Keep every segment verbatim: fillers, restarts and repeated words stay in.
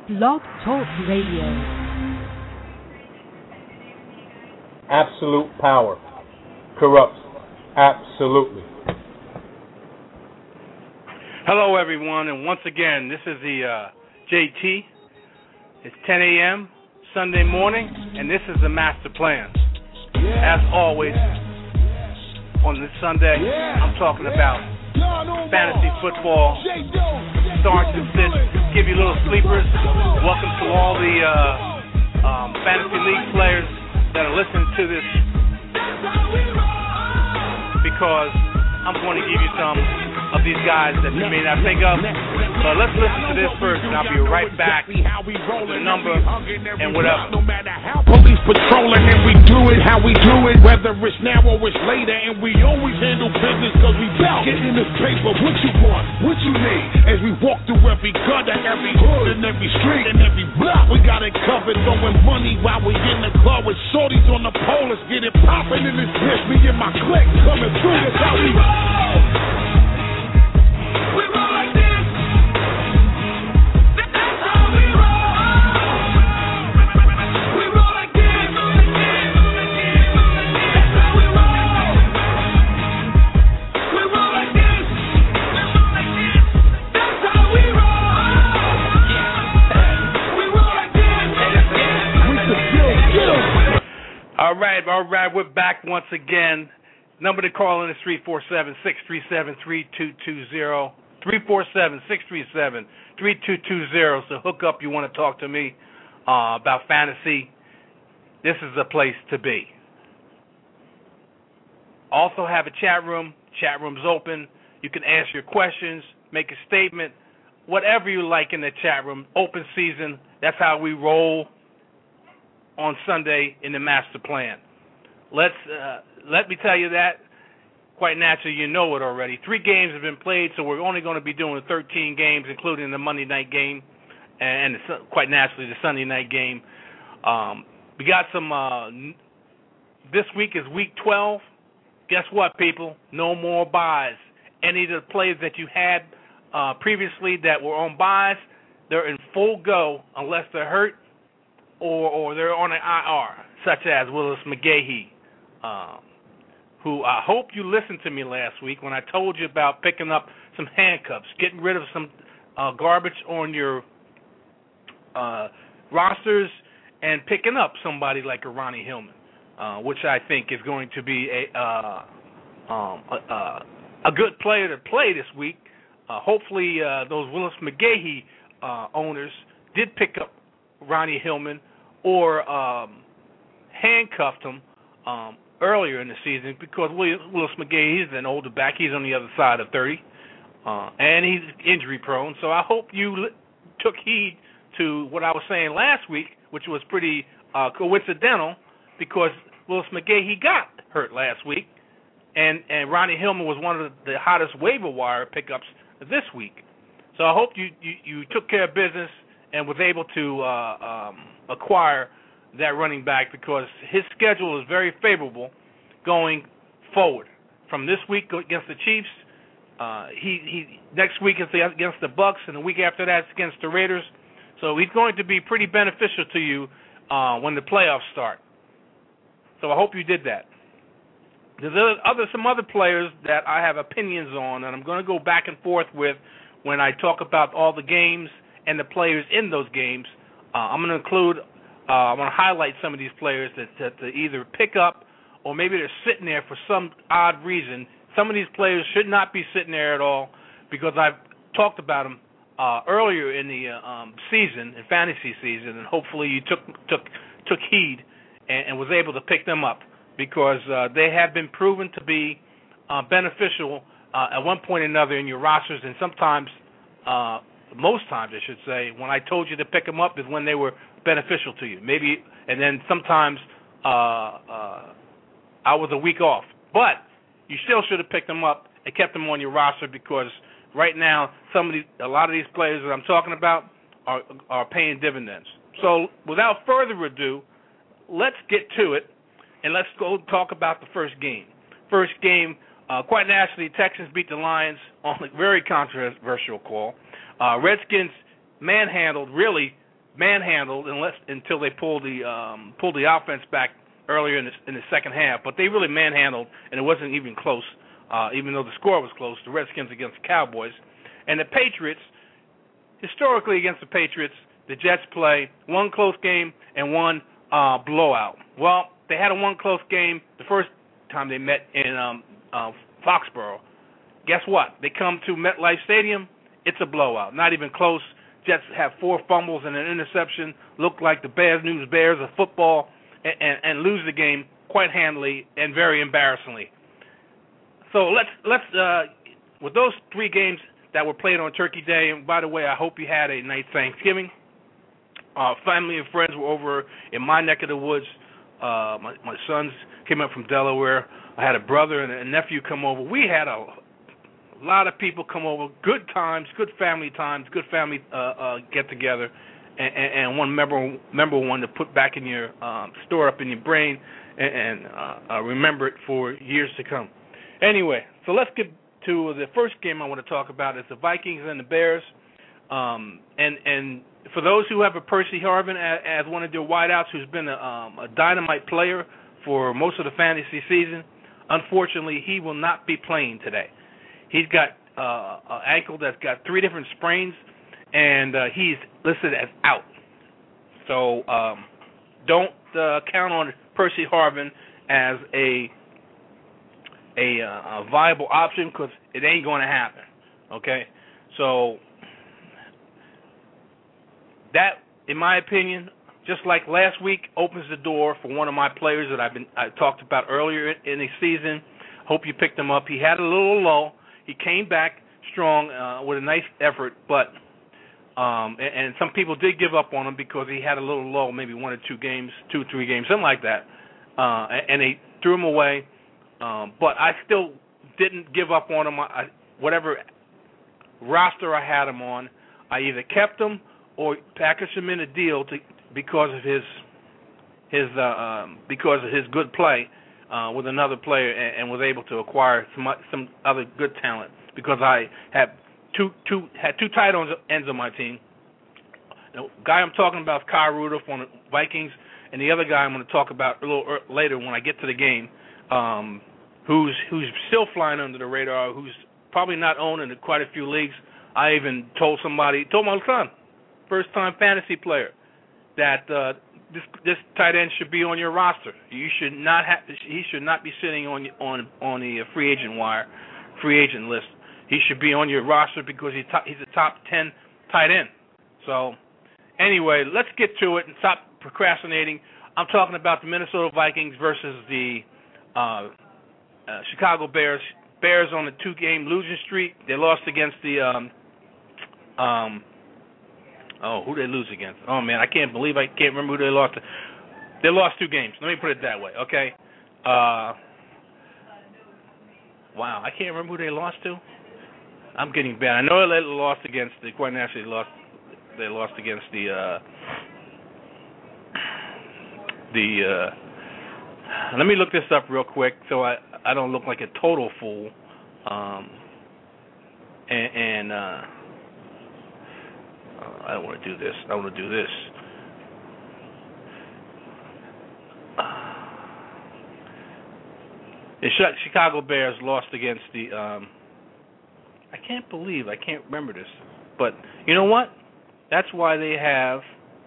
Blog Talk Radio. Absolute power corrupts absolutely. Hello, everyone, and once again, this is the uh, J T. It's ten a.m. Sunday morning, and this is the master plan. As always, on this Sunday, I'm talking about fantasy football, starts and sits, give you little sleepers. Welcome to all the uh, um, fantasy league players that are listening to this, because I'm going to give you some of these guys that you may not think of. But let's listen to this first, and I'll be right back with the number and whatever. No matter how police patrolling, and we do it how we do it, whether it's now or it's later, and we always handle business because we bout getting this paper. What you want, what you need, as we walk through every gutter, every hood, and every street, and every block, we got it covered, throwing money while we in the club with shorties on the pole. Let's get it popping in this bitch, me and my clique coming through. That's how we roll. We roll like this. That's how we roll. We roll like this. That's how we roll. We roll like this. That's how we roll. We roll like this. We can feel. All right, all right, we're back once again. Number to call in is three four seven, six three seven, three two two zero. three four seven, six three seven, three two two zero. So hook up, you want to talk to me uh, about fantasy. This is the place to be. Also have a chat room. Chat room's open. You can ask your questions, make a statement, whatever you like in the chat room. Open season. That's how we roll on Sunday in the master plan. Let's uh, let me tell you that. Quite naturally, you know it already. Three games have been played, so we're only going to be doing thirteen games, including the Monday night game, and the, quite naturally the Sunday night game. Um, we got some. Uh, this week is week twelve. Guess what, people? No more buys. Any of the players that you had uh, previously that were on buys, they're in full go unless they're hurt or or they're on an I R, such as Willis McGahee. Um, who I hope you listened to me last week when I told you about picking up some handcuffs, getting rid of some uh, garbage on your uh, rosters, and picking up somebody like a Ronnie Hillman, uh, which I think is going to be a uh, um, a, a, a good player to play this week. Uh, hopefully uh, those Willis McGahee uh, owners did pick up Ronnie Hillman or um, handcuffed him um, earlier in the season, because Willis McGahee is an older back. He's on the other side of thirty, uh, and he's injury prone. So I hope you li- took heed to what I was saying last week, which was pretty uh, coincidental, because Willis McGahee got hurt last week, and, and Ronnie Hillman was one of the hottest waiver wire pickups this week. So I hope you, you, you took care of business and was able to uh, um, acquire that running back, because his schedule is very favorable going forward. From this week against the Chiefs, uh, he, he next week is against the Bucks, and the week after that is against the Raiders. So he's going to be pretty beneficial to you uh, when the playoffs start. So I hope you did that. There's other some other players that I have opinions on, and I'm going to go back and forth with when I talk about all the games and the players in those games. Uh, I'm going to include Uh, I want to highlight some of these players that, that to either pick up or maybe they're sitting there for some odd reason. Some of these players should not be sitting there at all, because I've talked about them uh, earlier in the uh, um, season, in fantasy season, and hopefully you took took took heed and, and was able to pick them up, because uh, they have been proven to be uh, beneficial uh, at one point or another in your rosters, and sometimes, uh, most times I should say, when I told you to pick them up is when they were beneficial to you. Maybe, and then sometimes uh, uh, I was a week off. But you still should have picked them up and kept them on your roster, because right now some of these, a lot of these players that I'm talking about are are paying dividends. So without further ado, let's get to it, and let's go talk about the first game. First game, uh, quite naturally, Texans beat the Lions on a very controversial call. Uh, Redskins manhandled, really, manhandled unless until they pulled the um, pulled the offense back earlier in the, in the second half. But they really manhandled, and it wasn't even close, uh, even though the score was close. The Redskins against the Cowboys, and the Patriots. Historically, against the Patriots, the Jets play one close game and one uh, blowout. Well, they had a one close game the first time they met in um, uh, Foxborough. Guess what? They come to MetLife Stadium. It's a blowout. Not even close. Jets have four fumbles and an interception. Look like the Bears News Bears of football, and, and, and lose the game quite handily and very embarrassingly. So let's let's uh, with those three games that were played on Turkey Day. And by the way, I hope you had a nice Thanksgiving. Uh, family and friends were over in my neck of the woods. Uh, my, my sons came up from Delaware. I had a brother and a nephew come over. We had a lot of people come over. Good times, good family times, good family uh, uh, get-together, and, and, and one member, member one to put back in your, um, store up in your brain and, and uh, uh, remember it for years to come. Anyway, so let's get to the first game I want to talk about. Is the Vikings and the Bears. Um, and, and for those who have a Percy Harvin as, as one of their wideouts who's been a, um, a dynamite player for most of the fantasy season, unfortunately, he will not be playing today. He's got uh, an ankle that's got three different sprains, and uh, he's listed as out. So um, don't uh, count on Percy Harvin as a a, uh, a viable option, because it ain't going to happen. Okay, so that, in my opinion, just like last week, opens the door for one of my players that I've been I talked about earlier in the season. Hope you picked him up. He had a little lull. He came back strong uh, with a nice effort, but um, and, and some people did give up on him because he had a little lull, maybe one or two games, two, three games, something like that, uh, and, and they threw him away. Um, but I still didn't give up on him. I, whatever roster I had him on, I either kept him or packaged him in a deal to because of his his uh, um, because of his good play uh, with another player, and, and was able to acquire some some other good talent, because I had two two had two tight ends on my team. The guy I'm talking about is Kyle Rudolph on the Vikings, and the other guy I'm going to talk about a little later when I get to the game, um, who's who's still flying under the radar, who's probably not owned in quite a few leagues. I even told somebody, told my son, first-time fantasy player, that uh, this this tight end should be on your roster. You should not have. He should not be sitting on on on the free agent wire, free agent list. He should be on your roster because he's top, he's a top ten tight end. So anyway, let's get to it and stop procrastinating. I'm talking about the Minnesota Vikings versus the uh, uh, Chicago Bears. Bears on a two-game losing streak. They lost against the um, um, oh, who did they lose against? Oh man, I can't believe I can't remember who they lost to. They lost two games. Let me put it that way, okay? Uh, wow, I can't remember who they lost to. I'm getting bad. I know they lost against the quite naturally lost. They lost against the uh, the. Uh, let me look this up real quick so I, I don't look like a total fool. Um, and. and uh, I don't want to do this. I want to do this. The Chicago Bears lost against the. Um, I can't believe I can't remember this, but you know what? That's why they have.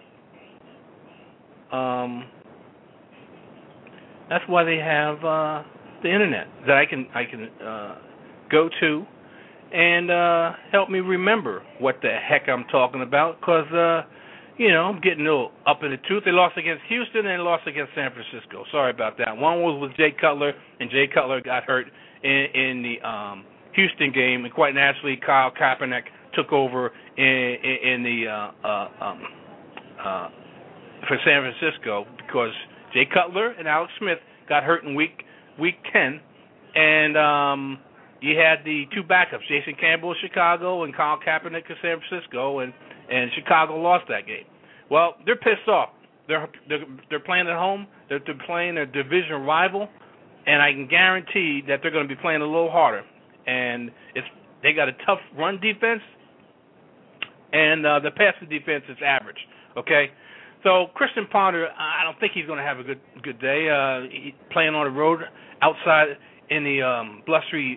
Um, that's why they have uh, the internet that I can I can uh, go to. And uh, help me remember what the heck I'm talking about, because, uh, you know, I'm getting a little up in the tooth. They lost against Houston and lost against San Francisco. Sorry about that. One was with Jay Cutler, and Jay Cutler got hurt in, in the um, Houston game, and quite naturally, Kyle Kaepernick took over in, in, in the uh, uh, um, uh, for San Francisco, because Jay Cutler and Alex Smith got hurt in week week ten, and um, you had the two backups, Jason Campbell of Chicago and Kyle Kaepernick of San Francisco, and, and Chicago lost that game. Well, they're pissed off. They're they're, they're playing at home. They're, they're playing a division rival, and I can guarantee that they're going to be playing a little harder. And it's they got a tough run defense, and uh, the passing defense is average. Okay, so Christian Ponder, I don't think he's going to have a good good day. Uh, he, playing on the road outside in the um, blustery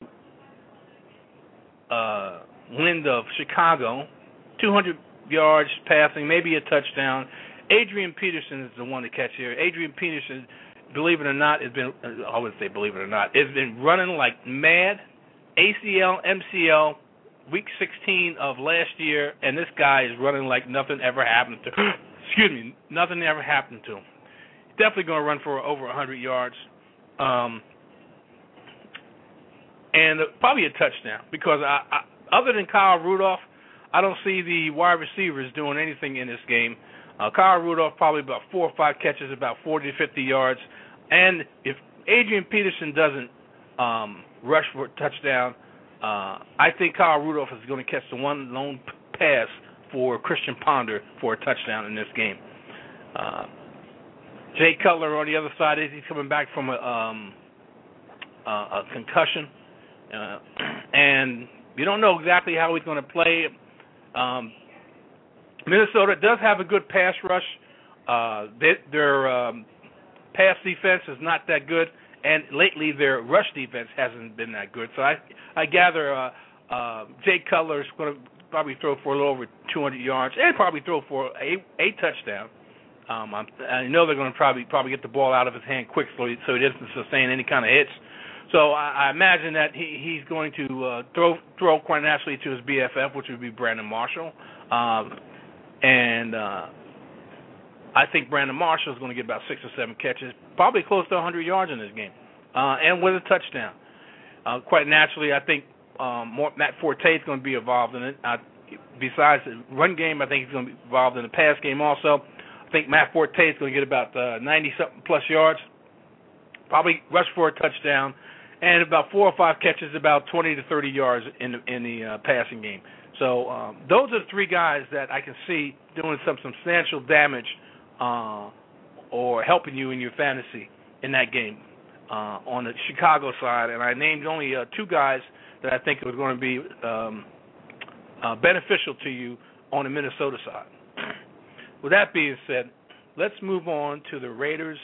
uh, wind of Chicago, two hundred yards passing, maybe a touchdown. Adrian Peterson is the one to catch here. Adrian Peterson, believe it or not, has been, I wouldn't say believe it or not, has been running like mad. A C L, M C L, week sixteen of last year, and this guy is running like nothing ever happened to him. Excuse me, nothing ever happened to him. He's definitely going to run for over one hundred yards. Um, and probably a touchdown, because I, I, other than Kyle Rudolph, I don't see the wide receivers doing anything in this game. Uh, Kyle Rudolph probably about four or five catches, about forty to fifty yards. And if Adrian Peterson doesn't um, rush for a touchdown, uh, I think Kyle Rudolph is going to catch the one lone pass for Christian Ponder for a touchdown in this game. Uh, Jay Cutler on the other side, he's coming back from a, um, a, a concussion. Uh, and you don't know exactly how he's going to play. Um, Minnesota does have a good pass rush. Uh, they, their um, pass defense is not that good, and lately their rush defense hasn't been that good. So I, I gather uh, uh, Jay Cutler is going to probably throw for a little over two hundred yards and probably throw for a, a touchdown. Um, I'm, I know they're going to probably probably get the ball out of his hand quick, so he, so he doesn't sustain any kind of hits. So I, I imagine that he, he's going to uh, throw throw quite naturally to his B F F, which would be Brandon Marshall. Um, and uh, I think Brandon Marshall is going to get about six or seven catches, probably close to one hundred yards in this game, uh, and with a touchdown. Uh, quite naturally, I think um, more, Matt Forte is going to be involved in it. Uh, besides the run game, I think he's going to be involved in the pass game also. I think Matt Forte is going to get about uh, ninety-something plus yards, probably rush for a touchdown, and about four or five catches, about twenty to thirty yards in the, in the uh, passing game. So um, those are the three guys that I can see doing some substantial damage uh, or helping you in your fantasy in that game uh, on the Chicago side. And I named only uh, two guys that I think are going to be um, uh, beneficial to you on the Minnesota side. With that being said, let's move on to the Raiders.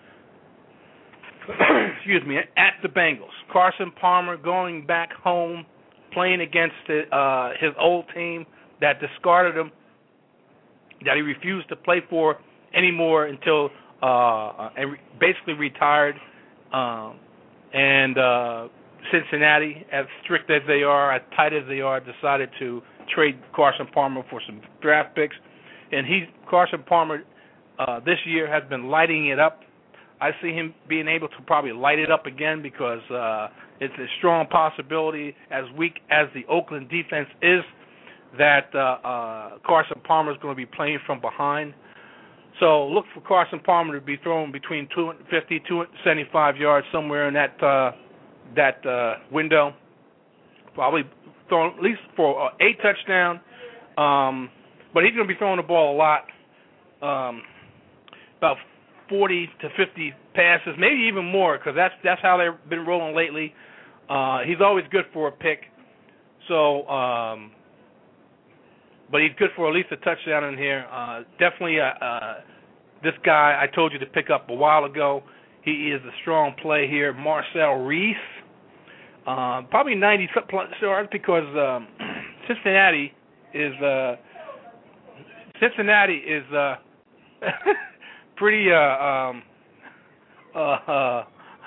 Excuse me, at the Bengals. Carson Palmer going back home, playing against the, uh, his old team that discarded him, that he refused to play for anymore until uh, and re- basically retired. Um, and uh, Cincinnati, as strict as they are, as tight as they are, decided to trade Carson Palmer for some draft picks. And he, Carson Palmer, uh, this year has been lighting it up. I see him being able to probably light it up again because uh, it's a strong possibility, as weak as the Oakland defense is, that uh, uh, Carson Palmer is going to be playing from behind. So look for Carson Palmer to be throwing between two fifty, two seventy-five yards, somewhere in that uh, that uh, window. Probably throwing at least for uh, a touchdown. Um, but he's going to be throwing the ball a lot, um, about forty to fifty passes, maybe even more, because that's that's how they've been rolling lately. Uh, he's always good for a pick. So, um, but he's good for at least a touchdown in here. Uh, definitely, uh, uh, this guy I told you to pick up a while ago. He is a strong play here. Marcel Reese, uh, probably ninety yards because um, Cincinnati is uh, Cincinnati is. Uh, Pretty, uh, um, uh,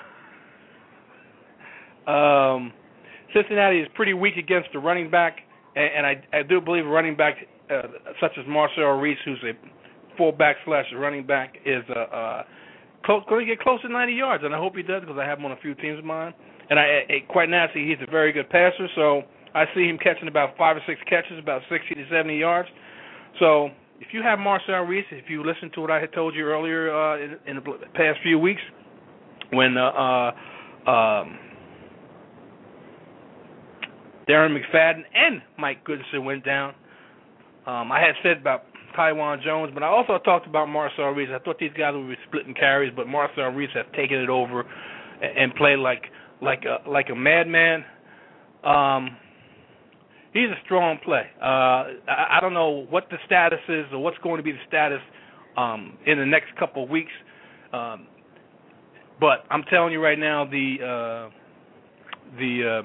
uh, um, Cincinnati is pretty weak against the running back, and, and I, I do believe a running back uh, such as Marcel Reese, who's a fullback slash running back, is uh, uh, close, going to get close to ninety yards, and I hope he does because I have him on a few teams of mine. And I, I, quite naturally, he's a very good passer, so I see him catching about five or six catches, about sixty to seventy yards. So if you have Marcel Reese, if you listen to what I had told you earlier uh, in, in the past few weeks, when uh, uh, um, Darren McFadden and Mike Goodson went down, um, I had said about Taiwan Jones, but I also talked about Marcel Reese. I thought these guys would be splitting carries, but Marcel Reese has taken it over and, and played like like a, like a madman. Um, he's a strong play. Uh, I, I don't know what the status is or what's going to be the status um, in the next couple of weeks. Um, but I'm telling you right now, the uh, the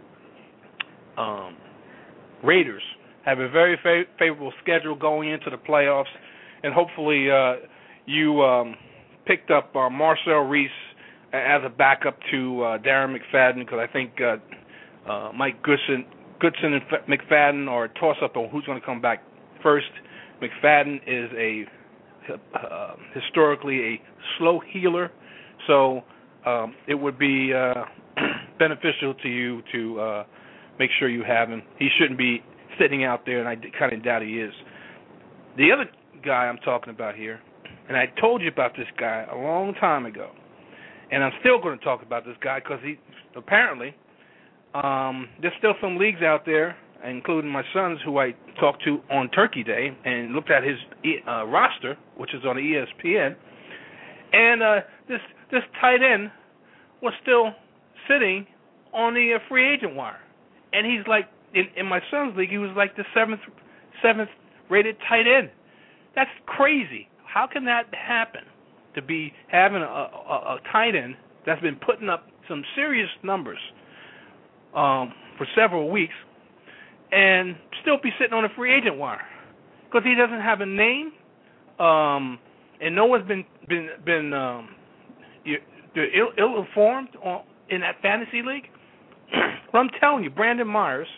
uh, um, Raiders have a very fa- favorable schedule going into the playoffs, and hopefully uh, you um, picked up uh, Marcel Reese as a backup to uh, Darren McFadden, because I think uh, uh, Mike Goodson, Goodson and F- McFadden are a toss-up on who's going to come back first. McFadden is a uh, historically a slow healer, so um, it would be uh, beneficial to you to uh, make sure you have him. He shouldn't be sitting out there, and I kind of doubt he is. The other guy I'm talking about here, and I told you about this guy a long time ago, and I'm still going to talk about this guy because he apparently um, there's still some leagues out there, including my son's, who I talked to on Turkey Day and looked at his uh, roster, which is on E S P N, and uh, this this tight end was still sitting on the uh, free agent wire, and he's like, in, in my son's league, he was like the seventh seventh rated tight end. That's crazy. How can that happen? To be having a, a, a tight end that's been putting up some serious numbers um, for several weeks, and still be sitting on a free agent wire because he doesn't have a name, um, and no one's been been been um, ill, ill-informed on, in that fantasy league. Well, I'm telling you, Brandon Myers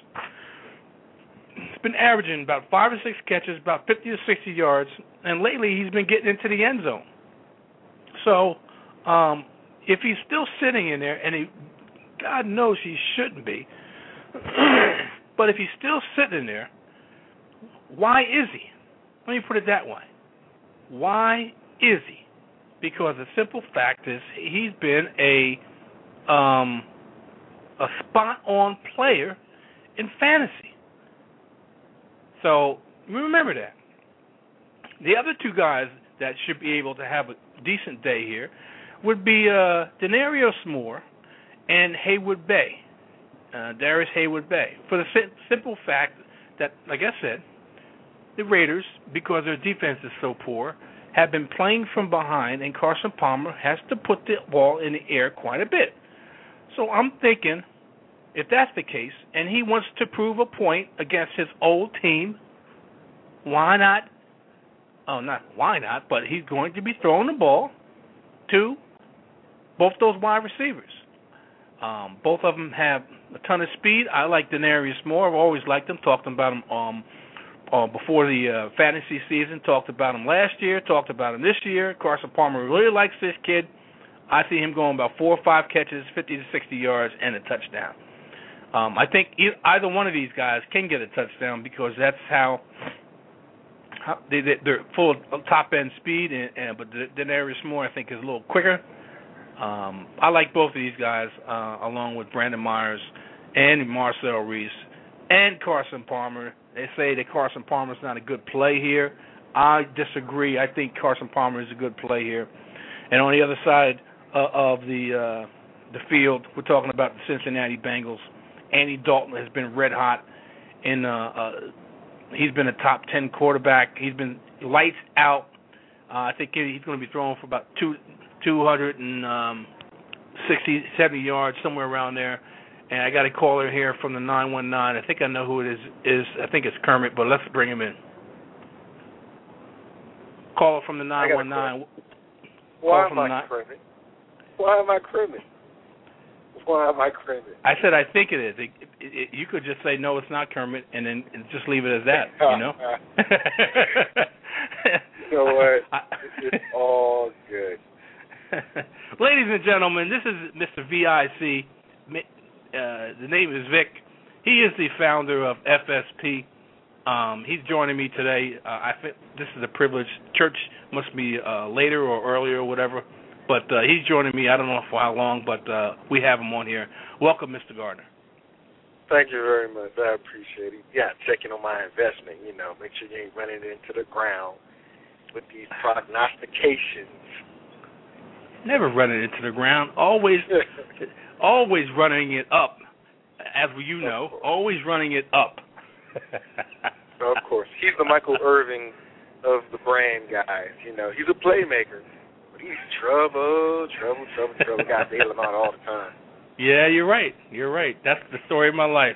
has been averaging about five or six catches, about fifty to sixty yards, and lately he's been getting into the end zone. So um, if he's still sitting in there, and he, God knows he shouldn't be, but if he's still sitting there, why is he? Let me put it that way. Why is he? Because the simple fact is he's been a um, a spot-on player in fantasy. So remember that. The other two guys that should be able to have a decent day here would be uh, Denarius Moore and Haywood Bay, uh, Darius Haywood Bay, for the sim- simple fact that, like I said, the Raiders, because their defense is so poor, have been playing from behind, and Carson Palmer has to put the ball in the air quite a bit. So I'm thinking, if that's the case, and he wants to prove a point against his old team, why not? Oh, not why not, but he's going to be throwing the ball to both those wide receivers. Um, both of them have a ton of speed. I like Denarius Moore. I've always liked him. Talked about him um, uh, before the uh, fantasy season. Talked about him last year. Talked about him this year. Carson Palmer really likes this kid. I see him going about four or five catches, fifty to sixty yards, and a touchdown. Um, I think either one of these guys can get a touchdown because that's how, how they, they're full of top-end speed, and, and but Denarius Moore, I think, is a little quicker. Um, I like both of these guys, uh, along with Brandon Myers and Marcel Reese and Carson Palmer. They say that Carson Palmer is not a good play here. I disagree. I think Carson Palmer is a good play here. And on the other side uh, of the uh, the field, we're talking about the Cincinnati Bengals. Andy Dalton has been red hot. In uh, uh, he's been a top ten quarterback. He's been lights out. Uh, I think he's going to be throwing for about two. two hundred sixty, seventy yards, somewhere around there. And I got a caller here from the nine one nine. I think I know who it is. Is I think it's Kermit, but let's bring him in. Caller from the nine one nine. Why am I Kermit? Why am I Kermit? Why am I Kermit? I said I think it is. It, it, it, you could just say, no, it's not Kermit, and then just leave it as that, you know? You know what? It's all good. Ladies and gentlemen, this is Mister V I C. Uh, the name is Vic. He is the founder of F S P. Um, he's joining me today. Uh, I think this is a privilege. Church must be uh, later or earlier or whatever, but uh, he's joining me. I don't know for how long, but uh, we have him on here. Welcome, Mister Gardner. Thank you very much. I appreciate it. Yeah, checking on my investment. You know, make sure you ain't running it into the ground with these prognostications. Never running it into the ground. Always, always running it up, as you know. Always running it up. Of course. He's the Michael Irving of the brand guys. You know, he's a playmaker, but he's trouble, trouble, trouble, trouble. Got to bail him out all the time. Yeah, you're right. You're right. That's the story of my life.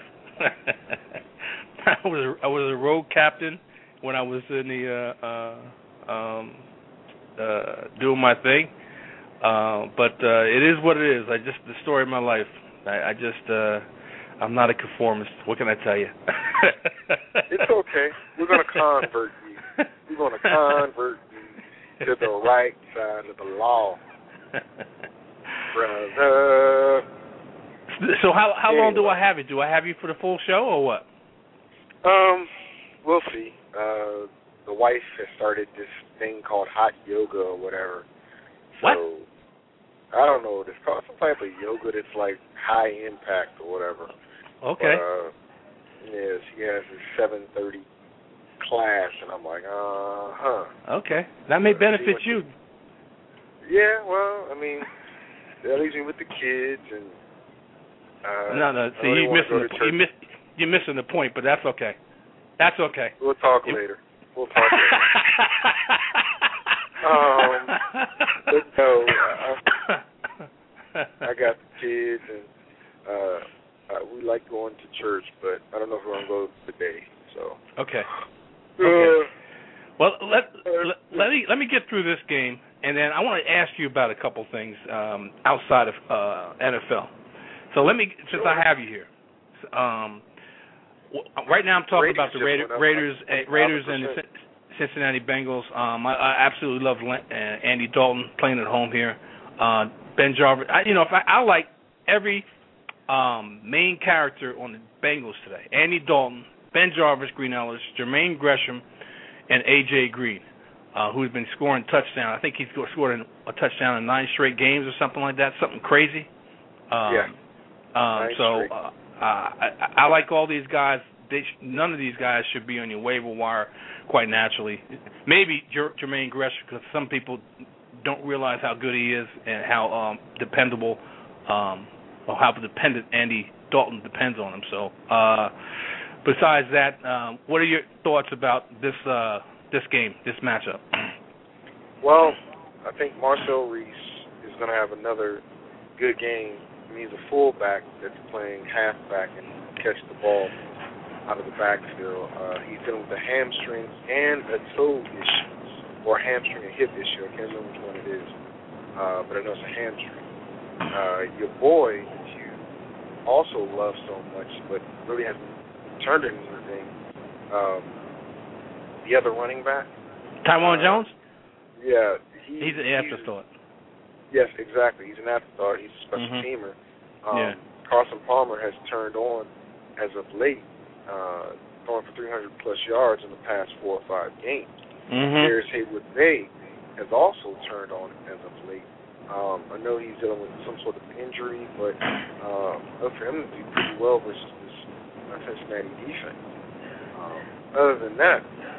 I was a, I was a road captain when I was in the uh, uh, um, uh, doing my thing. Uh, but uh, it is what it is. I just the story of my life. I, I just uh, I'm not a conformist. What can I tell you? It's okay. We're gonna convert you. We're gonna convert you to the right side of the law, brother. So how how anyway. long do I have you? Do I have you for the full show or what? Um, we'll see. Uh, the wife has started this thing called hot yoga or whatever. So, what? I don't know what it's called. Some type of yoga that's like high impact or whatever. Okay. But, uh, yeah, she has a seven thirty class, and I'm like, uh huh. Okay, that may benefit you. Yeah, well, I mean, that leaves me with the kids and. Uh, no, no. See, really you missing the you miss, you're missing the point, but that's okay. That's okay. We'll talk you, later. We'll talk later. um, but no, I, I got the kids, and uh, uh, we like going to church, but I don't know if we're gonna go today. So. Okay. Uh, okay. Well, let, let let me let me get through this game, and then I want to ask you about a couple things um, outside of uh, N F L. So let me, since I have you here, um, right now I'm talking Ratings about the Raiders, Raiders, like Raiders and the Cincinnati Bengals. Um, I, I absolutely love uh, Andy Dalton playing at home here. Uh, Ben Jarvis, I, you know, if I, I like every um, main character on the Bengals today. Andy Dalton, Ben Jarvis, Green Ellis, Jermaine Gresham, and A J Green, uh, who's been scoring touchdowns. I think he's scored a touchdown in nine straight games or something like that, something crazy. Um, yeah. Um, so uh, uh, I, I like all these guys. They sh- none of these guys should be on your waiver wire quite naturally. Maybe Jer- Jermaine Gresham, because some people don't realize how good he is and how um, dependable um, or how dependent Andy Dalton depends on him. So uh, besides that, um, what are your thoughts about this uh, this game, this matchup? Well, I think Marcel Reese is going to have another good game. He's a fullback that's playing halfback and catch the ball out of the backfield. Uh, he's dealing with a hamstring and a toe issues, or hamstring and hip issue. I can't remember which one it is, uh, but I know it's a hamstring. Uh, your boy, that you also love so much, but really hasn't turned into anything. Um, the other running back, Taiwan uh, Jones. Yeah, he, he's an afterthought. Yes, exactly. He's an afterthought. He's a special mm-hmm. teamer. Um, yeah. Carson Palmer has turned on as of late, uh, throwing for three hundred plus yards in the past four or five games. Mm-hmm. Darius Haywood-Bay has also turned on as of late. Um, I know he's dealing with some sort of injury, but um, look for him to do pretty well versus this uh, Cincinnati defense. Um, other than that,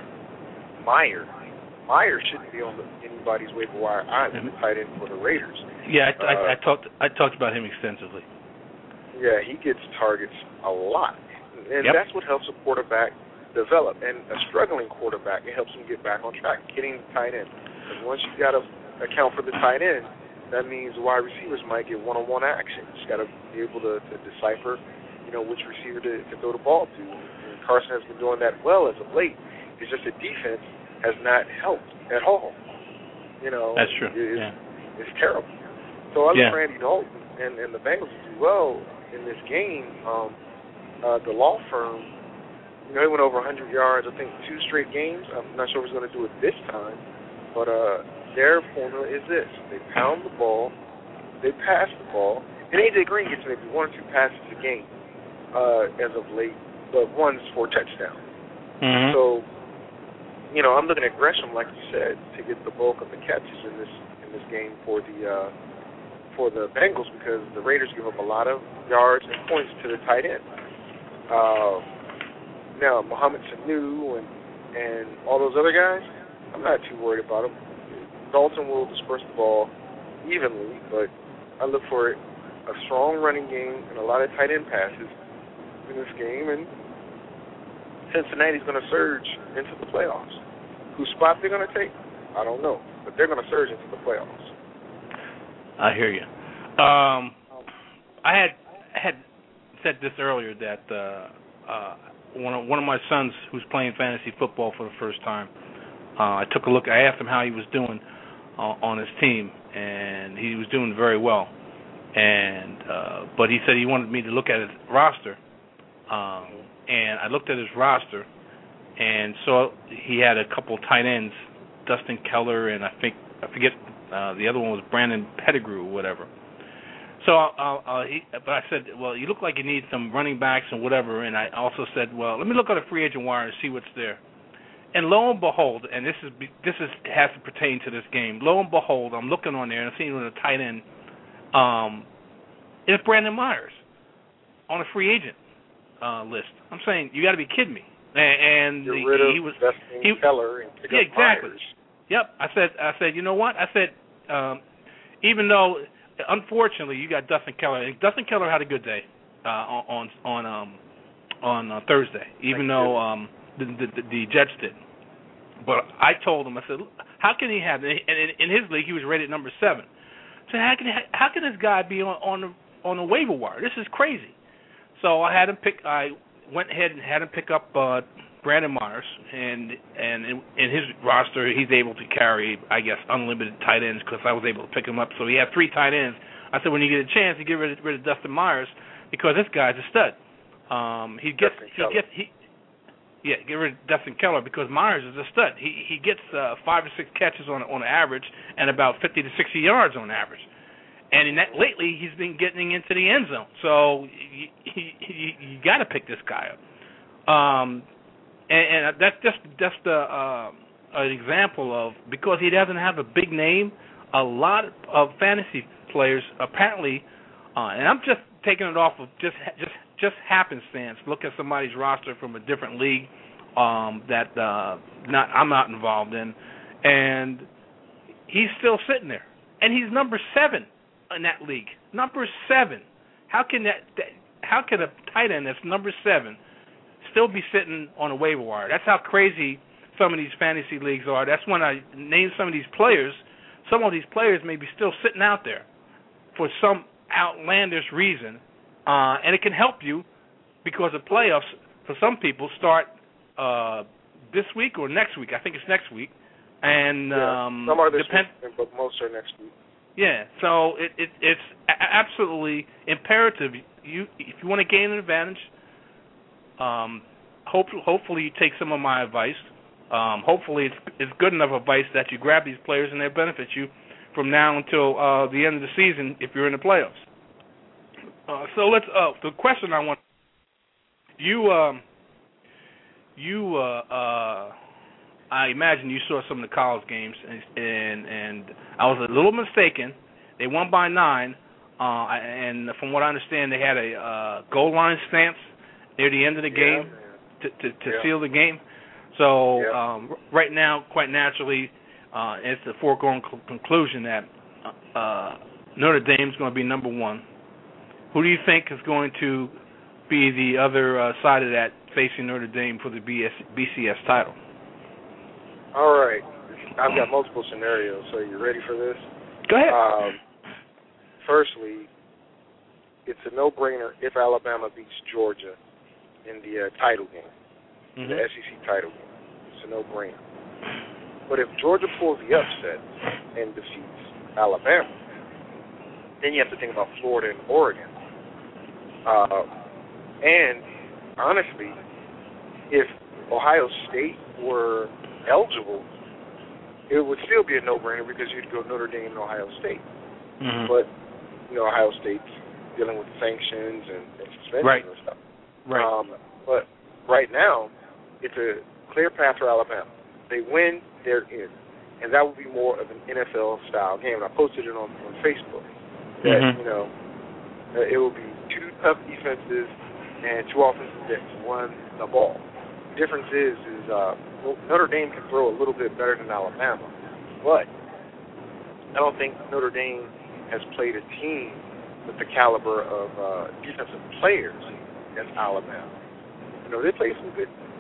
Meyer. Meyer shouldn't be on the, anybody's waiver wire either, the tight end for the Raiders. Yeah, I, uh, I, I talked I talked about him extensively. Yeah, he gets targets a lot, and yep. that's what helps a quarterback develop. And a struggling quarterback, it helps him get back on track, getting the tight end. Because once you've got to account for the tight end, that means the wide receivers might get one-on-one action. You just got to be able to, to decipher, you know, which receiver to, to throw the ball to. And Carson has been doing that well as of late. It's just the defense has not helped at all. You know, that's true. It's, yeah. it's terrible. So I look yeah. for Andy Dalton and, and the Bengals to do well in this game. Um, uh, the law firm, you know, he went over one hundred yards, I think, two straight games. I'm not sure if he's going to do it this time, but uh, their formula is this: they pound the ball, they pass the ball, and A J Green gets maybe one or two passes a game uh, as of late, but one's for touchdown. Mm-hmm. So. You know, I'm looking at Gresham, like you said, to get the bulk of the catches in this in this game for the uh, for the Bengals because the Raiders give up a lot of yards and points to the tight end. Uh, now, Mohamed Sanu and and all those other guys, I'm not too worried about them. Dalton will disperse the ball evenly, but I look for a strong running game and a lot of tight end passes in this game and Cincinnati's going to surge into the playoffs. Whose spot they're going to take, I don't know, but they're going to surge into the playoffs. I hear you. Um, I had had said this earlier that uh, uh, one of one of my sons who's playing fantasy football for the first time. Uh, I took a look. I asked him how he was doing uh, on his team, and he was doing very well. And uh, but he said he wanted me to look at his roster, um, and I looked at his roster, and saw he had a couple tight ends, Dustin Keller, and I think I forget uh, the other one was Brandon Pettigrew or whatever. So, uh, uh, he, but I said, well, you look like you need some running backs and whatever, and I also said, well, let me look at a free agent wire and see what's there. And lo and behold, and this is this is has to pertain to this game. Lo and behold, I'm looking on there and I'm seeing on a tight end, um, it's Brandon Myers on a free agent uh, list. I'm saying you got to be kidding me. And, and You're rid of he was Dustin he, Keller and pick yeah, up exactly. Myers. Yep. I said I said you know what? I said um, even though unfortunately you got Dustin Keller. Dustin Keller had a good day uh, on on um, on uh, Thursday, even Thank though um, the, the the Jets did. But I told him, I said, how can he have? And in his league, he was rated number seven. So how can how can this guy be on on the, on the waiver wire? This is crazy. So I had him pick. I went ahead and had him pick up uh, Brandon Myers, and and in, in his roster, he's able to carry, I guess, unlimited tight ends because I was able to pick him up. So he had three tight ends. I said, when you get a chance, you get rid of, rid of Dustin Myers because this guy's a stud. Um, he gets Dustin he Keller. gets he. Yeah, get rid of Dustin Keller because Myers is a stud. He he gets uh, five or six catches on on average and about fifty to sixty yards on average. And in that, lately, he's been getting into the end zone. So you, you, you got to pick this guy up. Um, and, and that's just just a, uh, an example of, because he doesn't have a big name, a lot of fantasy players apparently, uh, and I'm just taking it off of just just just happenstance. Look at somebody's roster from a different league um, that uh, not I'm not involved in, and he's still sitting there, and he's number seven in that league. Number seven. How can that? that how can a tight end that's number seven still be sitting on a waiver wire? That's how crazy some of these fantasy leagues are. That's when I name some of these players. Some of these players may be still sitting out there for some outlandish reason. Uh, and it can help you because the playoffs, for some people, start uh, this week or next week. I think it's next week. And yeah, um, some are this depend- week, but most are next week. Yeah, so it, it, it's a- absolutely imperative. You, if you want to gain an advantage, um, hope, hopefully you take some of my advice. Um, hopefully it's, it's good enough advice that you grab these players and they benefit you from now until uh, the end of the season if you're in the playoffs. Uh, so let's. Uh, the question I want you. Um, you. Uh, uh, I imagine you saw some of the college games, and and, and I was a little mistaken. They won by nine, uh, and from what I understand, they had a uh, goal line stance near the end of the yeah, game to to, to yeah. seal the game. So yeah. um, right now, quite naturally, uh, it's a foregone cl- conclusion that uh, Notre Dame is going to be number one. Who do you think is going to be the other uh, side of that facing Notre Dame for the B C S title? All right. I've got multiple scenarios, so you ready for this? Go ahead. Um, firstly, it's a no-brainer if Alabama beats Georgia in the uh, title game, mm-hmm. the S E C title game. It's a no-brainer. But if Georgia pulls the upset and defeats Alabama, then you have to think about Florida and Oregon. Uh, and honestly, if Ohio State were eligible, it would still be a no-brainer because you'd go Notre Dame and Ohio State. Mm-hmm. But, you know, Ohio State's dealing with sanctions and, and suspensions right. and stuff. Right. Um, but right now, it's a clear path for Alabama. They win, they're in. And that would be more of an N F L-style game. And I posted it on, on Facebook. That, mm-hmm. you know, uh, it will be two tough defenses and two offensive backs run the ball. The difference is, is uh, Notre Dame can throw a little bit better than Alabama, but I don't think Notre Dame has played a team with the caliber of uh, defensive players as Alabama. You know, they play some good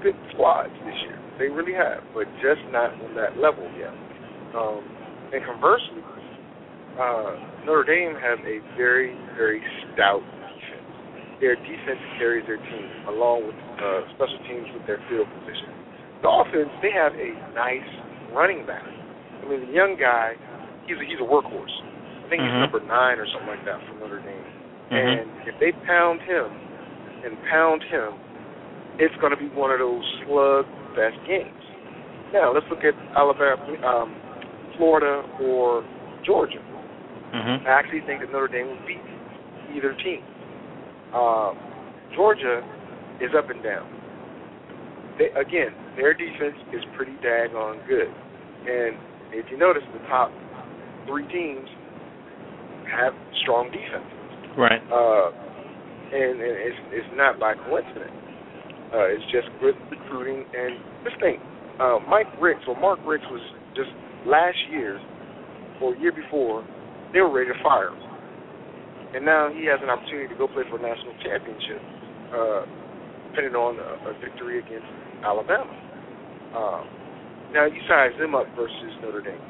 good squads this year. They really have, but just not on that level yet. Um, and conversely, uh, Notre Dame has a very, very stout defense. Their defense carries their team, along with uh, special teams with their field position. The offense, they have a nice running back. I mean, the young guy, he's a, he's a workhorse. I think mm-hmm. he's number nine or something like that for Notre Dame. Mm-hmm. And if they pound him and pound him, it's going to be one of those slug-fest games. Now, let's look at Alabama, um, Florida, or Georgia. Mm-hmm. I actually think that Notre Dame will beat either team. Uh, Georgia is up and down. They, again, their defense is pretty daggone good. And if you notice, the top three teams have strong defenses. Right. Uh, and, and it's, it's not by coincidence. Uh, it's just good recruiting. And this thing, uh, Mike Ricks, or Mark Ricks was just last year, or year before, they were ready to fire him. And now he has an opportunity to go play for a national championship, uh, depending on a, a victory against Alabama. Uh, now you size them up versus Notre Dame.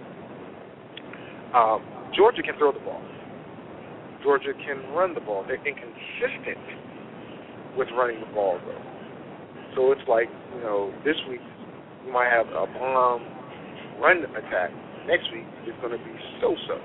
Um, Georgia can throw the ball. Georgia can run the ball. They're inconsistent with running the ball, though. So it's like, you know, this week you might have a bomb run attack. Next week it's going to be so-so.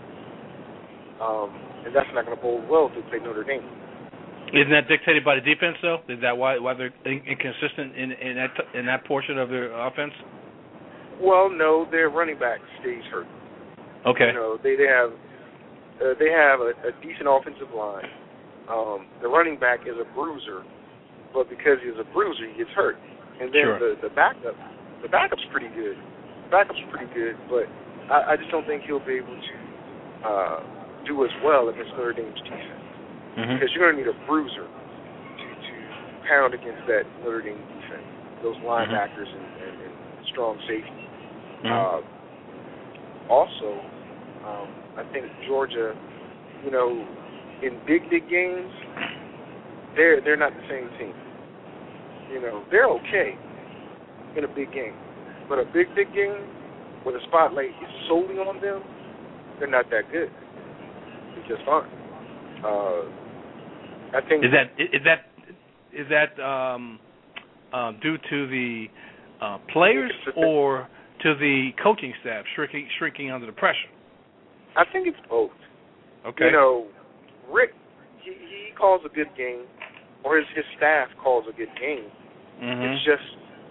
Um, and that's not going to bode well to play Notre Dame. Isn't that dictated by the defense, though? Is that why why they're inconsistent in, in that in that portion of their offense? Well, no, their running back stays hurt. Okay. You know, they they have uh, they have a, a decent offensive line. Um, the running back is a bruiser, but because he's a bruiser, he gets hurt. And then sure. the the backup, the backup's pretty good. The backup's pretty good, but I, I just don't think he'll be able to uh, do as well against Notre Dame's defense. Mm-hmm. Because you're going to need a bruiser to, to pound against that Notre Dame defense, those linebackers mm-hmm. and, and, and strong safety. Mm-hmm. Uh, also, um, I think Georgia, you know, in big, big games, they're they're not the same team. You know, they're okay in a big game, but a big, big game where the spotlight is solely on them, they're not that good. They're just fine. Uh, I think is that is that is that um, uh, due to the uh, players or to the coaching staff shrinking shrinking under the pressure? I think it's both. Okay. You know, Rick he, he calls a good game, or his his staff calls a good game. Mm-hmm. It's just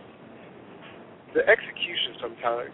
the execution sometimes.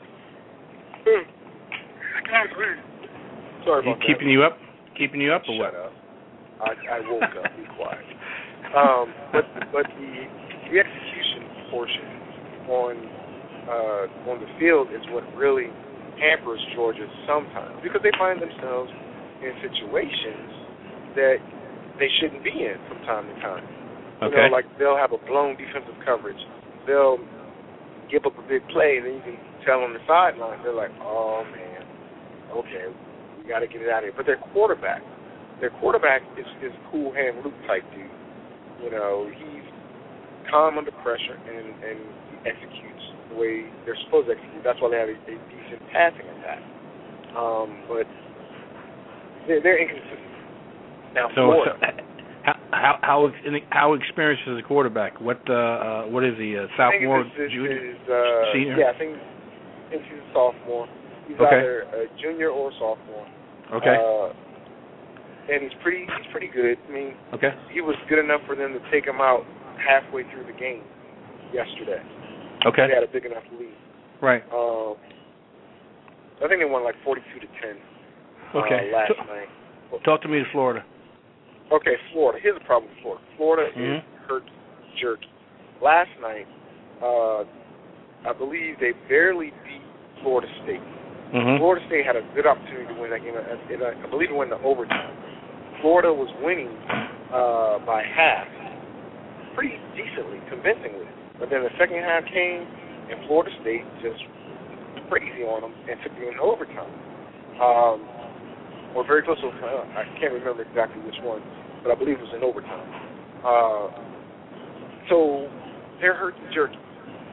Sorry about that. Keeping you up? Keeping you up or Shut what? Up. I, I woke up. Be quiet. Um, but but the the execution portion on uh, on the field is what really hampers Georgia sometimes, because they find themselves in situations that they shouldn't be in from time to time. You okay. know, like they'll have a blown defensive coverage. They'll give up a big play, and then you can tell on the sideline, they're like, oh, man, okay, we got to get it out of here. But their quarterback, their quarterback is, is cool hand Luke type dude. You know, he's calm under pressure, and, and he executes the way they're supposed to execute. That's why they have a, a decent passing attack. Um, but they're, they're inconsistent. Now, so, Florida. So, how how how how experienced is the quarterback? What uh, uh what is he? A sophomore, junior, is, uh, senior? Yeah, I think, I think he's a sophomore. He's okay. either a junior or sophomore. Okay. Uh, and he's pretty he's pretty good. I mean, okay. he was good enough for them to take him out halfway through the game yesterday. Okay. They had a big enough lead. Right. Um, I think they won like forty-two to ten. Okay. Uh, last so, night. Talk to me to Florida. Okay, Florida. Here's the problem with Florida. Florida mm-hmm. is hurt jerky. Last night, uh, I believe they barely beat Florida State. Mm-hmm. Florida State had a good opportunity to win that game. I, I believe it went to overtime. Florida was winning uh, by half, pretty decently, convincingly. But then the second half came, and Florida State just crazy on them and took them in overtime. Um, or very close to, uh, I can't remember exactly which one, but I believe it was in overtime. Uh, so they're hurt and jerky.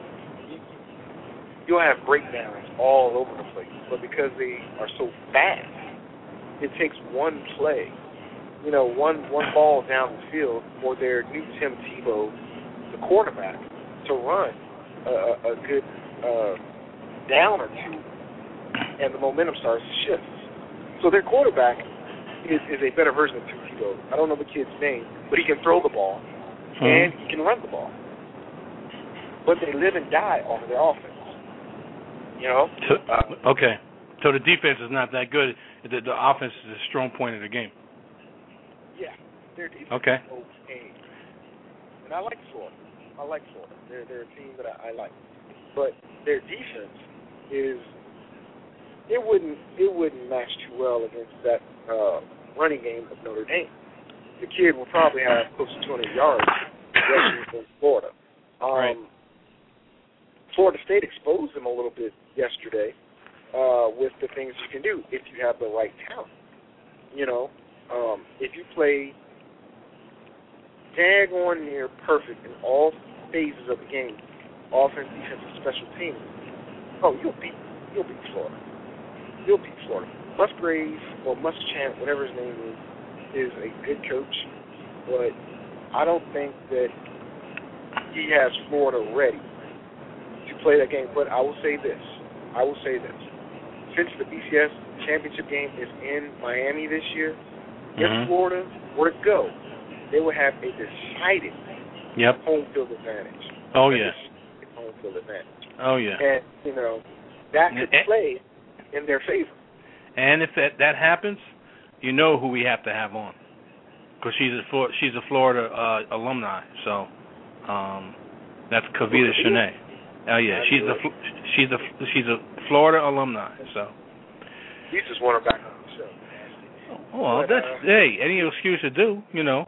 you'll have breakdowns all over the place. But because they are so fast, it takes one play, you know, one one ball down the field for their new Tim Tebow, the quarterback, to run a, a good uh, down or two, and the momentum starts to shift. So their quarterback is, is a better version of Tim Tebow. I don't know the kid's name, but he can throw the ball, mm-hmm. and he can run the ball. But they live and die off of their offense. You know? So, uh, okay. So the defense is not that good. The, the offense is a strong point of the game. Yeah. Their defense okay. is okay. And I like Florida. I like Florida. They're, they're a team that I, I like. But their defense is, it wouldn't it wouldn't match too well against that uh, running game of Notre Dame. The kid will probably have close to two hundred yards against Florida. Um, right. Florida State exposed them a little bit yesterday uh, with the things you can do if you have the right talent. You know, um, if you play daggone near perfect in all phases of the game, offense, defense, and special teams, oh, you'll beat you'll beat Florida. You'll beat Florida. Musgrave or Muschamp, whatever his name is, is a good coach, but I don't think that he has Florida ready to play that game. But I will say this. I will say this. Since the B C S championship game is in Miami this year, if mm-hmm. Florida were to go, they would have a decided yep. home field advantage. Oh, yeah. Home field advantage. Oh, yeah. And, you know, that could play in their favor. And if that, that happens, you know who we have to have on, because she's a she's a Florida uh, alumni. So um, that's Kavita Shanae. Oh yeah, she's a she's a she's a Florida alumni. So you just want her back on the show. Well, but, that's uh, hey, any excuse to do, you know.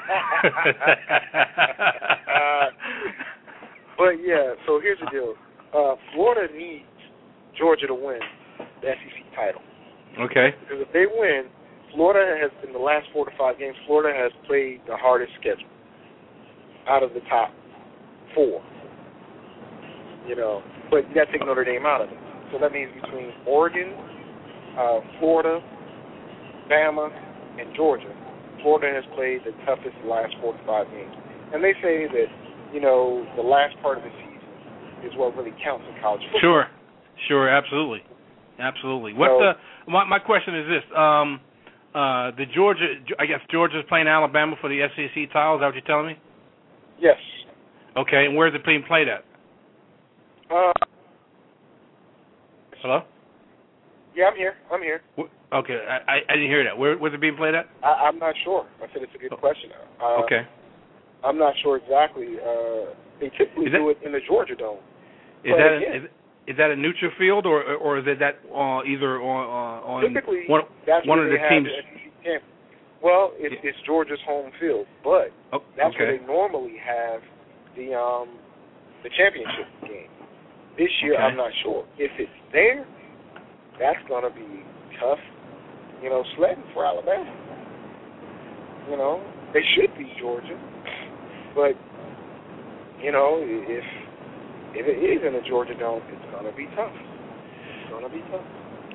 uh, but yeah, so here's the deal. Uh, Florida needs Georgia to win the S E C title. Okay. Because if they win, Florida has, in the last four to five games, Florida has played the hardest schedule out of the top four. You know, but you got to take Notre Dame out of it. So that means between Oregon, uh, Florida, Bama, and Georgia, Florida has played the toughest last four to five games. And they say that, you know, the last part of the season is what really counts in college football. Sure. Sure, absolutely. Absolutely. What so, the my, my question is this: um, uh, the Georgia, I guess Georgia's playing Alabama for the S E C title. Is that what you're telling me? Yes. Okay, and where's it being played at? Uh, Hello? Yeah, I'm here. I'm here. Okay, I, I didn't hear that. Where, where's it being played at? I, I'm not sure. I said it's a good question. Uh, okay. I'm not sure exactly. Uh, they typically that, do it in the Georgia Dome. Is that a, is, is that a neutral field, or or is it that uh, either on on typically one, that's one of they the have teams? The S E C camp. Well, it, yeah. it's Georgia's home field, but oh, that's okay. where they normally have the um the championship game. This year, okay. I'm not sure. If it's there, that's going to be tough, you know, sledding for Alabama. You know, they should beat Georgia, but you know, if if it is in the Georgia Dome, it's going to be tough. It's going to be tough.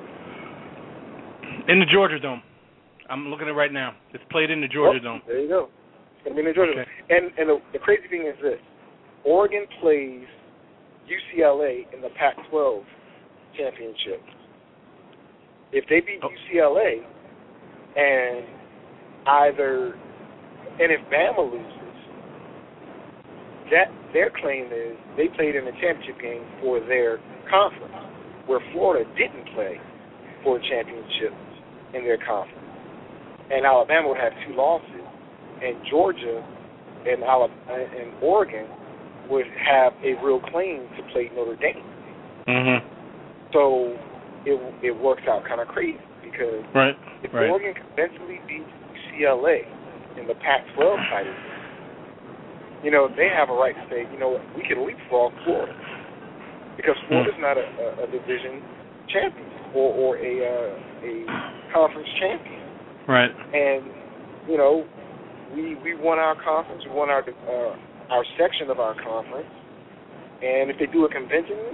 In the Georgia Dome. I'm looking at it right now. It's played in the Georgia oh, Dome. There you go. It's going to be in the Georgia okay. Dome. And, and the, the crazy thing is this. Oregon plays U C L A in the Pac twelve championship. If they beat oh. U C L A and either, and if Bama loses, that their claim is they played in the championship game for their conference, where Florida didn't play for a championship in their conference. And Alabama would have two losses, and Georgia and Alabama and Oregon would have a real claim to play Notre Dame. Mm-hmm. So it it works out kind of crazy because right. if right. Oregon convincingly beats U C L A in the Pac twelve title, you know, they have a right to say, you know what, we can leapfrog Florida because Florida's mm. not a, a, a division champion or, or a uh, a conference champion. Right. And, you know, we we won our conference, we won our uh, our section of our conference, and if they do it conventionally,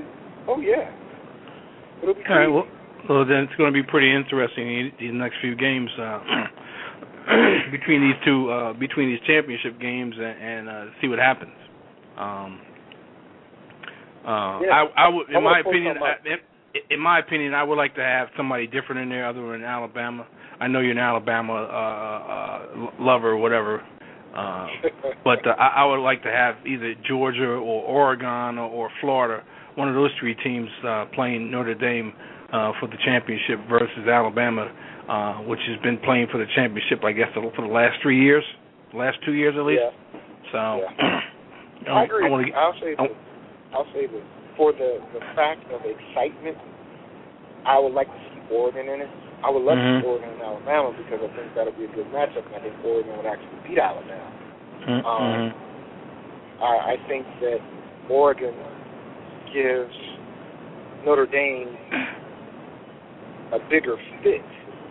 Oh yeah. It'll be All right. crazy. Well, well, then it's going to be pretty interesting these next few games uh, between these two, uh, between these championship games, and, and uh, see what happens. Um, uh, yeah. I, I would, in I my post opinion, on my- I, in, in my opinion, I would like to have somebody different in there other than Alabama. I know you're an Alabama uh, uh, lover or whatever, uh, but uh, I, I would like to have either Georgia or Oregon or, or Florida, one of those three teams uh, playing Notre Dame uh, for the championship versus Alabama, uh, which has been playing for the championship, I guess, for the last three years, the last two years at least. Yeah. So Yeah. I, I agree. I wanna, I'll say this. I'll say this. For the, the fact of excitement, I would like to see Oregon in it. I would love mm-hmm. to see Oregon and Alabama because I think that'll be a good matchup, and I think Oregon would actually beat Alabama. Mm-hmm. Um, I, I think that Oregon gives Notre Dame a bigger fit,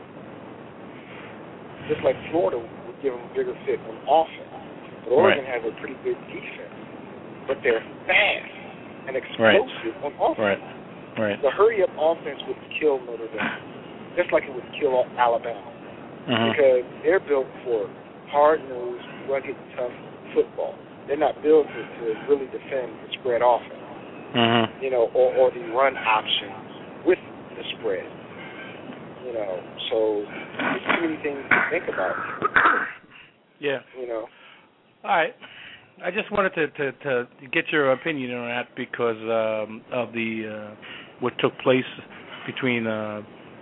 just like Florida would give them a bigger fit on offense. But Oregon right. has a pretty good defense, but they're fast and explosive right. on offense. Right. Right. The hurry-up offense would kill Notre Dame, just like it would kill Alabama, mm-hmm. because they're built for hard-nosed, rugged, tough football. They're not built to, to really defend the spread offense, mm-hmm. you know, or, or the run options with the spread. You know, so there's too many things to think about. Yeah. You know. All right. I just wanted to, to, to get your opinion on that because um, of the uh, what took place between uh,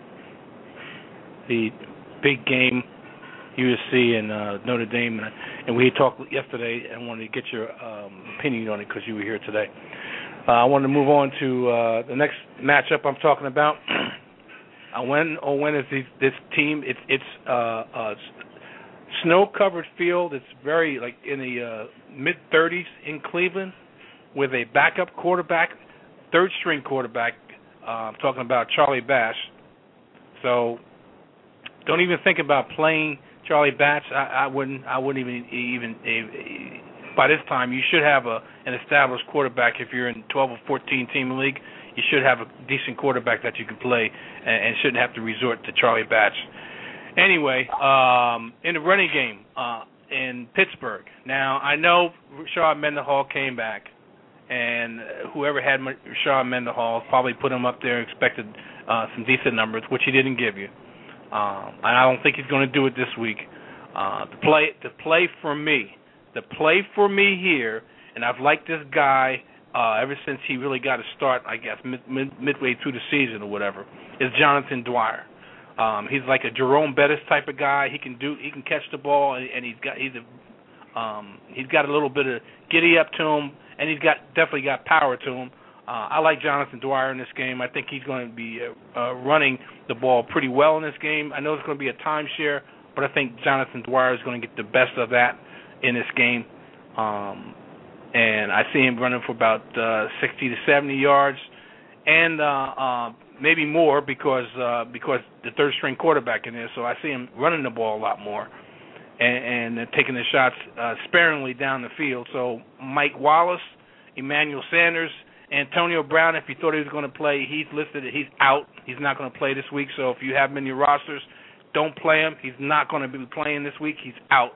the big game, U S C and uh, Notre Dame, and, and we talked yesterday. And I wanted to get your um, opinion on it because you were here today. Uh, I wanted to move on to uh, the next matchup I'm talking about. uh, when or when is this, this team? It's it's uh, uh, snow-covered field. It's very like in the uh, mid thirties in Cleveland, with a backup quarterback, third-string quarterback. Uh, I'm talking about Charlie Bass. So don't even think about playing Charlie Bass. I, I wouldn't. I wouldn't even even. even by this time, you should have a an established quarterback. If you're in twelve or fourteen team league, you should have a decent quarterback that you can play, and, and shouldn't have to resort to Charlie Bass. Anyway, um, in the running game uh, in Pittsburgh. Now, I know Rashard Mendenhall came back, and whoever had Rashard Mendenhall probably put him up there, expected uh, some decent numbers, which he didn't give you. Um, and I don't think he's going to do it this week. Uh, the play, the play for me, the play for me here, and I've liked this guy uh, ever since he really got a start, I guess, mid, mid, midway through the season or whatever, is Jonathan Dwyer. Um, he's like a Jerome Bettis type of guy. He can do, he can catch the ball, and, and he's got he's a, um, he's got a little bit of giddy up to him, and he's got definitely got power to him. Uh, I like Jonathan Dwyer in this game. I think he's going to be uh, uh, running the ball pretty well in this game. I know it's going to be a timeshare, but I think Jonathan Dwyer is going to get the best of that in this game. Um, and I see him running for about uh, sixty to seventy yards, and uh, uh, maybe more because uh, because the third string quarterback in there. So I see him running the ball a lot more, and, and uh, taking the shots uh, sparingly down the field. So Mike Wallace, Emmanuel Sanders, Antonio Brown, if you thought he was going to play, he's listed. He's out. He's not going to play this week. So if you have him in your rosters, don't play him. He's not going to be playing this week. He's out.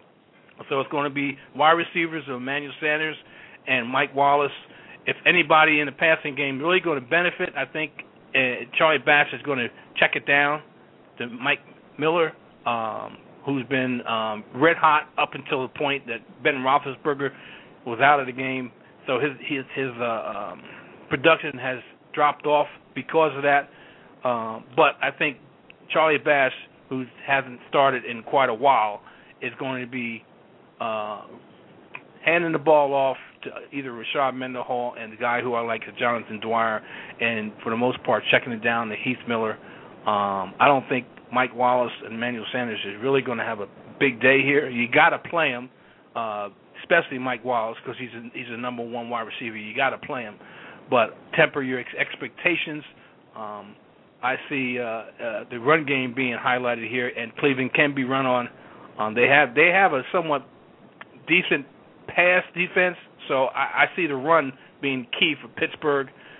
So it's going to be wide receivers of Emmanuel Sanders and Mike Wallace. If anybody in the passing game really going to benefit, I think uh, Charlie Bass is going to check it down to Mike Miller, um, who's been um, red hot up until the point that Ben Roethlisberger was out of the game. So his his his uh, um, production has dropped off because of that. Uh, but I think Charlie Bass, who hasn't started in quite a while, is going to be uh, handing the ball off to either Rashard Mendenhall and the guy who I like, Jonathan Dwyer, and for the most part checking it down to Heath Miller. Um, I don't think Mike Wallace and Emmanuel Sanders is really going to have a big day here. You got to play him. Uh, especially Mike Wallace, because he's a, he's a number one wide receiver. You got to play him, but temper your ex- expectations. Um, I see uh, uh, the run game being highlighted here, and Cleveland can be run on. Um, they have they have a somewhat decent pass defense, so I, I see the run being key for Pittsburgh.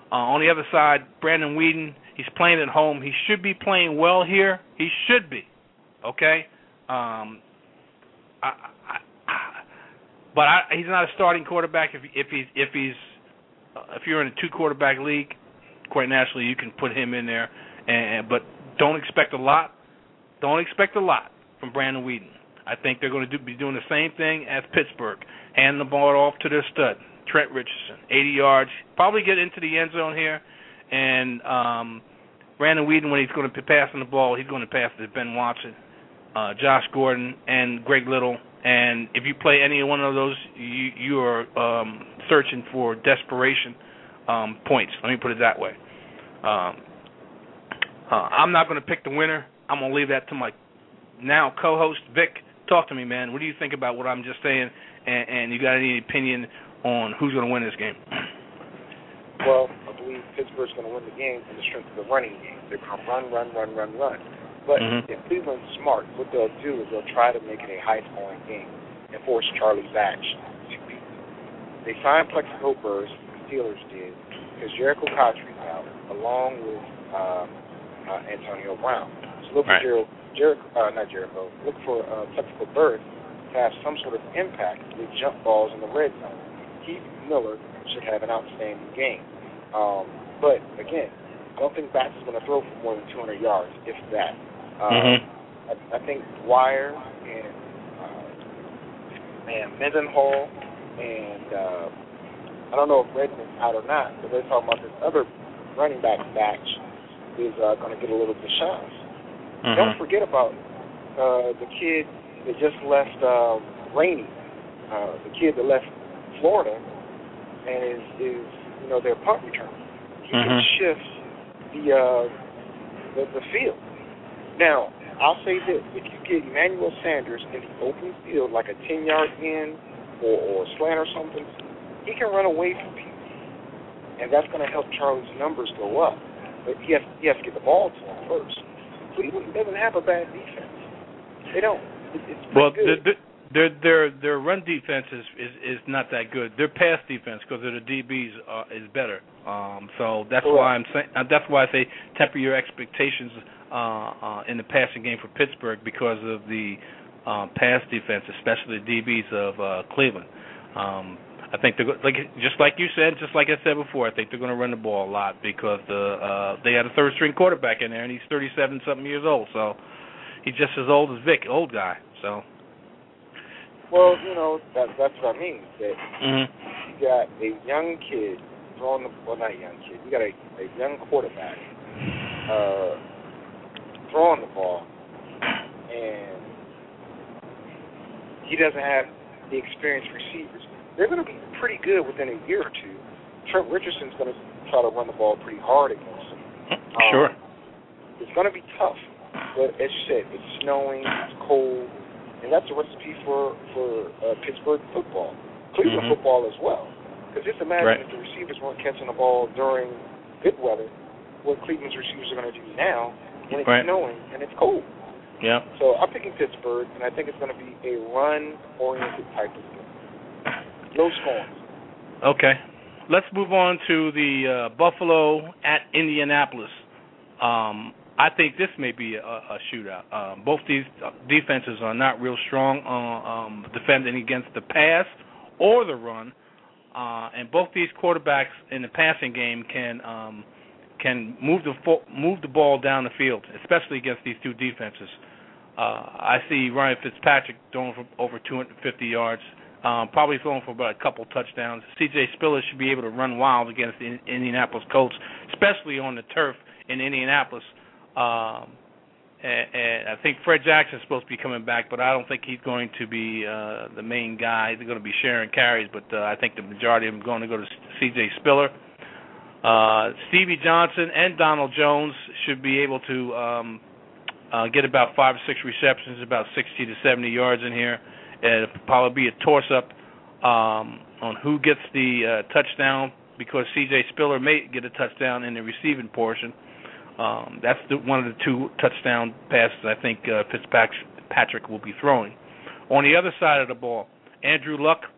Uh, on the other side, Brandon Weeden, he's playing at home. He should be playing well here. He should be, okay? Um, I, I, I, but I, he's not a starting quarterback. If, if he's if he's uh, if you're in a two quarterback league, quite naturally you can put him in there. And but don't expect a lot. Don't expect a lot from Brandon Weeden. I think they're going to do, be doing the same thing as Pittsburgh, handing the ball off to their stud, Trent Richardson, eighty yards, probably get into the end zone here, and um, Brandon Weeden, when he's going to be passing the ball, he's going to pass to Ben Watson, uh, Josh Gordon, and Greg Little. And if you play any one of those, you, you are um, searching for desperation um, points. Let me put it that way. Um, uh, I'm not going to pick the winner. I'm going to leave that to my now co-host, Vic. Talk to me, man. What do you think about what I'm just saying? And, and you got any opinion on who's going to win this game? Well, I believe Pittsburgh's going to win the game on the strength of the running game. They're going to run, run, run, run, run. But mm-hmm. if Cleveland's smart, what they'll do is they'll try to make it a high-scoring game and force Charlie Batch to beat them. They signed Plexico Burress, the Steelers did, because Jericho Cotchery's out, along with uh, uh, Antonio Brown. So look right. for Jericho, Jericho uh, not Jericho, look for uh, Plexico Burress to have some sort of impact with jump balls in the red zone. Keith Miller should have an outstanding game. Um, but, again, I don't think Batch is going to throw for more than two hundred yards, if that. Um, mm-hmm. I, I think Dwyer and uh, and Mendenhall and uh, I don't know if Redmond's out or not, but they're talking about this other running back Batch is uh, going to get a little bit shots. Mm-hmm. Don't forget about uh, the kid that just left uh, Rainey, uh, the kid that left Florida, and is, is you know their punt returner. He mm-hmm. can shift the, uh, the the field. Now, I'll say this. If you get Emmanuel Sanders in the open field, like a ten-yard in or, or a slant or something, he can run away from people. And that's going to help Charlie's numbers go up. But he has, he has to get the ball to him first. Cleveland doesn't have a bad defense. They don't. It, it's pretty well, good. The, the, their their their run defense is, is, is not that good. Their pass defense, because of the D Bs, uh, is better. Um, so that's Correct. why I'm saying. Uh, that's why I say temper your expectations uh, uh, in the passing game for Pittsburgh because of the uh, pass defense, especially the D Bs of uh, Cleveland. Um, I think they're like just like you said, just like I said before. I think they're going to run the ball a lot because the uh, they had a third string quarterback in there, and he's thirty-seven something years old. So he's just as old as Vic, old guy. So. Well, you know, that, that's what I mean. That mm-hmm. you got a young kid throwing the well, not a young kid. You got a, a young quarterback uh, throwing the ball, and he doesn't have the experienced receivers. They're going to be pretty good within a year or two. Trent Richardson's going to try to run the ball pretty hard against him. Um, sure. It's going to be tough, but as you said, it's snowing, it's cold. And that's a recipe for, for uh, Pittsburgh football. Cleveland mm-hmm. football as well. Because just imagine right. if the receivers weren't catching the ball during good weather, what Cleveland's receivers are going to do now when it's right. snowing and it's cold. Yeah. So I'm picking Pittsburgh, and I think it's going to be a run-oriented type of game. Low scoring. Okay. Let's move on to the uh, Buffalo at Indianapolis. Um I think this may be a, a shootout. Um, both these defenses are not real strong on um, defending against the pass or the run, uh, and both these quarterbacks in the passing game can um, can move the fo- move the ball down the field, especially against these two defenses. Uh, I see Ryan Fitzpatrick throwing for over two hundred fifty yards, um, probably throwing for about a couple touchdowns. C J Spiller should be able to run wild against the Indianapolis Colts, especially on the turf in Indianapolis. Um, and, and I think Fred Jackson's supposed to be coming back, but I don't think he's going to be uh, the main guy. They're going to be sharing carries, but uh, I think the majority of them are going to go to C J Spiller. Uh, Stevie Johnson and Donald Jones should be able to um, uh, get about five or six receptions, about sixty to seventy yards in here. And it'll probably be a toss-up um, on who gets the uh, touchdown because C J Spiller may get a touchdown in the receiving portion. Um, that's the, one of the two touchdown passes I think uh, Fitzpatrick will be throwing. On the other side of the ball, Andrew Luck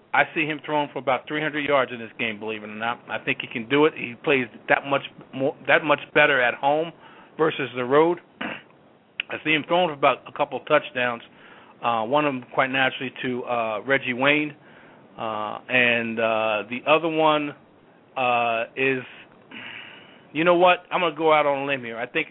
I see him throwing for about three hundred yards in this game. Believe it or not, I think he can do it. He plays that much more, that much better at home versus the road. I see him throwing for about a couple touchdowns. Uh, one of them quite naturally to uh, Reggie Wayne, uh, and uh, the other one uh, is, you know what? I'm gonna go out on a limb here. I think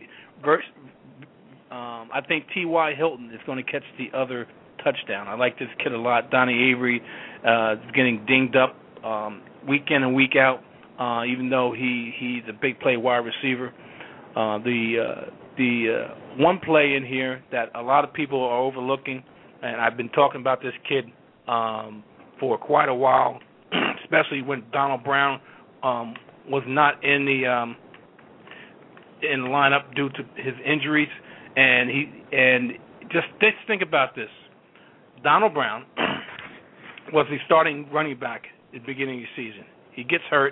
um, I think T Y. Hilton is going to catch the other touchdown. I like this kid a lot. Donnie Avery uh, is getting dinged up um, week in and week out, uh, even though he, he's a big play wide receiver. Uh, the uh, the uh, one play in here that a lot of people are overlooking, and I've been talking about this kid um, for quite a while, especially when Donald Brown um, was not in the um, in the lineup due to his injuries, and he and just, just think about this. Donald Brown was the starting running back at the beginning of the season. He gets hurt.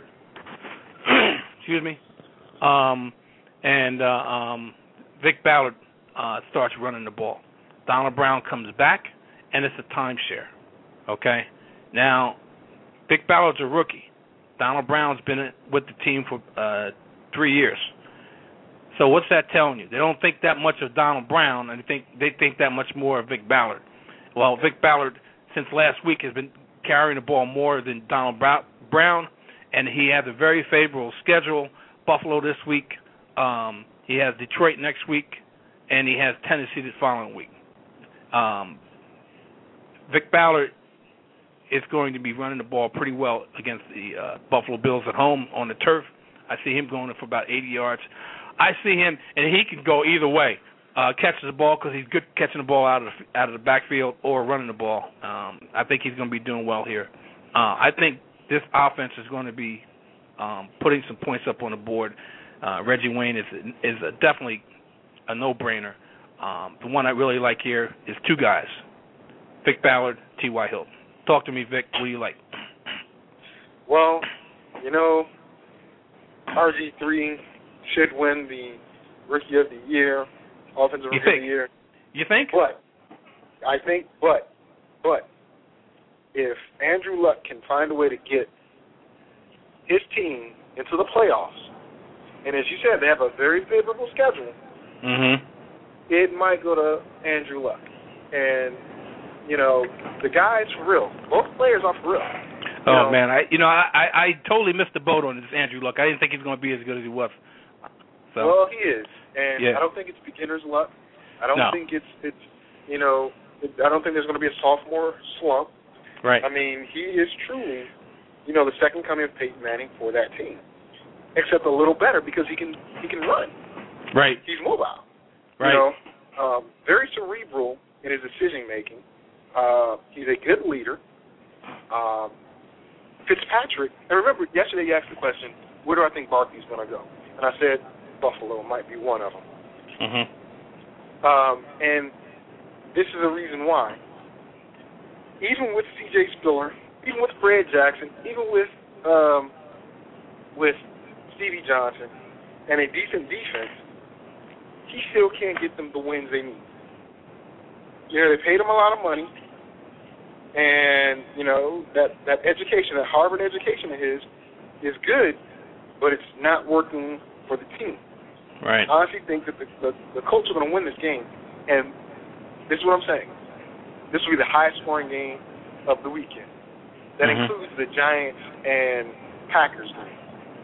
Excuse me. Um, and uh, um, Vic Ballard uh, starts running the ball. Donald Brown comes back, and it's a timeshare. Okay? Now, Vic Ballard's a rookie. Donald Brown's been with the team for uh, three years. So what's that telling you? They don't think that much of Donald Brown, and they think they think that much more of Vic Ballard. Well, Vic Ballard, since last week, has been carrying the ball more than Donald Brown, and he has a very favorable schedule. Buffalo this week. Um, he has Detroit next week, and he has Tennessee the following week. Um, Vic Ballard is going to be running the ball pretty well against the uh, Buffalo Bills at home on the turf. I see him going for about eighty yards. I see him, and he can go either way. Uh, catches the ball because he's good catching the ball out of the, out of the backfield or running the ball. Um, I think he's going to be doing well here. Uh, I think this offense is going to be um, putting some points up on the board. Uh, Reggie Wayne is is a, definitely a no-brainer. Um, the one I really like here is two guys, Vic Ballard, T Y. Hilton. Talk to me, Vic. What do you like? Well, you know, R G three should win the Rookie of the Year. Offensive Rookie of the Year. You think? But, I think, but, but, if Andrew Luck can find a way to get his team into the playoffs, and as you said, they have a very favorable schedule, mm-hmm. it might go to Andrew Luck. And, you know, the guy's for real. Both players are for real. You oh, know, man. I You know, I, I, I totally missed the boat on this Andrew Luck. I didn't think he was going to be as good as he was. So. Well, he is. And yeah. I don't think it's beginner's luck. I don't no. think it's, it's you know, it, I don't think there's going to be a sophomore slump. Right. I mean, he is truly, you know, the second coming of Peyton Manning for that team, except a little better because he can he can run. Right. He's mobile. Right. You know, um, very cerebral in his decision making. Uh, he's a good leader. Um, Fitzpatrick, and remember, yesterday you asked the question, where do I think Barkley's going to go? And I said, Buffalo might be one of them. Mm-hmm. Um, and this is the reason why. Even with C J Spiller, even with Fred Jackson, even with um, with Stevie Johnson, and a decent defense, he still can't get them the wins they need. You know, they paid him a lot of money, and, you know, that, that education, that Harvard education of his is good, but it's not working for the team. Right. I honestly think that the, the, the Colts are going to win this game, and this is what I'm saying. This will be the highest scoring game of the weekend. That mm-hmm. includes the Giants and Packers game.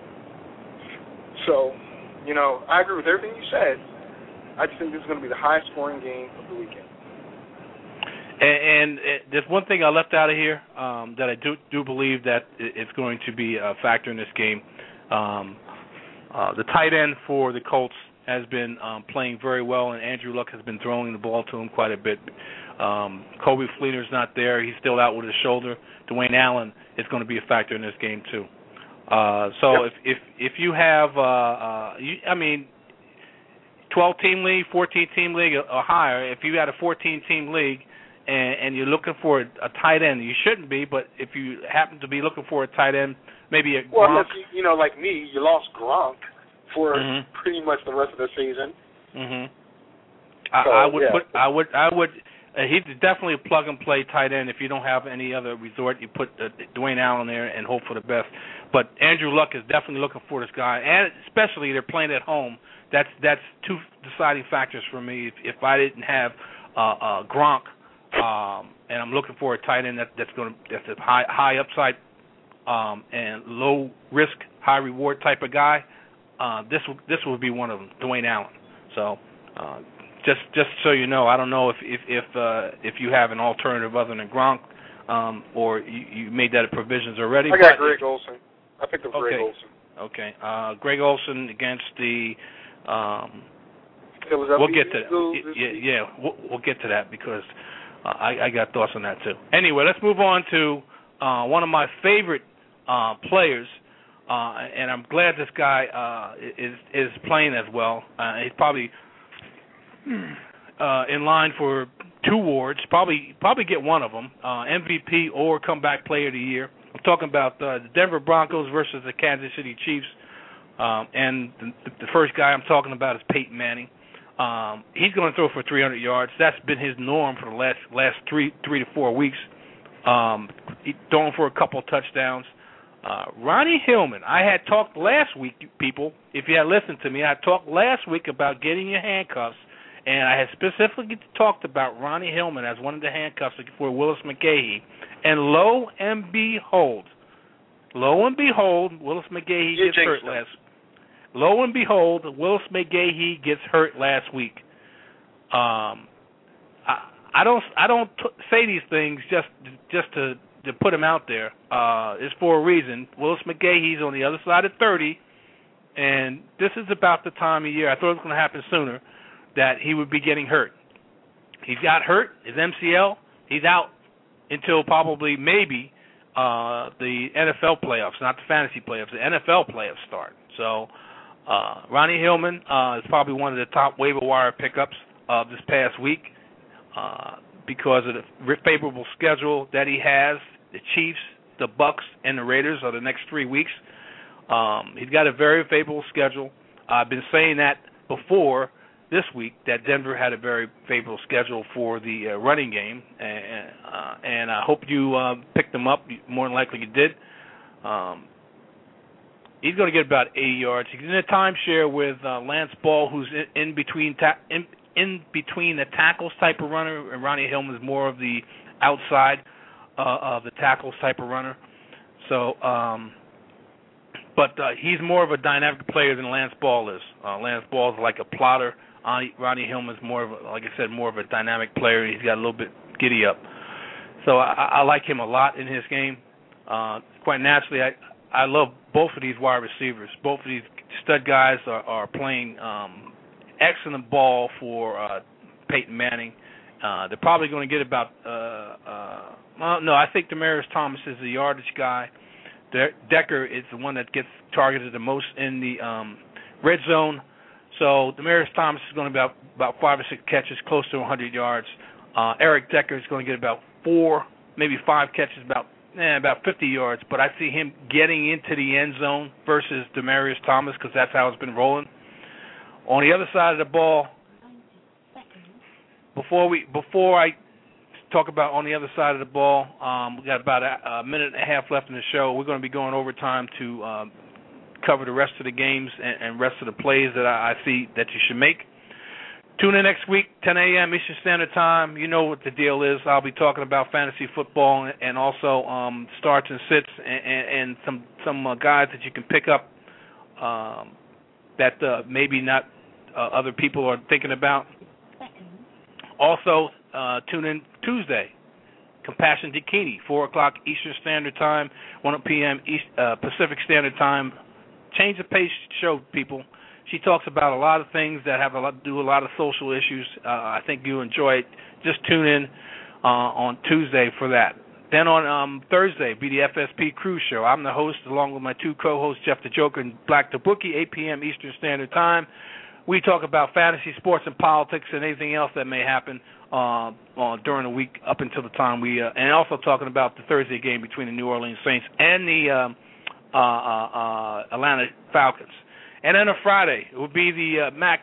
So, you know, I agree with everything you said. I just think this is going to be the highest scoring game of the weekend. And, and there's one thing I left out of here um, that I do do believe that it's going to be a factor in this game. Um, uh, the tight end for the Colts has been um, playing very well, and Andrew Luck has been throwing the ball to him quite a bit. Um, Kobe Fleener's not there. He's still out with his shoulder. Dwayne Allen is going to be a factor in this game, too. Uh, so yep. if, if if you have, uh, uh, you, I mean, twelve-team league, fourteen-team league or higher, if you had a fourteen-team league and, and you're looking for a, a tight end, you shouldn't be, but if you happen to be looking for a tight end, maybe a Well, Gronk. unless you, you know, like me, you lost Gronk for mm-hmm. pretty much the rest of the season. Mm-hmm. I, so, I would yeah. put, I would, I would, Uh, he's definitely a plug-and-play tight end. If you don't have any other resort, you put uh, Dwayne Allen there and hope for the best. But Andrew Luck is definitely looking for this guy, and especially they're playing at home. That's that's two deciding factors for me. If, if I didn't have uh, uh, Gronk, um, and I'm looking for a tight end that, that's going to that's a high high upside um, and low risk, high reward type of guy, uh, this this would be one of them, Dwayne Allen. So. Uh, Just, just so you know, I don't know if if if, uh, if you have an alternative other than Gronk, um, or you, you made that provisions already. I got Greg Olsen. I picked up Greg okay. Olsen. Okay, uh, Greg Olsen against the. Um, we'll get to that. Yeah, yeah, we'll, we'll get to that because uh, I, I got thoughts on that too. Anyway, let's move on to uh, one of my favorite uh, players. Uh, and I'm glad this guy uh, is is playing as well. Uh, he's probably uh, in line for two awards. Probably probably get one of them, uh, M V P or Comeback Player of the Year. I'm talking about uh, the Denver Broncos versus the Kansas City Chiefs. Um, and the, the first guy I'm talking about is Peyton Manning. Um, he's going to throw for three hundred yards. That's been his norm for the last last three three to four weeks. Um, he's throwing for a couple touchdowns. Uh, Ronnie Hillman, I had talked last week, people, if you had listened to me, I talked last week about getting your handcuffs, and I had specifically talked about Ronnie Hillman as one of the handcuffs for Willis McGahee. And lo and behold, lo and behold, Willis McGahee you gets hurt last Lo and behold, Willis McGahee gets hurt last week. Um, I, I don't I don't t- say these things just just to to put him out there. Uh, it's for a reason. Willis McGahee's on the other side of thirty, and this is about the time of year, I thought it was going to happen sooner, that he would be getting hurt. He got hurt, his M C L, he's out until probably maybe uh, the N F L playoffs, not the fantasy playoffs, the N F L playoffs start. So uh, Ronnie Hillman uh, is probably one of the top waiver wire pickups of this past week. Uh, because of the favorable schedule that he has, the Chiefs, the Bucks, and the Raiders are the next three weeks. Um, he's got a very favorable schedule. I've been saying that before this week, that Denver had a very favorable schedule for the uh, running game, and, uh, and I hope you uh, picked them up. More than likely you did. Um, he's going to get about eighty yards. He's in a timeshare with uh, Lance Ball, who's in, in between ta- in, in between the tackles type of runner, and Ronnie Hillman is more of the outside uh, of the tackles type of runner. So, um, but uh, he's more of a dynamic player than Lance Ball is. Uh, Lance Ball is like a plotter. Uh, Ronnie Hillman is more of, a, like I said, more of a dynamic player. He's got a little bit giddy up. So I, I like him a lot in his game. Uh, quite naturally, I I love both of these wide receivers. Both of these stud guys are, are playing um, excellent ball for uh, Peyton Manning. Uh, they're probably going to get about, uh, uh, well, no, I think Demaryius Thomas is the yardage guy. De- Decker is the one that gets targeted the most in the um, red zone. So Demaryius Thomas is going to be about, about five or six catches, close to one hundred yards. Uh, Eric Decker is going to get about four, maybe five catches, about eh, about fifty yards. But I see him getting into the end zone versus Demaryius Thomas because that's how it's been rolling. On the other side of the ball, before we before I talk about on the other side of the ball, um, we got about a, a minute and a half left in the show. We're going to be going overtime to um, cover the rest of the games and, and rest of the plays that I, I see that you should make. Tune in next week, ten a.m. Eastern Standard Time. You know what the deal is. I'll be talking about fantasy football and, and also um, starts and sits and, and, and some some uh, guys that you can pick up um, that uh, maybe not uh, other people are thinking about. Also, uh, tune in Tuesday, Compassion Dakini, four o'clock Eastern Standard Time, one p.m. East, uh, Pacific Standard Time. Change the pace show, people. She talks about a lot of things that have a lot to do with a lot of social issues. Uh, I think you'll enjoy it. Just tune in uh, on Tuesday for that. Then on um, Thursday, be the F S P Cruise Show. I'm the host along with my two co-hosts, Jeff the Joker and Black the Bookie, eight p.m. Eastern Standard Time. We talk about fantasy, sports, and politics and anything else that may happen uh, uh, during the week up until the time we, uh, and also talking about the Thursday game between the New Orleans Saints and the um, uh, uh, uh, Atlanta Falcons. And then on Friday, it would be the uh, Mac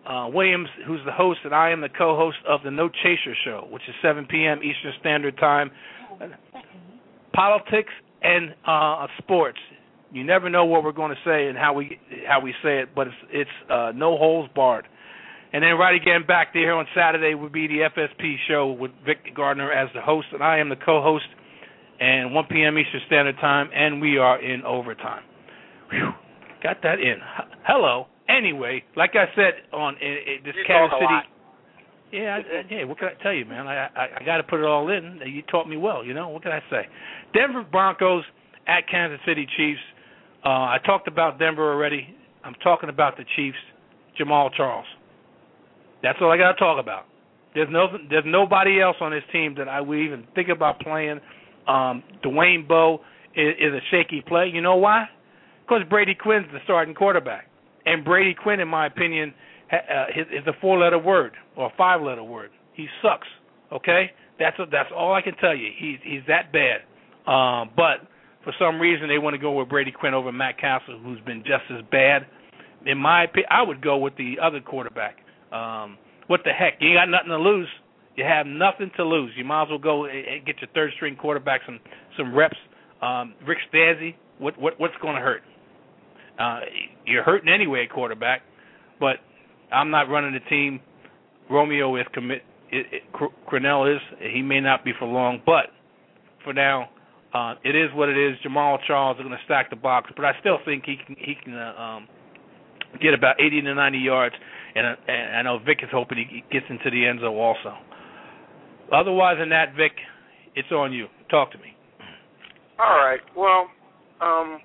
uh, Williams, who's the host, and I am the co-host of the No Chaser Show, which is seven p.m. Eastern Standard Time. Politics and uh, sports. You never know what we're going to say and how we how we say it, but it's, it's uh, no holds barred. And then right again back there on Saturday would be the F S P show with Vic Gardner as the host, and I am the co-host, and one p.m. Eastern Standard Time, and we are in overtime. Whew, got that in. H- hello. Anyway, like I said on uh, this you Kansas City. Lot. Yeah, I, yeah. What can I tell you, man? I I, I got to put it all in. You taught me well. You know what can I say? Denver Broncos at Kansas City Chiefs. Uh, I talked about Denver already. I'm talking about the Chiefs. Jamal Charles. That's all I got to talk about. There's no there's nobody else on this team that I would even think about playing. Um, Dwayne Bowe is, is a shaky play. You know why? Because Brady Quinn's the starting quarterback, and Brady Quinn, in my opinion, uh, is, is a four-letter word or a five-letter word. He sucks. Okay, that's a, that's all I can tell you. He's he's that bad. Um, but for some reason, they want to go with Brady Quinn over Matt Castle, who's been just as bad. In my opinion, I would go with the other quarterback. Um, what the heck? You ain't got nothing to lose. You have nothing to lose. You might as well go and get your third-string quarterback some some reps. Um, Rick Stazzi, what what what's going to hurt? Uh, you're hurting anyway at quarterback, but I'm not running the team. Romeo is commit. It, it, Crennel is. He may not be for long, but for now, uh, it is what it is. Jamal Charles is going to stack the box, but I still think he can he can uh, um, get about eighty to ninety yards, and, uh, and I know Vic is hoping he gets into the end zone also. Otherwise than that, Vic, it's on you. Talk to me. All right. Well, um,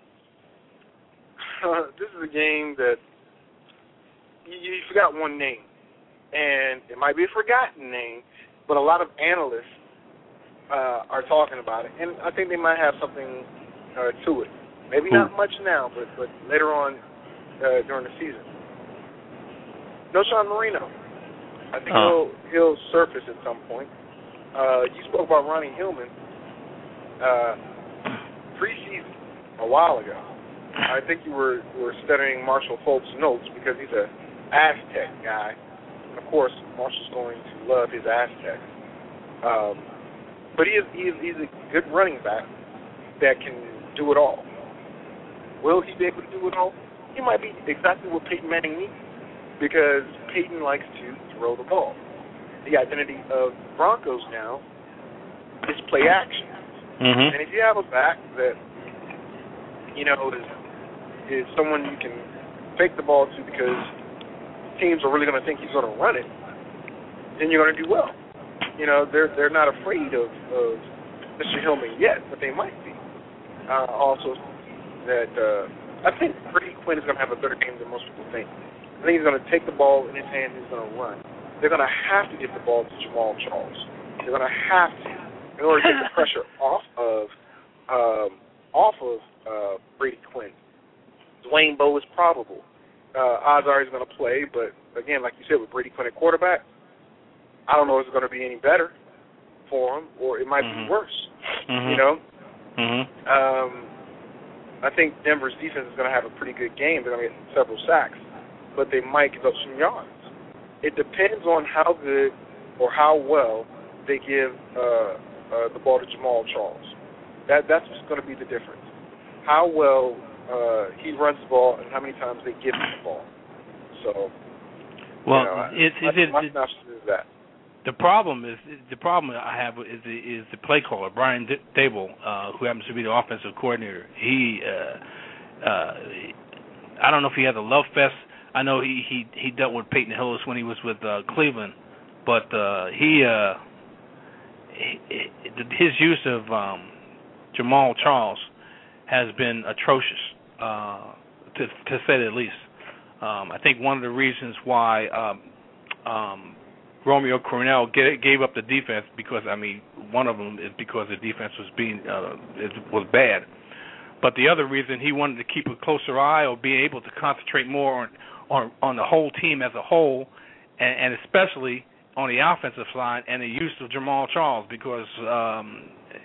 this is a game that you, you forgot one name, and it might be a forgotten name, but a lot of analysts uh, are talking about it, and I think they might have something uh, to it. Maybe Ooh. not much now, but but later on uh, during the season. Noshawn Marino. I think uh. he'll he'll surface at some point. Uh, you spoke about Ronnie Hillman uh, preseason a while ago. I think you were were studying Marshall Folk's notes because he's a Aztec guy. And of course, Marshall's going to love his Aztecs. Um, but he is, he is he's a good running back that can do it all. Will he be able to do it all? He might be exactly what Peyton Manning needs because Peyton likes to throw the ball. The identity of Broncos now is play action. Mm-hmm. And if you have a back that, you know, is, is someone you can fake the ball to because teams are really going to think he's going to run it, then you're going to do well. You know, they're they're not afraid of, of Mister Hillman yet, but they might be. Uh, also, that uh, I think Brady Quinn is going to have a better game than most people think. I think he's going to take the ball in his hand and he's going to run. They're going to have to get the ball to Jamal Charles. They're going to have to in order to take the pressure off of um, off of uh, Brady Quinn. Dwayne Bowe is probable. Uh, odds are he's going to play, but again, like you said, with Brady Quinn at quarterback, I don't know if it's going to be any better for him, or it might mm-hmm. be worse. Mm-hmm. You know, mm-hmm. um, I think Denver's defense is going to have a pretty good game. They're going to get several sacks, but they might give up some yards. It depends on how good or how well they give uh, uh, the ball to Jamal Charles. That that's what's going to be the difference. How well uh, he runs the ball and how many times they give him the ball. So, well, you know, it's, my, it's, my it's, synopsis is that. The problem is the problem I have is the, is the play caller Brian Dable, uh, who happens to be the offensive coordinator. He, uh, uh, I don't know if he had a love fest. I know he, he, he dealt with Peyton Hillis when he was with uh, Cleveland, but uh, he, uh, he his use of um, Jamal Charles has been atrocious, uh, to to say the least. Um, I think one of the reasons why. Um, um, Romeo Crennel gave up the defense because, I mean, one of them is because the defense was being uh, was bad. But the other reason he wanted to keep a closer eye or be able to concentrate more on on, on the whole team as a whole, and, and especially on the offensive side and the use of Jamal Charles because, um,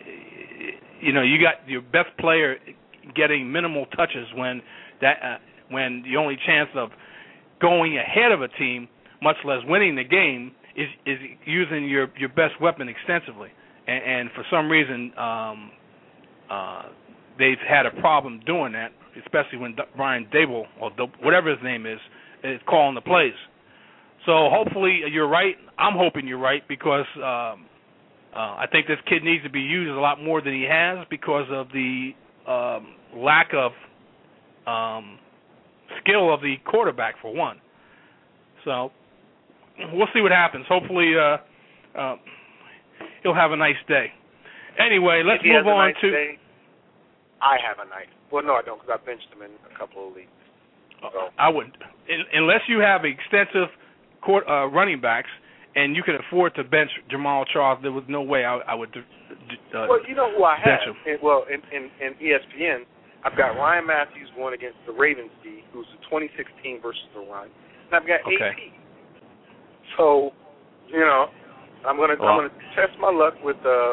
you know, you got your best player getting minimal touches when that uh, when the only chance of going ahead of a team, much less winning the game, is is using your, your best weapon extensively. And, and for some reason, um, uh, they've had a problem doing that, especially when D- Brian Dable, or D- whatever his name is, is calling the plays. So hopefully you're right. I'm hoping you're right because um, uh, I think this kid needs to be used a lot more than he has because of the um, lack of um, skill of the quarterback, for one. So we'll see what happens. Hopefully uh, uh, he'll have a nice day. Anyway, let's if he move has a on nice to. Day, I have a nice. Well, no, I don't, because I benched him in a couple of leagues. So. I wouldn't, unless you have extensive court, uh, running backs and you can afford to bench Jamal Charles. There was no way I, I would. Uh, well, you know who I bench have. him. In, well, in, in, in E S P N, I've got Ryan Matthews going against the Ravens D, who's the twenty sixteen versus the run, and I've got okay. A P. So, you know, I'm gonna well, I'm gonna test my luck with. Uh,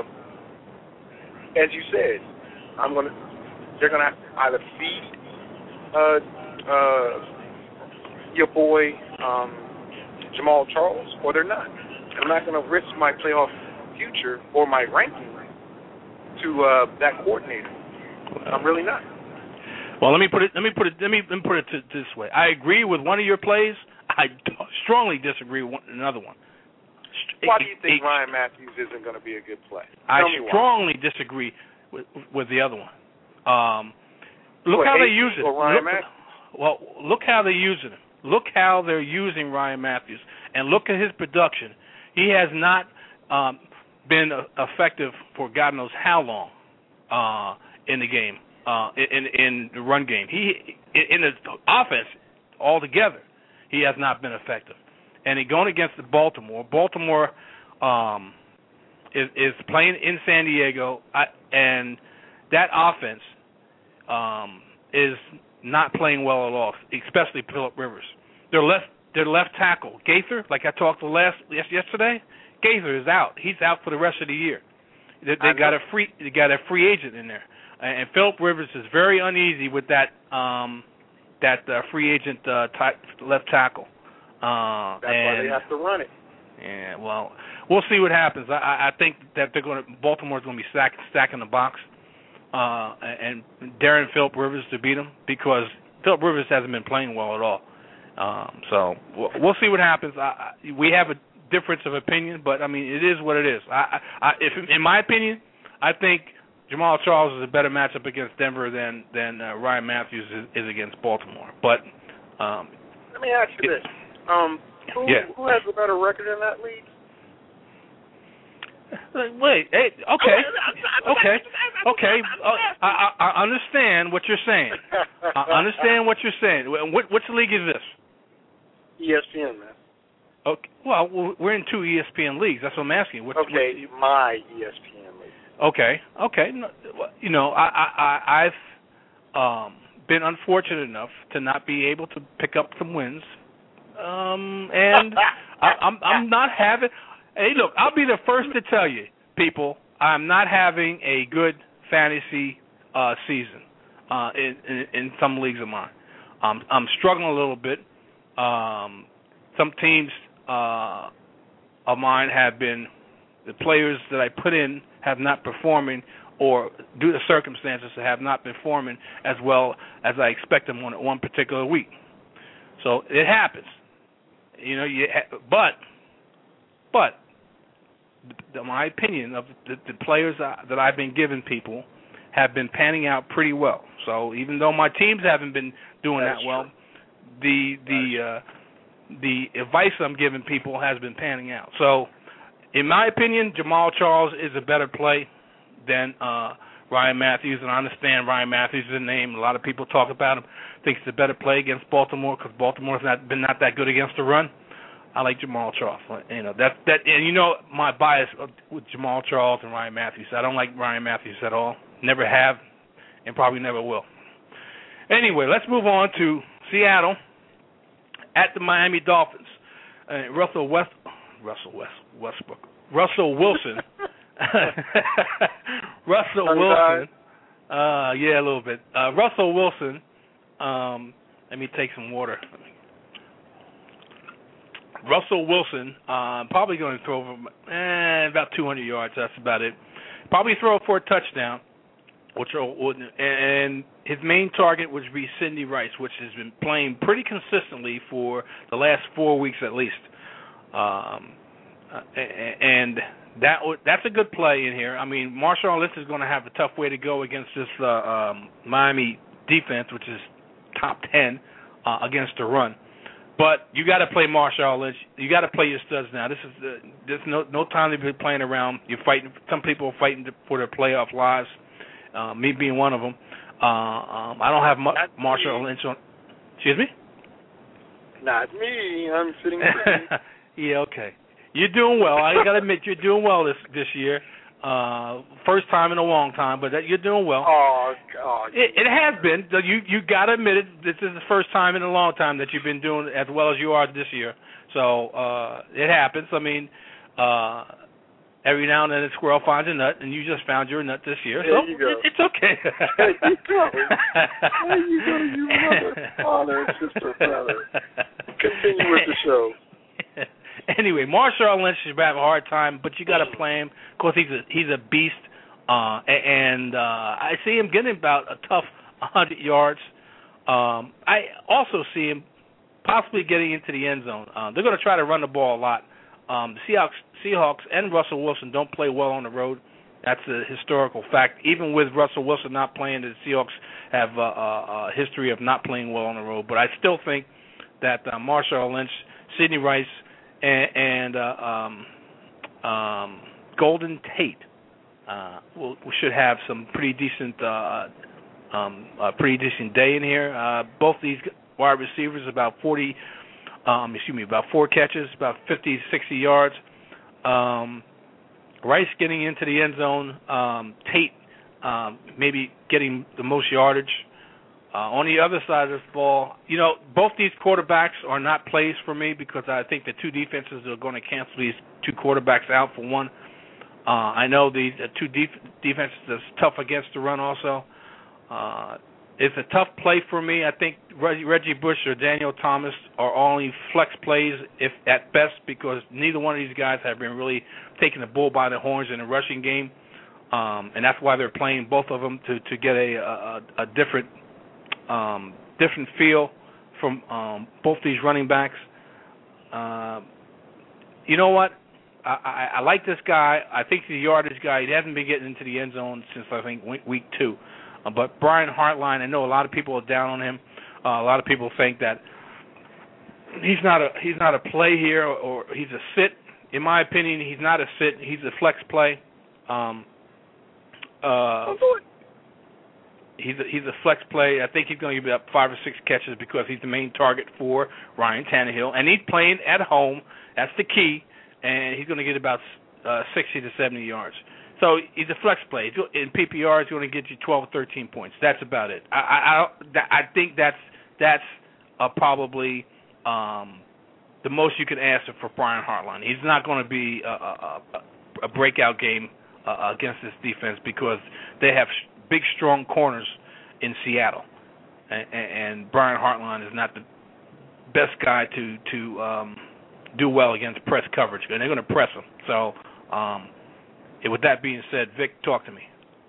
as you said, I'm gonna. They're gonna either feed uh, uh, your boy um, Jamal Charles, or they're not. I'm not gonna risk my playoff future or my ranking to uh, that coordinator. I'm really not. Well, let me put it. Let me put it. Let me, let me put it to, this way. I agree with one of your plays. I strongly disagree with one, another one. Why do you think it, Ryan Matthews isn't going to be a good play? I Tell strongly disagree with, with the other one. Um, look what, how they A P use it. Ryan look, Matthews? Well, look how they're using him. Look how they're using Ryan Matthews, and look at his production. He has not um, been effective for God knows how long uh, in the game, uh, in in the run game. He in the offense altogether, he has not been effective. And he going against the Baltimore. Baltimore um, is, is playing in San Diego, I, and that offense um, is not playing well at all, especially Phillip Rivers. Their left, their left tackle, Gaither, like I talked to last yesterday, Gaither is out. He's out for the rest of the year. They, they got a free, they got a free agent in there, and Phillip Rivers is very uneasy with that um, that uh, free agent uh, t- left tackle. Uh, That's and, why they have to run it. Yeah, well, we'll see what happens. I, I think that they're going to Baltimore's going to be stack, stacking the box, uh, and daring Phillip Rivers to beat him because Phillip Rivers hasn't been playing well at all. Um, so we'll, we'll see what happens. I, I, we have a difference of opinion, but I mean it is what it is. I, I, if in my opinion, I think Jamal Charles is a better matchup against Denver than than uh, Ryan Matthews is, is against Baltimore. But um, let me ask you it, this. Um, who, yeah. who has a better record in that league? Wait, hey, okay, okay, okay. Uh, I, I understand what you're saying. I understand what you're saying. What, which league is this? E S P N, man. Okay. Well, we're in two E S P N leagues. That's what I'm asking. What, okay, what, my E S P N league. Okay, okay. You know, I, I, I've um, been unfortunate enough to not be able to pick up some wins. Um, and I, I'm I'm not having. Hey, look, I'll be the first to tell you, people, I'm not having a good fantasy uh, season uh, in, in in some leagues of mine. Um, I'm struggling a little bit. Um, some teams uh, of mine have been the players that I put in have not performing, or due to circumstances, have not been performing as well as I expect them on one particular week. So it happens. You know, you ha- but, but, the, my opinion of the, the players that I've been giving people have been panning out pretty well. So even though my teams haven't been doing that, that well, true. the the uh, the advice I'm giving people has been panning out. So, in my opinion, Jamal Charles is a better play than uh, Ryan Matthews, and I understand Ryan Matthews is a name. A lot of people talk about him. Think it's a better play against Baltimore because Baltimore's not been not that good against the run. I like Jamal Charles. You know that that, and you know my bias with Jamal Charles and Ryan Matthews. I don't like Ryan Matthews at all. Never have, and probably never will. Anyway, let's move on to Seattle at the Miami Dolphins. Uh, Russell West, Russell West, Westbrook, Russell Wilson, Russell Wilson. Uh, yeah, a little bit. Uh, Russell Wilson. Um, let me take some water. Russell Wilson, uh, probably going to throw for eh, about two hundred yards. That's about it. Probably throw for a touchdown, which will, and his main target would be Sidney Rice, which has been playing pretty consistently for the last four weeks at least. Um, and that that's a good play in here. I mean, Marshawn Lynch is going to have a tough way to go against this uh, um, Miami defense, which is top ten uh, against the run. But you got to play Marshawn Lynch. You got to play your studs now. This is the, there's no no time to be playing around. You're fighting. Some people are fighting for their playoff lives. Uh, me being one of them. Uh, um, I don't have much Marshawn Lynch on. Excuse me. Not me. I'm sitting. Yeah. Okay. You're doing well. I got to admit you're doing well this this year. Uh, first time in a long time, but that, you're doing well. Oh, God. It, it has been. You you got to admit it. This is the first time in a long time that you've been doing as well as you are this year. So uh, it happens. I mean, uh, every now and then a squirrel finds a nut, and you just found your nut this year. There so you go. It, it's okay. There you go. There you go, you mother, father, and sister, brother. Continue with the show. Anyway, Marshawn Lynch is having a hard time, but you got to play him because he's a he's a beast, uh, and uh, I see him getting about a tough one hundred yards. Um, I also see him possibly getting into the end zone. Uh, they're going to try to run the ball a lot. Um, the Seahawks, Seahawks and Russell Wilson don't play well on the road. That's a historical fact. Even with Russell Wilson not playing, the Seahawks have a, a, a history of not playing well on the road. But I still think that uh, Marshawn Lynch, Sidney Rice, and, and uh, um, um, Golden Tate uh, will, should have some pretty decent, uh, um, a pretty decent day in here. Uh, both these wide receivers about forty, um, excuse me, about four catches, about fifty, sixty yards. Um, Rice getting into the end zone. Um, Tate um, maybe getting the most yardage. Uh, on the other side of the ball, you know, both these quarterbacks are not plays for me because I think the two defenses are going to cancel these two quarterbacks out for one. Uh, I know the, the two def- defenses are tough against the run also. Uh, it's a tough play for me. I think Reggie, Reggie Bush or Daniel Thomas are only flex plays if at best because neither one of these guys have been really taking the bull by the horns in the rushing game, um, and that's why they're playing both of them to, to get a, a, a different – Um, different feel from um, both these running backs. Uh, you know what? I, I, I like this guy. I think he's a yardage guy. He hasn't been getting into the end zone since, I think, week, week two. Uh, but Brian Hartline, I know a lot of people are down on him. Uh, a lot of people think that he's not a he's not a play here or, or he's a sit. In my opinion, he's not a sit. He's a flex play. Um, uh, He's a, he's a flex play. I think he's going to give up five or six catches because he's the main target for Ryan Tannehill. And he's playing at home. That's the key. And he's going to get about uh, sixty to seventy yards. So he's a flex play. In P P R, he's going to get you twelve or thirteen points. That's about it. I I, I think that's that's uh, probably um, the most you can ask for Brian Hartline. He's not going to be a, a, a breakout game uh, against this defense because they have – big, strong corners in Seattle, and, and Brian Hartline is not the best guy to to um, do well against press coverage, and they're going to press him. So, um, with that being said, Vic, talk to me.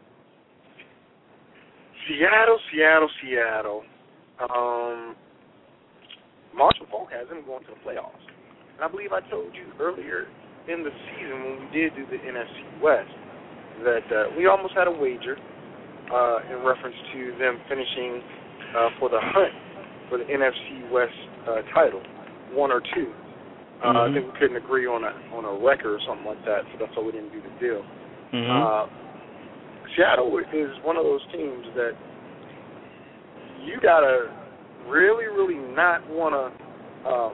Seattle, Seattle, Seattle. Um, Marshall Faulk hasn't gone to the playoffs, and I believe I told you earlier in the season when we did do the N F C West that uh, we almost had a wager. Uh, in reference to them finishing uh, for the hunt for the N F C West uh, title, one or two. Uh, mm-hmm. I think we couldn't agree on a on a record or something like that, so that's why we didn't do the deal. Mm-hmm. Uh, Seattle is one of those teams that you gotta really, really not wanna um,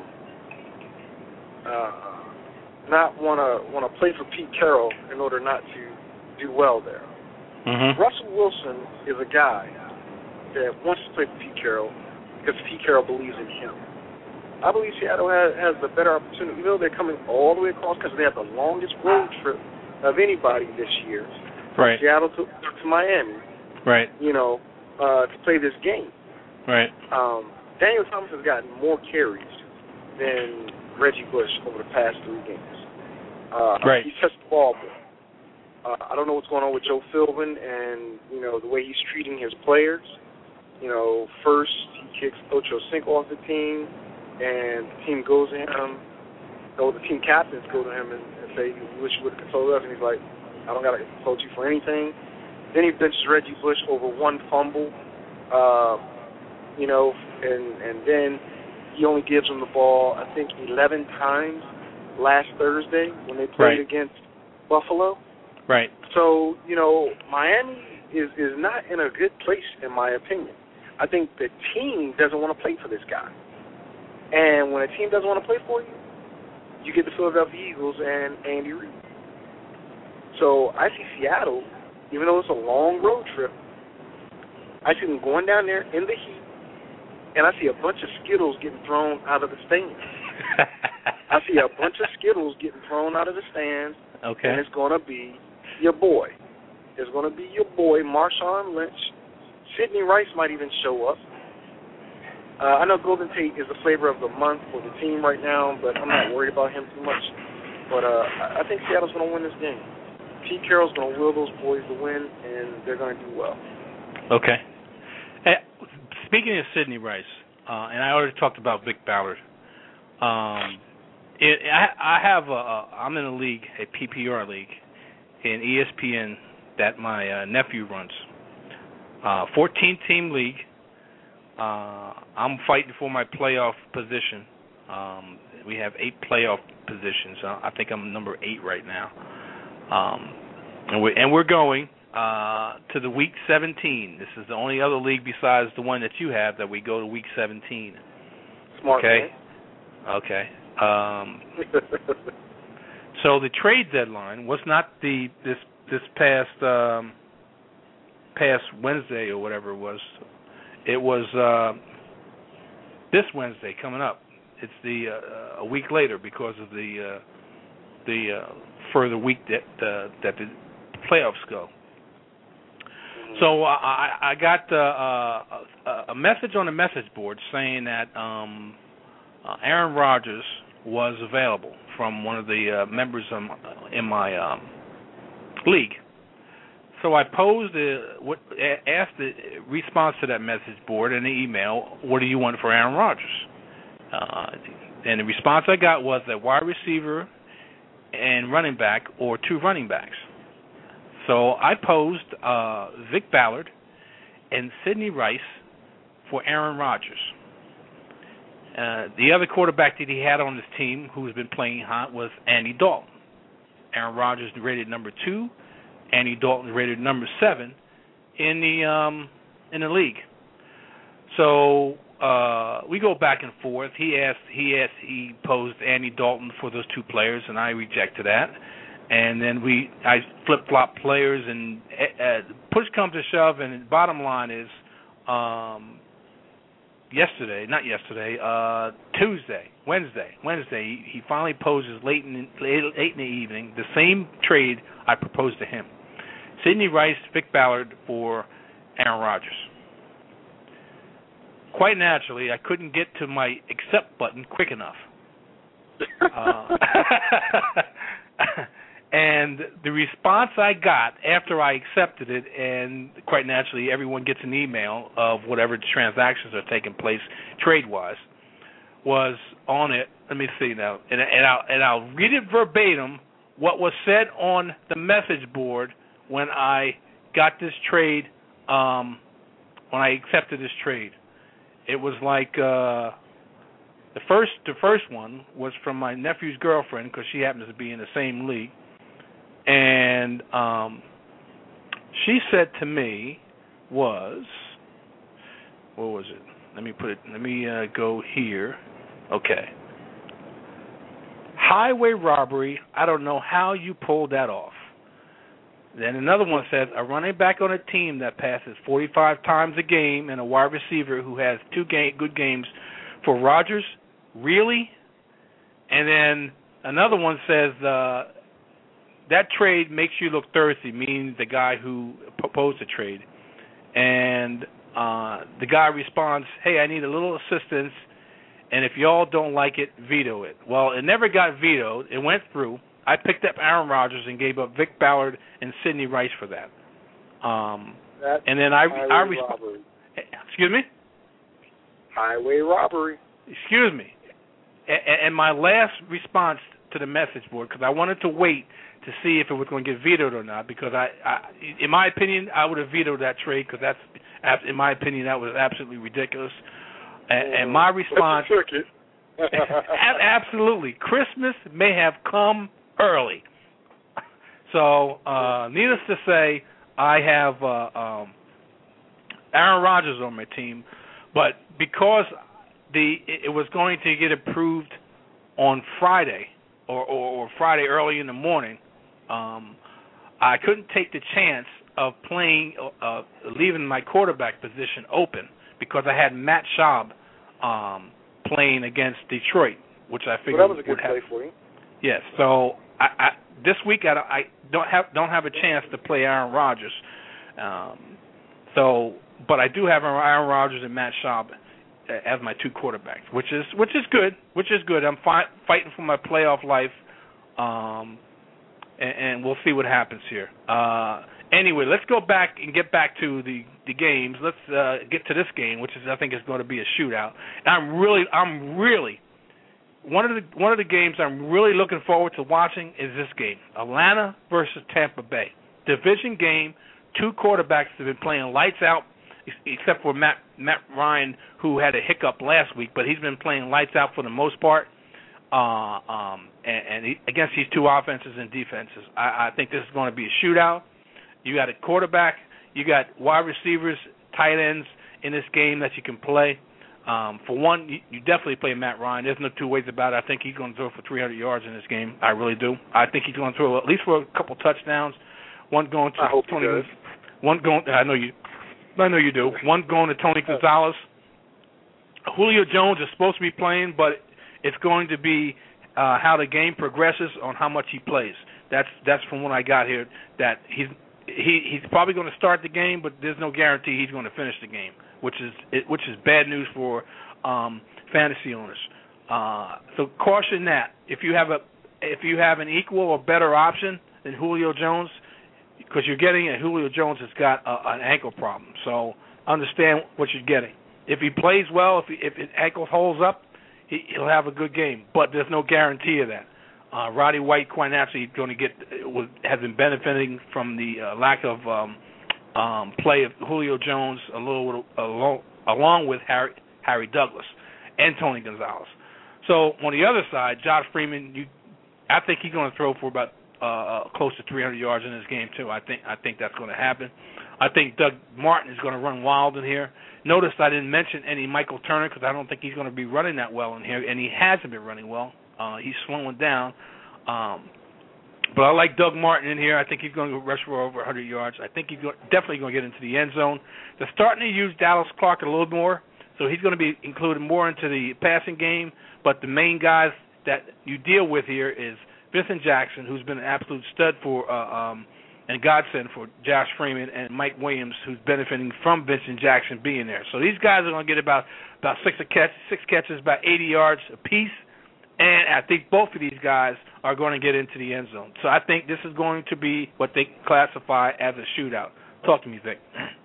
uh, not wanna wanna play for Pete Carroll in order not to do well there. Mm-hmm. Russell Wilson is a guy that wants to play for Pete Carroll because Pete Carroll believes in him. I believe Seattle has, has the better opportunity. You know, they're coming all the way across because they have the longest road trip of anybody this year. Right. From Seattle to, to Miami. Right. You know, uh, to play this game. Right. Um, Daniel Thomas has gotten more carries than Reggie Bush over the past three games. Uh, right. He's touched the ball more. Uh, I don't know what's going on with Joe Philbin and, you know, the way he's treating his players. You know, first he kicks Ocho Cinco off the team, and the team goes to him, or the team captains go to him and, and say, you wish you would have controlled us, and he's like, I don't got to consult you for anything. Then he benches Reggie Bush over one fumble, uh, you know, and, and then he only gives him the ball, I think, eleven times last Thursday when they played right. against Buffalo. Right. So, you know, Miami is, is not in a good place, in my opinion. I think the team doesn't want to play for this guy. And when a team doesn't want to play for you, you get the Philadelphia Eagles and Andy Reid. So I see Seattle, even though it's a long road trip, I see them going down there in the heat, and I see a bunch of Skittles getting thrown out of the stands. I see a bunch of Skittles getting thrown out of the stands, okay. and it's going to be your boy. It's going to be your boy, Marshawn Lynch. Sidney Rice might even show up. Uh, I know Golden Tate is the flavor of the month for the team right now, but I'm not worried about him too much. But uh, I think Seattle's going to win this game. Pete Carroll's going to will those boys to win, and they're going to do well. Okay. Hey, speaking of Sidney Rice, uh, and I already talked about Vic Ballard. Um, it, I, I have a, a, I'm in a league, a P P R league, in E S P N that my uh, nephew runs. Uh, fourteen-team league. Uh, I'm fighting for my playoff position. Um, we have eight playoff positions. Uh, I think I'm number eight right now. Um, and, we're, and we're going uh, to the week seventeen. This is the only other league besides the one that you have that we go to week seventeen. Smart, okay. Man. Okay. Um, so the trade deadline was not the this this past um, past Wednesday or whatever it was. It was uh, this Wednesday coming up. It's the uh, a week later because of the uh, the uh, further week that uh, that the playoffs go. So uh, I, I got uh, uh, a message on the message board saying that um, uh, Aaron Rodgers was available from one of the uh, members of, in my um, league. So I posed, a, what, asked the response to that message board in the email, what do you want for Aaron Rodgers? Uh, and the response I got was that wide receiver and running back or two running backs. So I posed uh, Vic Ballard and Sidney Rice for Aaron Rodgers. Uh, the other quarterback that he had on his team who has been playing hot was Andy Dalton. Aaron Rodgers rated number two. Andy Dalton rated number seven in the um, in the league. So uh, we go back and forth. He asked, he asked, he posed Andy Dalton for those two players, and I rejected that. And then we, I flip flop players, and uh, push comes to shove. And the bottom line is, um, yesterday, not yesterday, uh, Tuesday, Wednesday, Wednesday, he, he finally poses late in late, late in the evening the same trade I proposed to him. Sidney Rice, Vic Ballard for Aaron Rodgers. Quite naturally, I couldn't get to my accept button quick enough. Uh, and the response I got after I accepted it, and quite naturally everyone gets an email of whatever transactions are taking place trade-wise, was on it. Let me see now. And, and, I'll, and I'll read it verbatim, what was said on the message board when I got this trade, um, when I accepted this trade. It was like uh, the first the first one was from my nephew's girlfriend because she happens to be in the same league. And um, she said to me was, what was it? Let me put it, let me uh, go here. Okay. Highway robbery, I don't know how you pulled that off. Then another one says, a running back on a team that passes forty-five times a game and a wide receiver who has two game, good games for Rodgers? Really? And then another one says, uh, that trade makes you look thirsty, meaning the guy who proposed the trade. And uh, the guy responds, hey, I need a little assistance and if y'all don't like it, veto it. Well, it never got vetoed. It went through. I picked up Aaron Rodgers and gave up Vic Ballard and Sidney Rice for that. Um, That's and then I, I responded. Excuse me? Highway robbery. Excuse me. And, and my last response to the message board, because I wanted to wait to see if it was going to get vetoed or not, because I, I in my opinion, I would have vetoed that trade, because that's, in my opinion, that was absolutely ridiculous. And, and my response, absolutely, Christmas may have come early. So, uh, needless to say, I have uh, um, Aaron Rodgers on my team, but because the it was going to get approved on Friday or, or, or Friday early in the morning, um, I couldn't take the chance of playing, uh, leaving my quarterback position open because I had Matt Schaub um, playing against Detroit, which I figured well, that was a good would have, play for you. Yes, so I, I, this week I, I don't have don't have a chance to play Aaron Rodgers. Um, so, but I do have Aaron Rodgers and Matt Schaub as my two quarterbacks, which is which is good, which is good. I'm fi- fighting for my playoff life, um, and, and we'll see what happens here. Uh, anyway, let's go back and get back to the, the games. Let's uh, get to this game, which is I think is going to be a shootout. And I'm really, I'm really one of the one of the games I'm really looking forward to watching is this game: Atlanta versus Tampa Bay, division game. Two quarterbacks have been playing lights out, except for Matt Matt Ryan, who had a hiccup last week, but he's been playing lights out for the most part. Uh, um, and and he, against these two offenses and defenses, I, I think this is going to be a shootout. You got a quarterback, you got wide receivers, tight ends in this game that you can play. Um, for one, you, you definitely play Matt Ryan. There's no two ways about it. I think he's going to throw for three hundred yards in this game. I really do. I think he's going to throw at least for a couple touchdowns. One going to I hope Tony. he does. One going. I know you. I know you do. One going to Tony Gonzalez. Julio Jones is supposed to be playing, but it's going to be uh, how the game progresses on how much he plays. That's that's from what I got here. That he's he he's probably going to start the game, but there's no guarantee he's going to finish the game, which is which is bad news for um, fantasy owners. Uh, so caution that if you have a if you have an equal or better option than Julio Jones, because you're getting it, Julio Jones has got a, an ankle problem. So understand what you're getting. If he plays well, if he, if his ankle holds up, he, he'll have a good game. But there's no guarantee of that. Uh, Roddy White, quite naturally, going to get was, has been benefiting from the uh, lack of um, um, play of Julio Jones, a little along, along with Harry Harry Douglas and Tony Gonzalez. So on the other side, Josh Freeman, you, I think he's going to throw for about uh, close to three hundred yards in this game too. I think I think that's going to happen. I think Doug Martin is going to run wild in here. Notice I didn't mention any Michael Turner because I don't think he's going to be running that well in here, and he hasn't been running well. Uh, he's slowing down. Um, but I like Doug Martin in here. I think he's going to rush for over one hundred yards. I think he's go- definitely going to get into the end zone. They're starting to use Dallas Clark a little more, so he's going to be included more into the passing game. But the main guys that you deal with here is Vincent Jackson, who's been an absolute stud for uh, um, and godsend for Josh Freeman, and Mike Williams, who's benefiting from Vincent Jackson being there. So these guys are going to get about about six catch, six catches, about eighty yards apiece. And I think both of these guys are going to get into the end zone. So I think this is going to be what they classify as a shootout. Talk to me, Vic.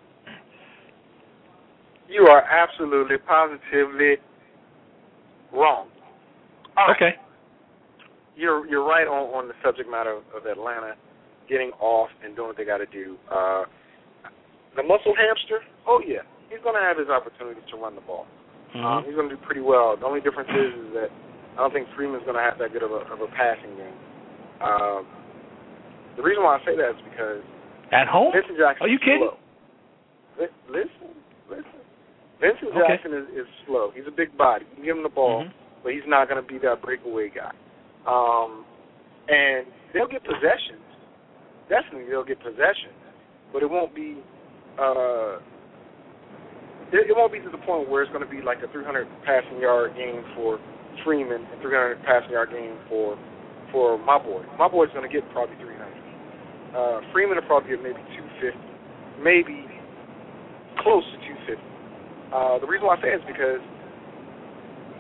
You are absolutely, positively wrong. All right. Okay. You're you're right on, on the subject matter of, of Atlanta getting off and doing what they got to do. Uh, the muscle hamster, oh, yeah, he's going to have his opportunities to run the ball. Mm-hmm. Um, he's going to do pretty well. The only difference is, is that I don't think Freeman's going to have that good of a, of a passing game. Um, the reason why I say that is because at home? Vincent Jackson Are you is kidding? slow. Listen, listen. Vincent Okay. Jackson is, is slow. He's a big body. You can give him the ball, mm-hmm. but he's not going to be that breakaway guy. Um, and they'll get possessions. Definitely they'll get possessions, but it won't be uh, it, it won't be to the point where it's going to be like a three hundred passing yard game for Freeman and three hundred passing yard game for for my boy. My boy's going to get probably three hundred. Uh, Freeman will probably get maybe two fifty, maybe close to two fifty. Uh, the reason why I say it is because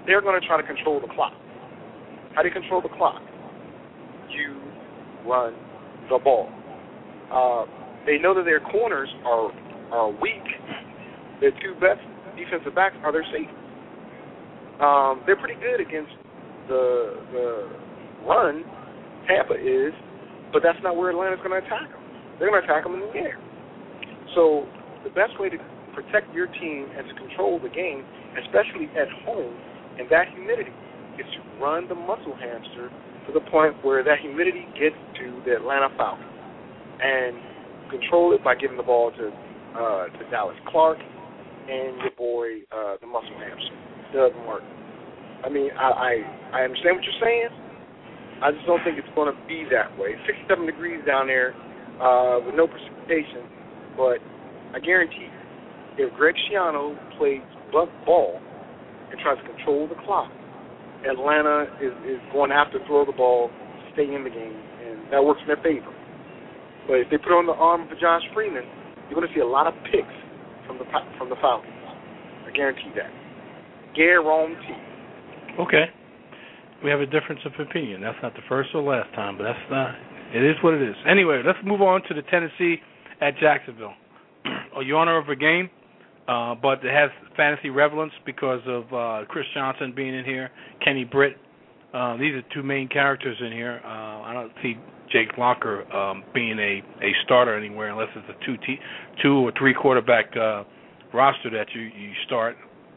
they're going to try to control the clock. How do you control the clock? You run the ball. Uh, they know that their corners are are weak. Their two best defensive backs are their safeties. Um, they're pretty good against the the run. Tampa is, but that's not where Atlanta's going to attack them. They're going to attack them in the air. So the best way to protect your team and to control the game, especially at home in that humidity, is to run the muscle hamster to the point where that humidity gets to the Atlanta Falcons, and control it by giving the ball to uh, to Dallas Clark and your boy uh, the muscle hamster. It doesn't work. I mean, I, I I understand what you're saying. I just don't think it's going to be that way. sixty-seven degrees down there uh, with no precipitation, but I guarantee you, if Greg Schiano plays buck ball and tries to control the clock, Atlanta is, is going to have to throw the ball to stay in the game, and that works in their favor. But if they put it on the arm of Josh Freeman, you're going to see a lot of picks from the from the Falcons. I guarantee that. Guarantee. Okay. We have a difference of opinion. That's not the first or last time, but that's not. It is what it is. Anyway, let's move on to the Tennessee at Jacksonville. A yawner of a game, uh, but it has fantasy relevance because of uh, Chris Johnson being in here, Kenny Britt. Uh, these are two main characters in here. Uh, I don't see Jake Locker um, being a, a starter anywhere unless it's a two t- two or three quarterback uh, roster that you, you start.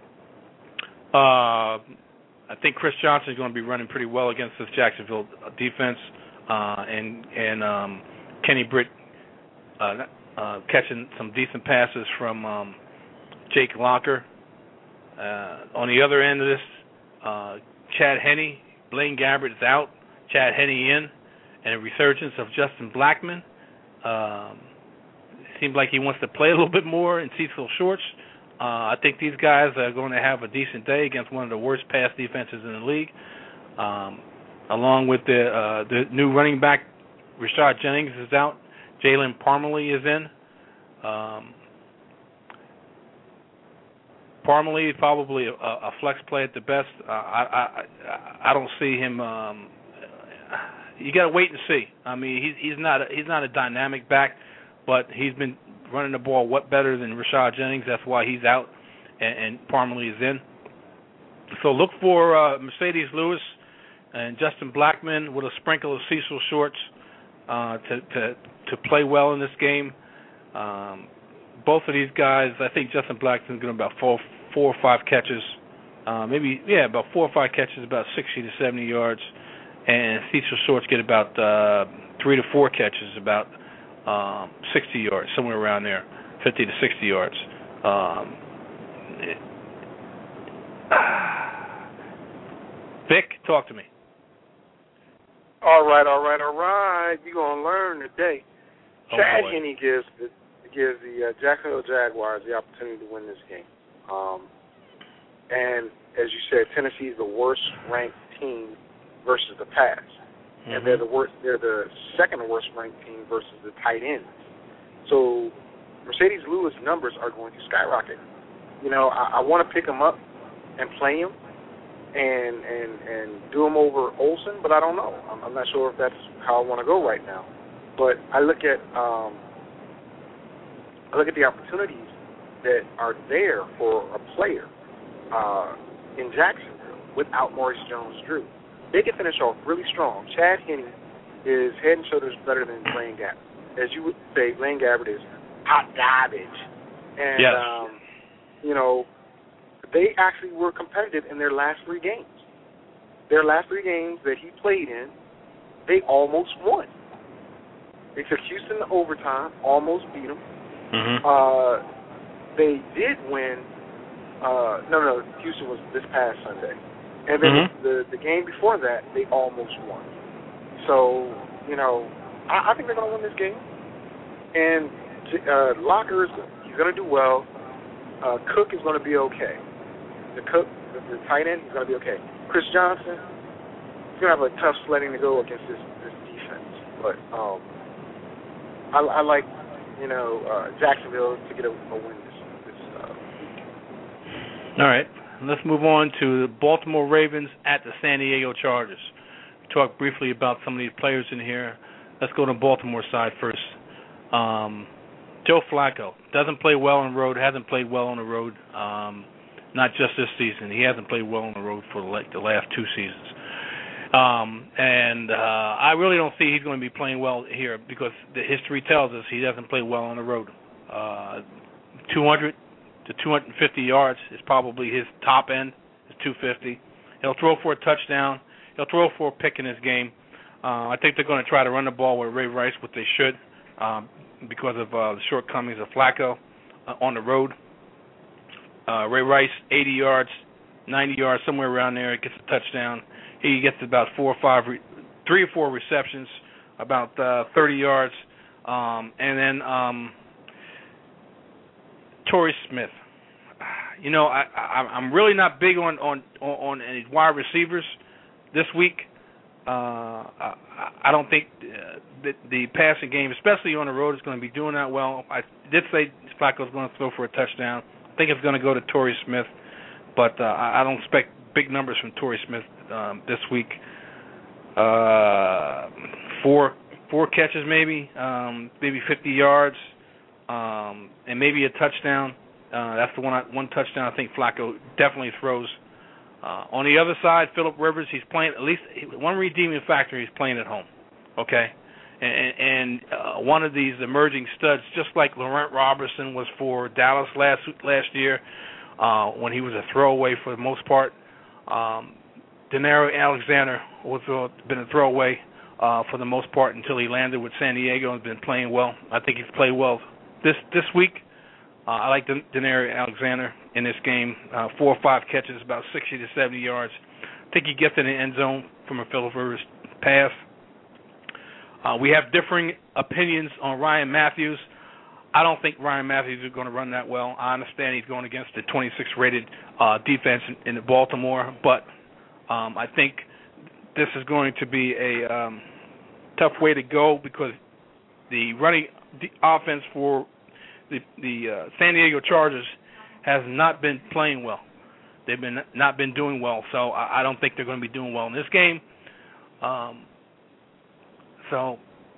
Uh, I think Chris Johnson is going to be running pretty well against this Jacksonville defense, uh, and and um, Kenny Britt uh, uh, catching some decent passes from um, Jake Locker. Uh, on the other end of this, uh, Chad Henne, Blaine Gabbert is out, Chad Henne in, and a resurgence of Justin Blackmon. Um, seems like he wants to play a little bit more in Cecil Shorts. Uh, I think these guys are going to have a decent day against one of the worst pass defenses in the league. Um, along with the uh, the new running back, Rashad Jennings is out. Jalen Parmalee is in. Um, Parmalee is probably a, a flex play at the best. Uh, I, I I don't see him. Um, you got to wait and see. I mean, he's he's not a, he's not a dynamic back, but he's been running the ball what better than Rashad Jennings. That's why he's out, and, and Parmalee is in. So look for uh, Mercedes Lewis and Justin Blackmon with a sprinkle of Cecil Shorts uh, to, to to play well in this game. Um, both of these guys, I think Justin Blackmon's going to about four four or five catches, uh, maybe yeah, about four or five catches, about sixty to seventy yards, and Cecil Shorts get about uh, three to four catches, about Um, sixty yards, somewhere around there, fifty to sixty yards. Um, it, Vic, talk to me. All right, all right, all right. You're going to learn today. Oh, Chad boy. Henne gives the, gives the uh, Jacksonville Jaguars the opportunity to win this game. Um, and as you said, Tennessee is the worst-ranked team versus the pass. Mm-hmm. And they're the worst. They're the second worst ranked team versus the tight ends. So Mercedes Lewis numbers are going to skyrocket. You know, I, I want to pick him up and play him and and and do him over Olsen, but I don't know. I'm, I'm not sure if that's how I want to go right now. But I look at um, I look at the opportunities that are there for a player uh, in Jacksonville without Maurice Jones-Drew. They can finish off really strong. Chad Henne is head and shoulders better than Blaine Gabbert. As you would say, Blaine Gabbert is hot garbage. And, yes. um, you know, they actually were competitive in their last three games. Their last three games that he played in, they almost won. They took Houston to overtime, almost beat them. Mm-hmm. Uh, they did win. Uh, no, no, Houston was this past Sunday. And then mm-hmm. the, the game before that, they almost won. So, you know, I, I think they're going to win this game. And uh, Locker, he's going to do well. Uh, Cook is going to be okay. The Cook, the, the tight end, he's going to be okay. Chris Johnson, he's going to have a tough sledding to go against this, this defense. But um, I, I like, you know, uh, Jacksonville to get a, a win this, this uh, week. All right. let's move on to the Baltimore Ravens at the San Diego Chargers. Talk briefly about some of these players in here. Let's go to the Baltimore side first. Um, Joe Flacco doesn't play well on the road, hasn't played well on the road, um, not just this season. He hasn't played well on the road for like the last two seasons. Um, and uh, I really don't see he's going to be playing well here because the history tells us he doesn't play well on the road. Uh, two hundred to two hundred fifty yards is probably his top end, is two fifty. He'll throw for a touchdown. He'll throw for a pick in his game. Uh, I think they're going to try to run the ball with Ray Rice, what they should, um, because of uh, the shortcomings of Flacco uh, on the road. Uh, Ray Rice, eighty yards, ninety yards, somewhere around there, gets a touchdown. He gets about four or five, re- three or four receptions, about uh, thirty yards, um, and then um, Torrey Smith. You know, I, I, I'm really not big on on on any wide receivers this week. Uh, I, I don't think uh, the, the passing game, especially on the road, is going to be doing that well. I did say Flacco's going to throw for a touchdown. I think it's going to go to Torrey Smith, but uh, I don't expect big numbers from Torrey Smith um, this week. Uh, four four catches maybe, um, maybe fifty yards, um, and maybe a touchdown. Uh, that's the one I, one touchdown I think Flacco definitely throws. Uh, on the other side, Phillip Rivers, he's playing at least one redeeming factor. He's playing at home, okay, and, and uh, one of these emerging studs, just like Laurent Robertson was for Dallas last last year, uh, when he was a throwaway for the most part. Um, Denaro Alexander was uh, been a throwaway uh, for the most part until he landed with San Diego and been playing well. I think he's played well this this week. Uh, I like Denaro Alexander in this game. Uh, four or five catches, about sixty to seventy yards. I think he gets in the end zone from a Phillip Rivers pass. Uh, we have differing opinions on Ryan Matthews. I don't think Ryan Matthews is going to run that well. I understand he's going against the twenty-sixth rated uh, defense in, in Baltimore, but um, I think this is going to be a um, tough way to go because the running the offense for the, the uh, San Diego Chargers has not been playing well. They've been not been doing well, so I, I don't think they're going to be doing well in this game. Um, so.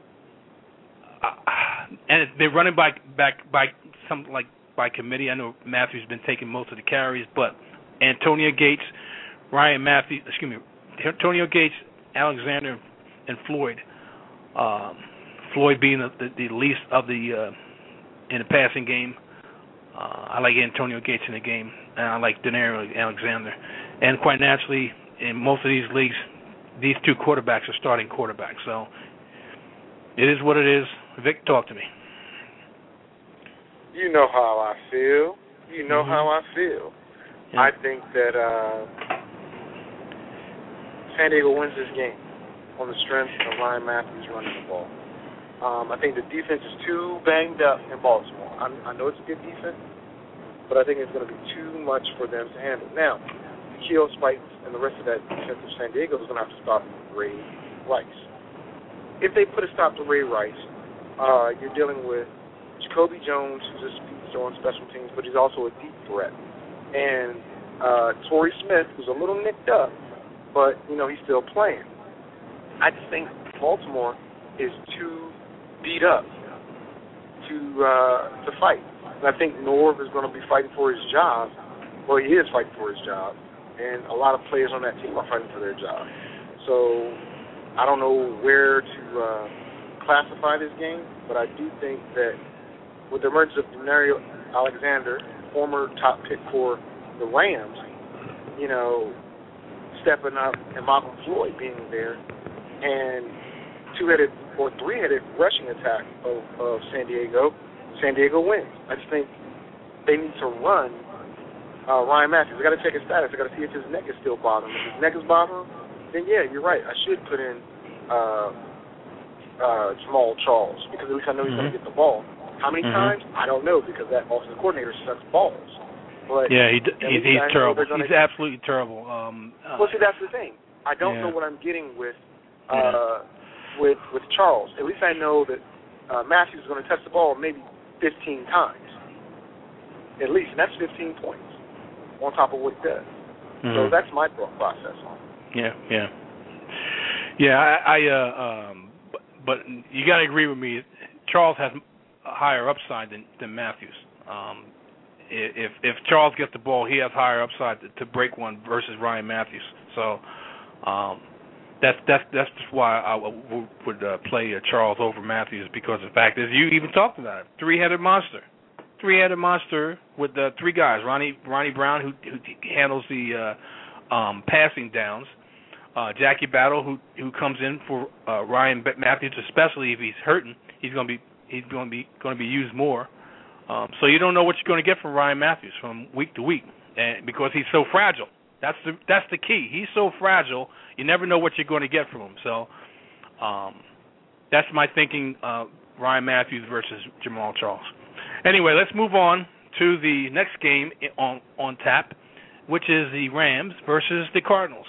Uh, and they're running by back by something like by committee. I know Matthews has been taking most of the carries, but Antonio Gates, Ryan Matthews, excuse me, Antonio Gates, Alexander, and Floyd. Um, Floyd being the, the, the least of the uh, in the passing game. Uh, I like Antonio Gates in the game, and I like Denaro Alexander. And quite naturally, in most of these leagues, these two quarterbacks are starting quarterbacks. So it is what it is. Vic, talk to me. You know how I feel. You know mm-hmm. how I feel. Yeah. I think that uh, San Diego wins this game on the strength of Ryan Matthews running the ball. Um, I think the defense is too banged up in Baltimore. I, I know it's a good defense, but I think it's going to be too much for them to handle. Now, Keel Spikes and the rest of that defense of San Diego is going to have to stop Ray Rice. If they put a stop to Ray Rice, Uh, you're dealing with Jacoby Jones, who's a speedster on special teams, but he's also a deep threat. And uh, Torrey Smith, who's a little nicked up, but, you know, he's still playing. I just think Baltimore is too beat up to uh, to fight. And I think Norv is going to be fighting for his job. Well, he is fighting for his job. And a lot of players on that team are fighting for their job. So I don't know where to uh, classify this game, but I do think that with the emergence of Denaro Alexander, former top pick for the Rams, you know, stepping up, and Malcolm Floyd being there, and two-headed or three-headed rushing attack of, of San Diego, San Diego wins. I just think they need to run uh, Ryan Matthews. They got to check his status. They got to see if his neck is still bothering him. If his neck is bothering him, then yeah, you're right. I should put in Uh, Uh, Jamal Charles, because at least I know he's mm-hmm. going to get the ball. How many mm-hmm. times? I don't know, because that offensive coordinator sucks balls. But yeah, he, he, he's terrible. He's get... absolutely terrible. Um, uh, well, see, that's the thing. I don't yeah. know what I'm getting with uh, yeah. with with Charles. At least I know that uh, Matthews is going to touch the ball maybe fifteen times, at least, and that's fifteen points on top of what he does. Mm-hmm. So that's my thought process on it. Yeah, yeah, yeah. I, I uh, um, but, but you got to agree with me. Charles has a higher upside than, than Matthews. Um, if if Charles gets the ball, he has higher upside to, to break one versus Ryan Matthews. So um, that's that's that's just why I w- would uh, play uh, Charles over Matthews, because the fact is, you even talked about it, three-headed monster, three-headed monster with the uh, three guys. Ronnie Ronnie Brown, who, who handles the uh, um, passing downs. Uh, Jackie Battle, who who comes in for uh, Ryan Matthews, especially if he's hurting, he's going to be he's going to be going to be used more. Um, so you don't know what you're going to get from Ryan Matthews from week to week, and because he's so fragile. That's the that's the key. He's so fragile, you never know what you're going to get from him. So um, that's my thinking. Uh, Ryan Matthews versus Jamaal Charles. Anyway, let's move on to the next game on on tap, which is the Rams versus the Cardinals.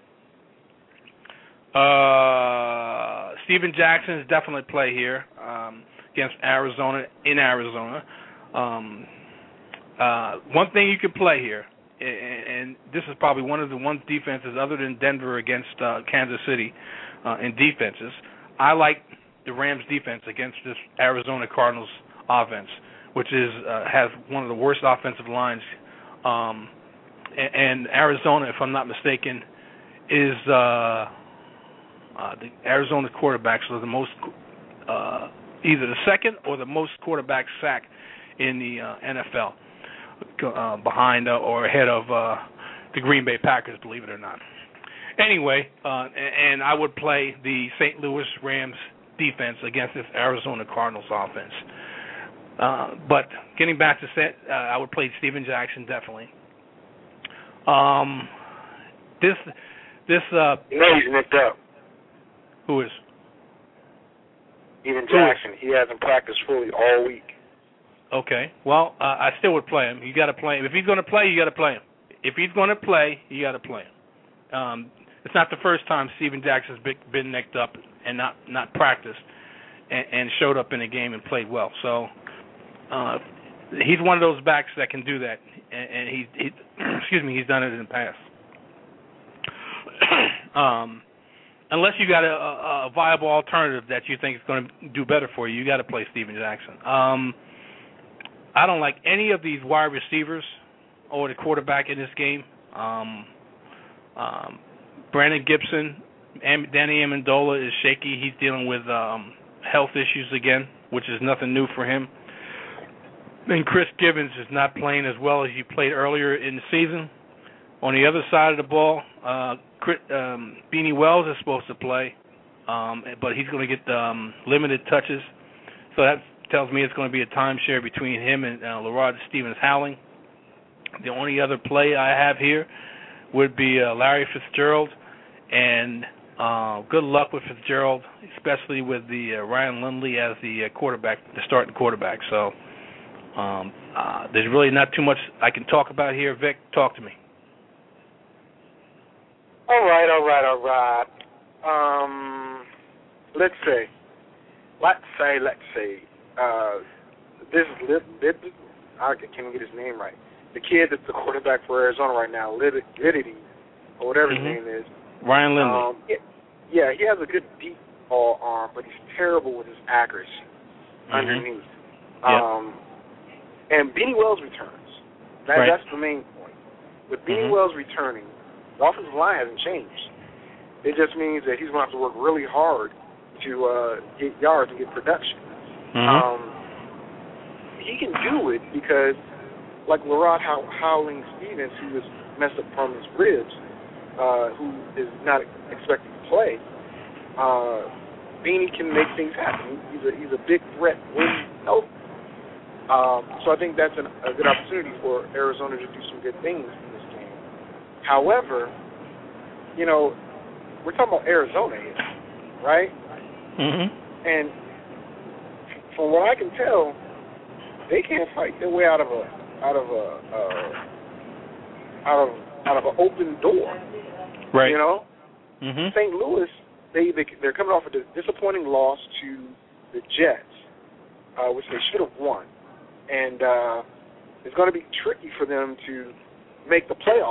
Uh, Steven Jackson is definitely play here um, against Arizona in Arizona. Um, uh, one thing you can play here, and, and this is probably one of the one defenses other than Denver against uh, Kansas City uh, in defenses. I like the Rams defense against this Arizona Cardinals offense, which is uh, has one of the worst offensive lines. Um, and, and Arizona, if I'm not mistaken, is uh, Uh, the Arizona quarterbacks are the most, uh, either the second or the most quarterback sack in the uh, N F L, uh, behind uh, or ahead of uh, the Green Bay Packers, believe it or not. Anyway, uh, and, and I would play the Saint Louis Rams defense against this Arizona Cardinals offense. Uh, but getting back to set, uh, I would play Steven Jackson definitely. Um, this this uh, you know he's nicked up. Who is? Even Jackson. He hasn't practiced fully all week. Okay. Well, uh, I still would play him. You got to play him. If he's going to play, you got to play him. If he's going to play, you got to play him. Um, it's not the first time Steven Jackson's been, been nicked up and not not practiced and, and showed up in a game and played well. So uh, he's one of those backs that can do that, and, and he, he excuse me, he's done it in the past. um. Unless you got a, a, a viable alternative that you think is going to do better for you, you got to play Steven Jackson. Um, I don't like any of these wide receivers or the quarterback in this game. Um, um, Brandon Gibson, Am- Danny Amendola is shaky. He's dealing with um, health issues again, which is nothing new for him. And Chris Gibbons is not playing as well as he played earlier in the season. On the other side of the ball, uh, um, Beanie Wells is supposed to play, um, but he's going to get um, limited touches. So that tells me it's going to be a timeshare between him and uh, Lerard Stevens-Howling. The only other play I have here would be uh, Larry Fitzgerald, and uh, good luck with Fitzgerald, especially with the uh, Ryan Lindley as the uh, quarterback, the starting quarterback. So um, uh, there's really not too much I can talk about here. Vic, talk to me. All right, all right, all right. Um, let's say, let's say, let's say, uh, this Lib, Lib, I can't get his name right. The kid that's the quarterback for Arizona right now, Liddy, or whatever mm-hmm. his name is. Ryan Lindley. Um, yeah, yeah, he has a good deep ball arm, but he's terrible with his accuracy mm-hmm. underneath. Yep. Um, and Beanie Wells returns. That, right. That's the main point. With Beanie mm-hmm. Wells returning, the offensive line hasn't changed. It just means that he's going to have to work really hard to uh, get yards and get production. Mm-hmm. Um, he can do it because, like Lerard Howling Stevens, who was messed up from his ribs, uh, who is not expected to play, uh, Beanie can make things happen. He's a, he's a big threat when he's healthy. Um, so I think that's an, a good opportunity for Arizona to do some good things in this game. However, you know, we're talking about Arizona here, right? Mm-hmm. And from what I can tell, they can't fight their way out of a out of a uh, out of out of an open door. Right. You know, mm-hmm. Saint Louis, they, they they're coming off a disappointing loss to the Jets, uh, which they should have won, and uh, it's going to be tricky for them to make the playoffs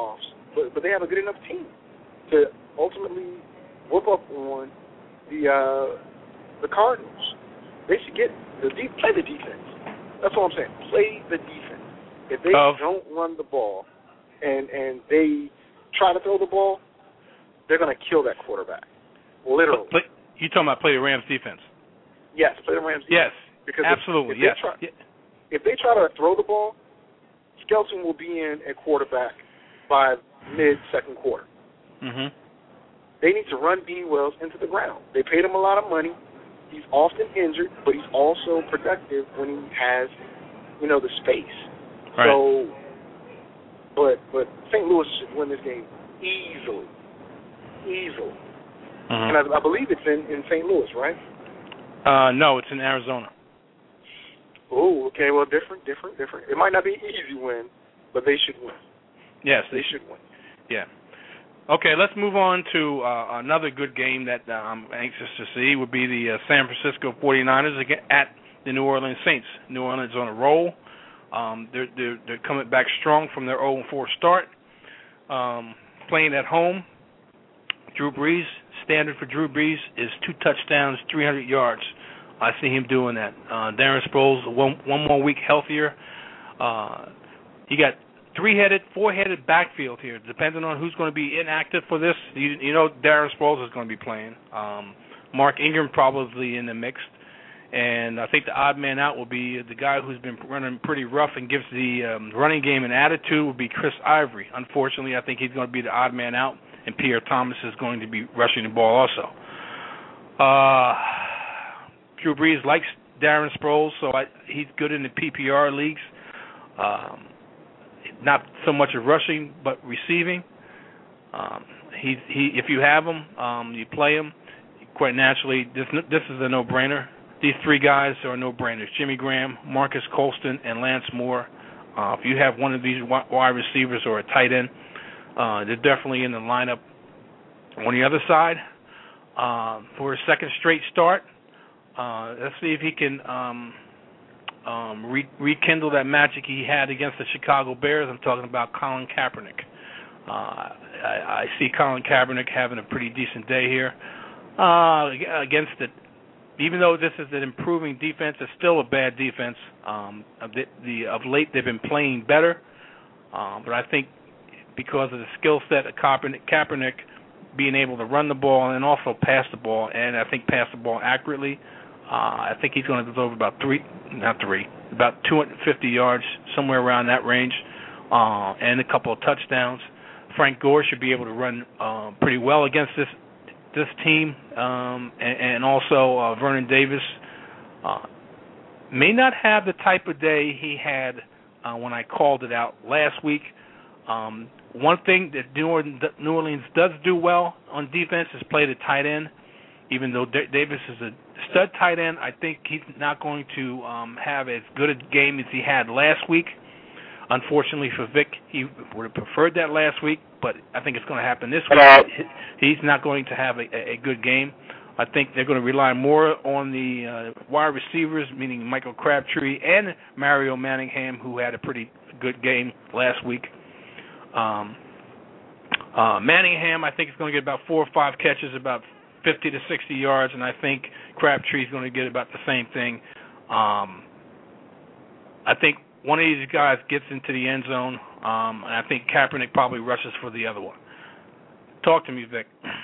but but they have a good enough team to ultimately whoop up on the uh, the Cardinals. They should get the deep, play the defense. That's all I'm saying. Play the defense. If they of, don't run the ball and and they try to throw the ball, they're going to kill that quarterback. Literally. Play, you talking about play the Rams defense? Yes, play the Rams defense. Yes, because absolutely. If, if yes. They try, yeah. if they try to throw the ball, Skelton will be in at quarterback by mid-second quarter. Mm-hmm. They need to run B. Wells into the ground. They paid him a lot of money. He's often injured, but he's also productive when he has, you know, the space. Right. So, but but Saint Louis should win this game easily, easily. Mm-hmm. And I, I believe it's in, in Saint Louis, right? Uh, no, it's in Arizona. Oh, okay. Well, different, different, different. It might not be an easy win, but they should win. Yes, they should win. Yeah. Okay, let's move on to uh, another good game that uh, I'm anxious to see would be the uh, San Francisco forty-niners at the New Orleans Saints. New Orleans on a roll. Um, they're, they're, they're coming back strong from their oh and four start. Um, playing at home, Drew Brees, standard for Drew Brees is two touchdowns, three hundred yards. I see him doing that. Uh, Darren Sproles, one, one more week healthier. Uh, you got three-headed, four-headed backfield here, depending on who's going to be inactive for this. You, you know Darren Sproles is going to be playing. Um, Mark Ingram probably in the mix. And I think the odd man out will be the guy who's been running pretty rough and gives the um, running game an attitude will be Chris Ivory. Unfortunately, I think he's going to be the odd man out, and Pierre Thomas is going to be rushing the ball also. Uh, Drew Brees likes Darren Sproles, so I, he's good in the P P R leagues. Um, not so much of rushing, but receiving. Um, he, he, if you have him, um, you play him. Quite naturally, this this is a no-brainer. These three guys are no-brainers: Jimmy Graham, Marcus Colston, and Lance Moore. Uh, if you have one of these wide receivers or a tight end, uh, they're definitely in the lineup. On the other side, uh, for a second straight start, uh, let's see if he can um, um, re- rekindle that magic he had against the Chicago Bears. I'm talking about Colin Kaepernick. Uh, I, I see Colin Kaepernick having a pretty decent day here uh, against it. Even though this is an improving defense, it's still a bad defense. Um, the, the, of late, they've been playing better, uh, but I think because of the skill set of Kaepernick, Kaepernick being able to run the ball and also pass the ball, and I think pass the ball accurately, uh, I think he's going to deserve about three, not three, about two hundred fifty yards, somewhere around that range, uh, and a couple of touchdowns. Frank Gore should be able to run uh, pretty well against this this team, um, and, and also uh, Vernon Davis uh, may not have the type of day he had uh, when I called it out last week. Um, one thing that New Orleans, New Orleans does do well on defense is play the tight end. Even though D- Davis is a stud tight end, I think he's not going to um, have as good a game as he had last week. Unfortunately for Vic, he would have preferred that last week, but I think it's going to happen this week. He's not going to have a, a good game. I think they're going to rely more on the uh, wide receivers, meaning Michael Crabtree and Mario Manningham, who had a pretty good game last week. Um, uh, Manningham, I think, is going to get about four or five catches, about fifty to sixty yards, and I think Crabtree is going to get about the same thing. Um, I think one of these guys gets into the end zone, um, and I think Kaepernick probably rushes for the other one. Talk to me, Vic.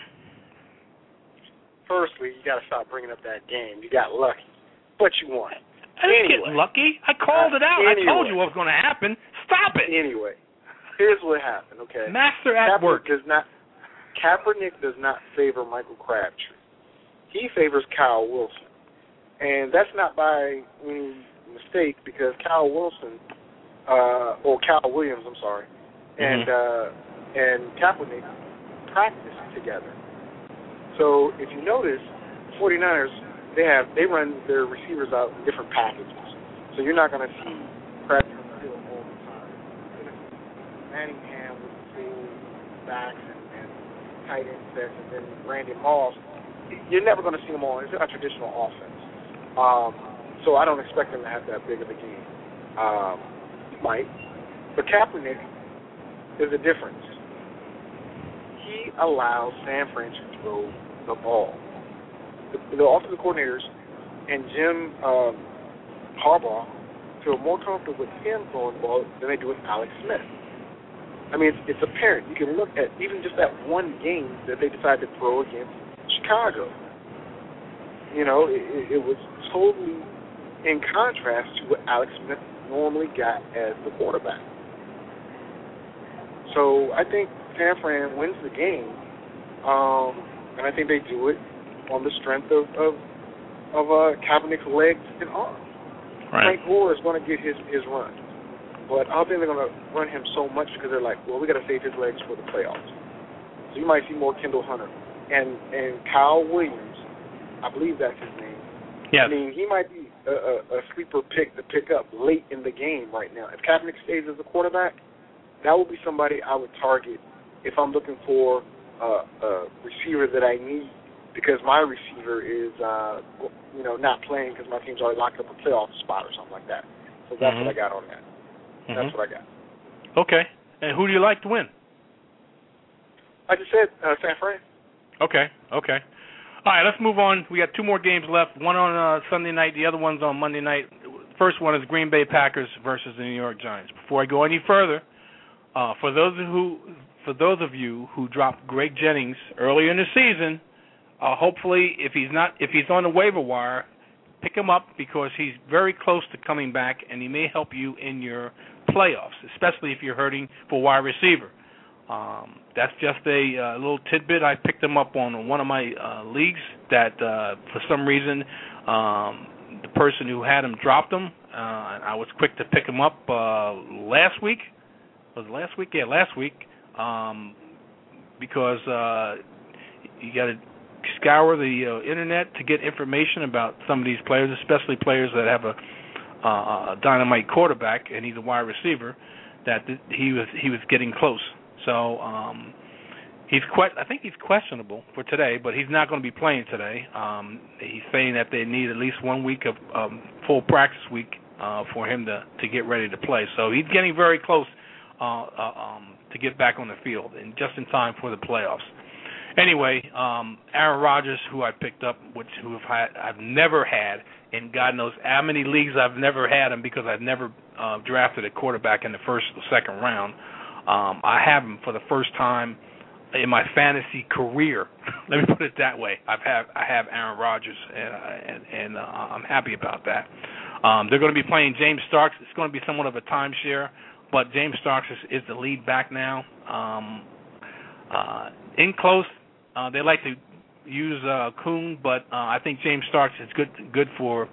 Firstly, you got to stop bringing up that game. You got lucky, but you won. I didn't anyway, get lucky. I called uh, it out. anyway. I told you what was going to happen. Stop it. Anyway, here's what happened. Okay, Master at Kaepernick work. Does not, Kaepernick does not favor Michael Crabtree. He favors Kyle Wilson, and that's not by any mistake, because Kyle Wilson, uh, or Kyle Williams, I'm sorry, and mm-hmm. uh, and Kaepernick practice together. So if you notice, the forty-niners, they have they run their receivers out in different packages. So you're not going to see Crabtree on the field all the time. You're going to see Manningham with the full backs and, and tight end sets, and then Randy Moss. You're never going to see them all. It's not a traditional offense. Um, so I don't expect them to have that big of a game. Um, he might. But Kaepernick is a difference. he allows San Fran to throw the ball. The, the offensive coordinators and Jim um, Harbaugh feel more comfortable with him throwing the ball than they do with Alex Smith. I mean, it's, it's apparent. You can look at even just that one game that they decided to throw against Chicago. You know, it, it was totally in contrast to what Alex Smith normally got as the quarterback. So I think San Fran wins the game, um, and I think they do it on the strength of of, of uh, Kaepernick's legs and arms. Right. Frank Gore is going to get his, his run, but I don't think they're going to run him so much because they're like, well, we got to save his legs for the playoffs. So you might see more Kendall Hunter and and Kyle Williams. I believe that's his name. Yes. I mean, he might be a, a, a sleeper pick to pick up late in the game right now. If Kaepernick stays as a quarterback, that would be somebody I would target if I'm looking for uh, a receiver that I need, because my receiver is, uh, you know, not playing because my team's already locked up a playoff spot or something like that. So that's mm-hmm. what I got on that. Mm-hmm. That's what I got. Okay. And who do you like to win? I just said uh, San Fran. Okay. Okay. All right, let's move on. We got two more games left. One on uh, Sunday night. The other one's on Monday night. First one is Green Bay Packers versus the New York Giants. Before I go any further, uh, for those who, for those of you who dropped Greg Jennings earlier in the season, uh, hopefully, if he's not, if he's on the waiver wire, pick him up because he's very close to coming back, and he may help you in your playoffs, especially if you're hurting for wide receiver. Um, that's just a uh, little tidbit. I picked him up on one of my uh, leagues that, uh, for some reason, um, the person who had him dropped him, uh, and I was quick to pick him up uh, last week. Was it last week? Yeah, last week, um, because uh, you got to scour the uh, internet to get information about some of these players, especially players that have a, uh, a dynamite quarterback and he's a wide receiver. That th- he was he was getting close. So um, he's quite. I think he's questionable for today, but he's not going to be playing today. Um, he's saying that they need at least one week of um, full practice week uh, for him to, to get ready to play. So he's getting very close uh, uh, um, to get back on the field, and just in time for the playoffs. Anyway, um, Aaron Rodgers, who I picked up, which who I've, had, I've never had, and God knows how many leagues I've never had him because I've never uh, drafted a quarterback in the first or second round. Um, I have him for the first time in my fantasy career. Let me put it that way. I've have I have Aaron Rodgers, and and, and uh, I'm happy about that. Um, they're going to be playing James Starks. It's going to be somewhat of a timeshare, but James Starks is, is the lead back now. Um, uh, in close, uh, they like to use uh, Kuhn, but uh, I think James Starks is good good for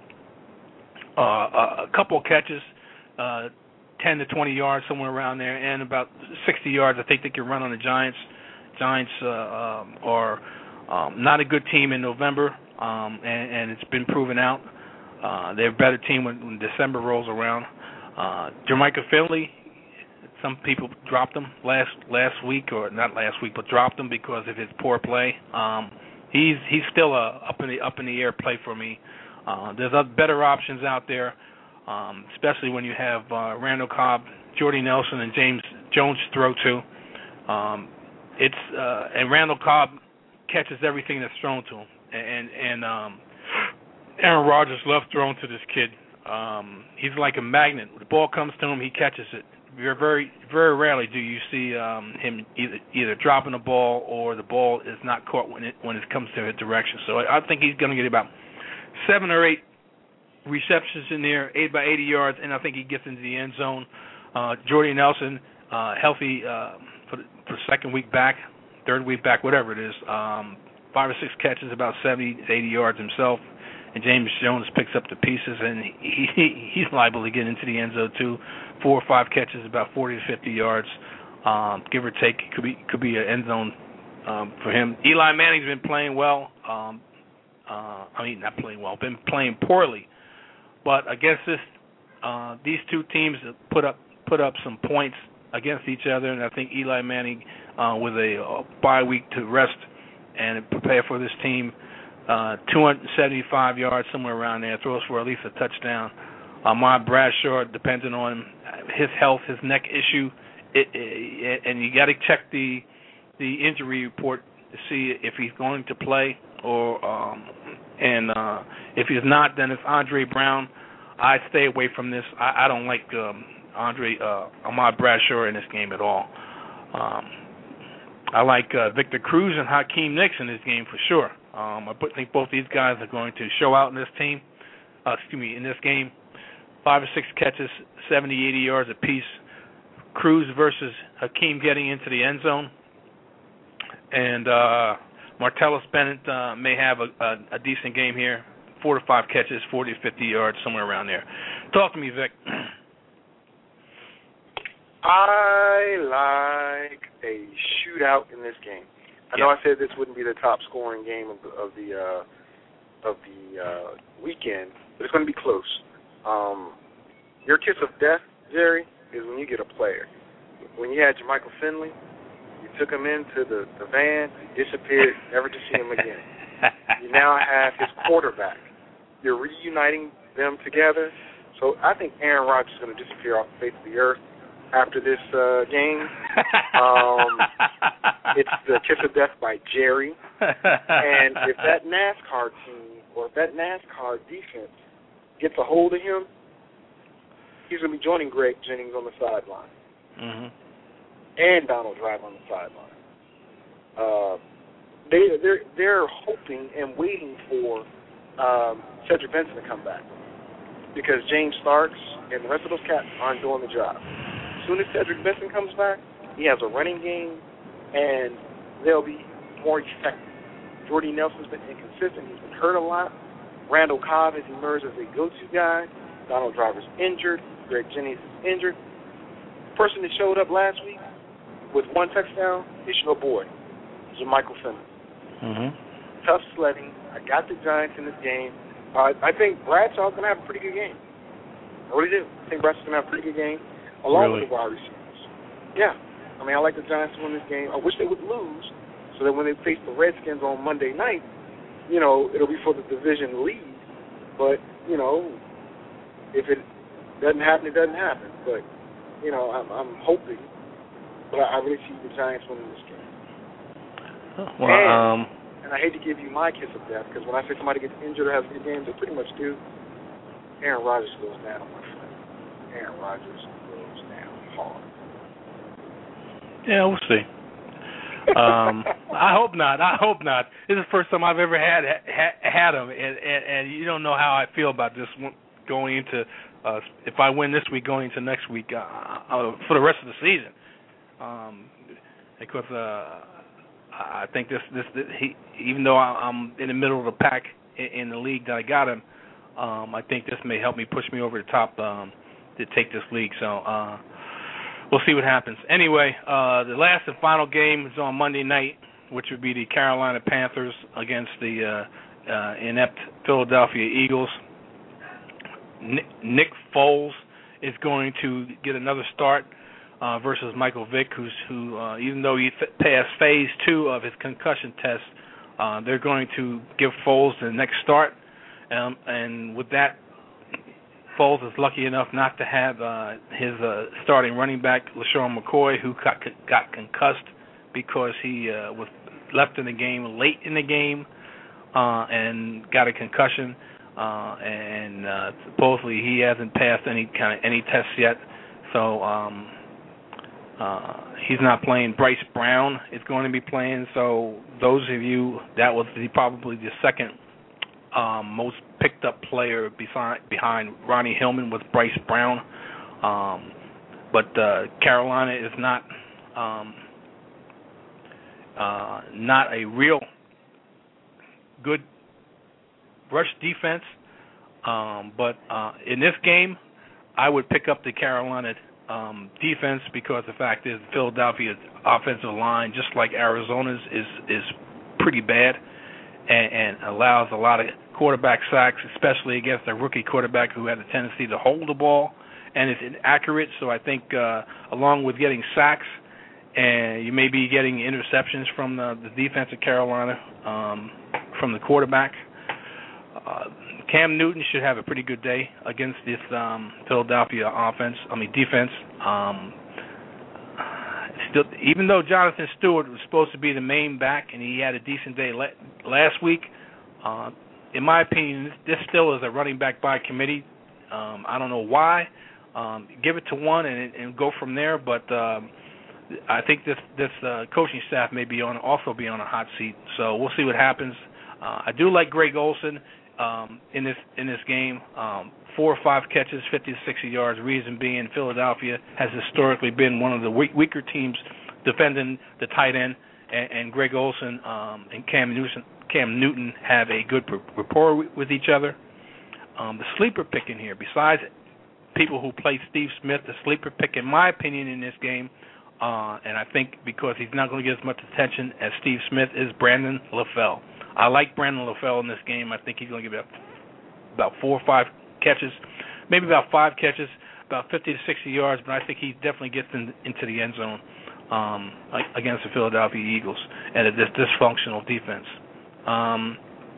uh, a couple of catches. Uh, ten to twenty yards, somewhere around there, and about sixty yards I think they can run on the Giants. Giants uh, um, are um, not a good team in November, um, and, and it's been proven out. Uh, they're a better team when, when December rolls around. Uh, Jermichael Finley, some people dropped him last last week, or not last week, but dropped him because of his poor play. Um, he's he's still a up in the up in the air play for me. Uh, there's other better options out there. Um, especially when you have uh, Randall Cobb, Jordy Nelson, and James Jones to throw to. Um, it's uh, and Randall Cobb catches everything that's thrown to him, and and um, Aaron Rodgers loves throwing to this kid. Um, he's like a magnet. When the ball comes to him, he catches it. Very very very rarely do you see um, him either either dropping the ball or the ball is not caught when it when it comes to his direction. So I, I think he's going to get about seven or eight receptions in there, eight by eighty yards, and I think he gets into the end zone. Uh, Jordy Nelson, uh, healthy uh, for, the, for the second week back, third week back, whatever it is. Um, five or six catches, about seventy to eighty yards himself. And James Jones picks up the pieces, and he, he he's liable to get into the end zone too. Four or five catches, about forty to fifty yards, um, give or take. Could be could be an end zone um, for him. Eli Manning's been playing well. Um, uh, I mean, not playing well, been playing poorly. But against this, uh, these two teams put up put up some points against each other, and I think Eli Manning, uh, with a uh, bye week to rest and prepare for this team, uh, two hundred seventy-five yards, somewhere around there, throws for at least a touchdown. Uh, Ahmad Bradshaw, depending on his health, his neck issue, it, it, and you got to check the the injury report to see if he's going to play, or um, and uh, if he's not, then it's Andre Brown. I'd stay away from this. I, I don't like um, Andre uh, Ahmad Bradshaw in this game at all. Um, I like uh, Victor Cruz and Hakeem Nicks in this game for sure. Um, I think both these guys are going to show out in this team. Uh, excuse me, in this game. Five or six catches, seventy, eighty yards apiece. Cruz versus Hakeem getting into the end zone. And uh, Martellus Bennett uh, may have a, a, a decent game here. Four to five catches, forty to fifty yards, somewhere around there. Talk to me, Vic. I like a shootout in this game. I know yeah. I said this wouldn't be the top scoring game of the of the, uh, of the uh, weekend, but it's going to be close. Um, your kiss of death, Jerry, is when you get a player. When you had Jermichael Finley, you took him into the, the van, he disappeared, never to see him again. You now have his quarterback. You're reuniting them together. So I think Aaron Rodgers is going to disappear off the face of the earth after this uh, game. Um, it's the kiss of death by Jerry. And if that NASCAR team or if that NASCAR defense gets a hold of him, he's going to be joining Greg Jennings on the sideline. Mm-hmm. And Donald Driver on the sideline. Uh, they, they're, they're hoping and waiting for um, Cedric Benson to come back because James Starks and the rest of those cats aren't doing the job. As soon as Cedric Benson comes back, he has a running game, and they'll be more effective. Jordy Nelson's been inconsistent. He's been hurt a lot. Randall Cobb has emerged as a go-to guy. Donald Driver's injured. Greg Jennings is injured. The person that showed up last week with one touchdown is your boy, Jermichael Finley. Mm-hmm. Tough sledding. I got the Giants in this game. Uh, I think Bradshaw's going to have a pretty good game. I really do. I think Bradshaw's going to have a pretty good game, along really? with the wide receivers. Yeah. I mean, I like the Giants to win this game. I wish they would lose so that when they face the Redskins on Monday night, you know, it'll be for the division lead. But, you know, if it doesn't happen, it doesn't happen. But, you know, I'm, I'm hoping. But I really see the Giants winning this game. Well, and, um, and I hate to give you my kiss of death because when I say somebody gets injured or has a good game, they pretty much do. Aaron Rodgers goes down, my friend. Aaron Rodgers goes down hard. Yeah, we'll see. um, I hope not. I hope not. This is the first time I've ever had ha, had him, and, and and you don't know how I feel about this one going into. Uh, if I win this week, going into next week uh, uh, for the rest of the season, um, because uh, I think this this, this he, even though I'm in the middle of the pack in, in the league that I got him, um, I think this may help me push me over the top um, to take this league. So. Uh, We'll see what happens. Anyway, uh, the last and final game is on Monday night, which would be the Carolina Panthers against the uh, uh, inept Philadelphia Eagles. Nick, Nick Foles is going to get another start uh, versus Michael Vick, who's, who, uh, even though he th- passed phase two of his concussion test, uh, they're going to give Foles the next start. Um, and with that, Foles is lucky enough not to have uh, his uh, starting running back, LaShawn McCoy, who got, got concussed because he uh, was left in the game late in the game uh, and got a concussion. Uh, and uh, supposedly he hasn't passed any kind of any tests yet, so um, uh, he's not playing. Bryce Brown is going to be playing. So those of you, that was the, probably the second um, most picked up player behind, behind Ronnie Hillman was Bryce Brown. Um, but uh, Carolina is not um, uh, not a real good rush defense. Um, but uh, in this game, I would pick up the Carolina um, defense because the fact is Philadelphia's offensive line, just like Arizona's, is is pretty bad and, and allows a lot of quarterback sacks, especially against a rookie quarterback who had a tendency to hold the ball and is inaccurate. So I think uh, along with getting sacks, and you may be getting interceptions from the, the defense of Carolina um, from the quarterback. Uh, Cam Newton should have a pretty good day against this um, Philadelphia offense. I mean defense. Um, still, even though Jonathan Stewart was supposed to be the main back and he had a decent day la- last week, uh, in my opinion, this still is a running back by committee. Um, I don't know why. Um, give it to one and, and go from there. But um, I think this this uh, coaching staff may be on also be on a hot seat. So we'll see what happens. Uh, I do like Greg Olsen um, in this in this game. Um, four or five catches, fifty to sixty yards. Reason being, Philadelphia has historically been one of the weak, weaker teams defending the tight end, and, and Greg Olsen um, and Cam Newton, Cam Newton have a good rapport with each other. Um, the sleeper pick in here, besides people who play Steve Smith, the sleeper pick, in my opinion, in this game, uh, and I think because he's not going to get as much attention as Steve Smith, is Brandon LaFell. I like Brandon LaFell in this game. I think he's going to get about, about four or five catches, maybe about five catches, about fifty to sixty yards, but I think he definitely gets in, into the end zone um, against the Philadelphia Eagles and a dis- dysfunctional defense. Um,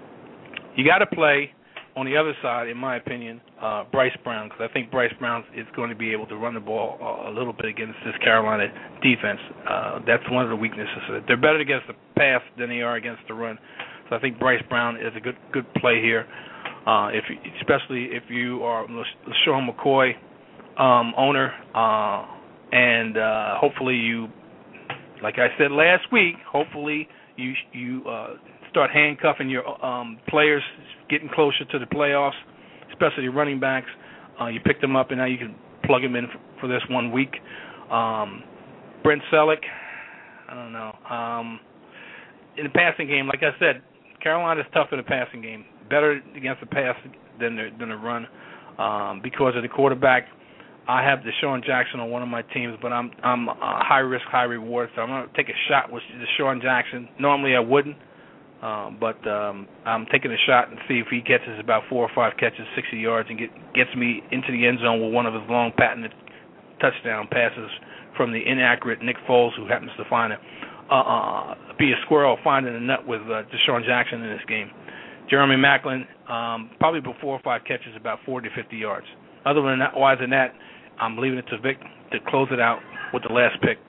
you got to play on the other side, in my opinion, uh, Bryce Brown, because I think Bryce Brown is going to be able to run the ball a little bit against this Carolina defense. Uh, that's one of the weaknesses. They're better against the pass than they are against the run. So I think Bryce Brown is a good good play here, uh, if especially if you are LeSean McCoy um, owner, uh, and uh, hopefully you, like I said last week, hopefully you you uh, start handcuffing your um, players, getting closer to the playoffs, especially running backs. Uh, you pick them up, and now you can plug them in for, for this one week. Um, Brent Selleck, I don't know. Um, in the passing game, like I said, Carolina's tough in the passing game, better against the pass than the, than the run. Um, because of the quarterback, I have DeSean Jackson on one of my teams, but I'm I'm uh, high risk, high reward, so I'm going to take a shot with DeSean Jackson. Normally I wouldn't. Um, but um, I'm taking a shot and see if he catches about four or five catches, sixty yards, and get, gets me into the end zone with one of his long patented touchdown passes from the inaccurate Nick Foles, who happens to find a, uh, uh, be a squirrel finding a nut with uh, DeSean Jackson in this game. Jeremy Maclin, um, probably about four or five catches, about forty to fifty yards. Other than that, otherwise than that, I'm leaving it to Vic to close it out with the last pick.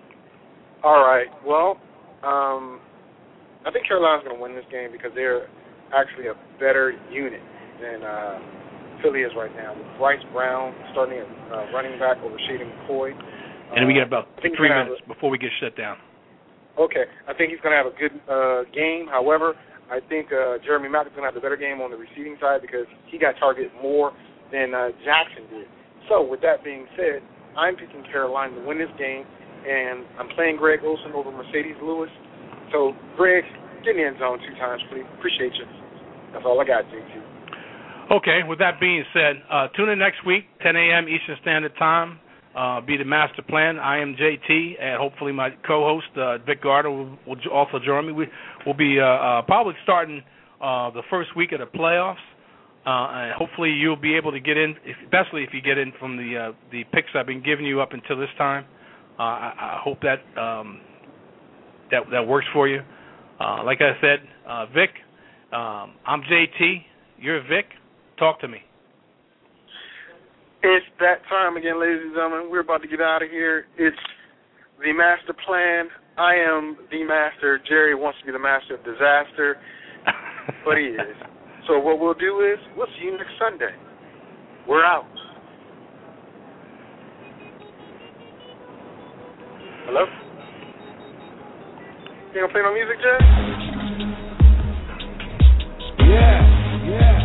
All right. Well, um, I think Carolina's going to win this game because they're actually a better unit than uh, Philly is right now. With Bryce Brown starting at uh, running back over Shady McCoy. Uh, and we get about three minutes a, before we get shut down. Okay. I think he's going to have a good uh, game. However, I think uh, Jeremy Maclin's going to have the better game on the receiving side because he got targeted more than uh, Jackson did. So with that being said, I'm picking Carolina to win this game, and I'm playing Greg Olsen over Mercedes Lewis. So, Greg, get in the end zone two times, please. Appreciate you. That's all I got, J T. Okay, with that being said, uh, tune in next week, ten a.m. Eastern Standard Time. Uh, be the master plan. I am J T, and hopefully my co-host, uh, Vic Gardner, will, will also join me. We, we'll be uh, uh, probably starting uh, the first week of the playoffs, uh, and hopefully you'll be able to get in, especially if you get in from the uh, the picks I've been giving you up until this time. Uh, I, I hope that... Um, That that works for you. Uh, like I said, uh, Vic, um, I'm J T. You're Vic. Talk to me. It's that time again, ladies and gentlemen. We're about to get out of here. It's the master plan. I am the master. Jerry wants to be the master of disaster, but he is. So what we'll do is we'll see you next Sunday. We're out. Hello? You gonna play my music, Jay? Yeah, yeah.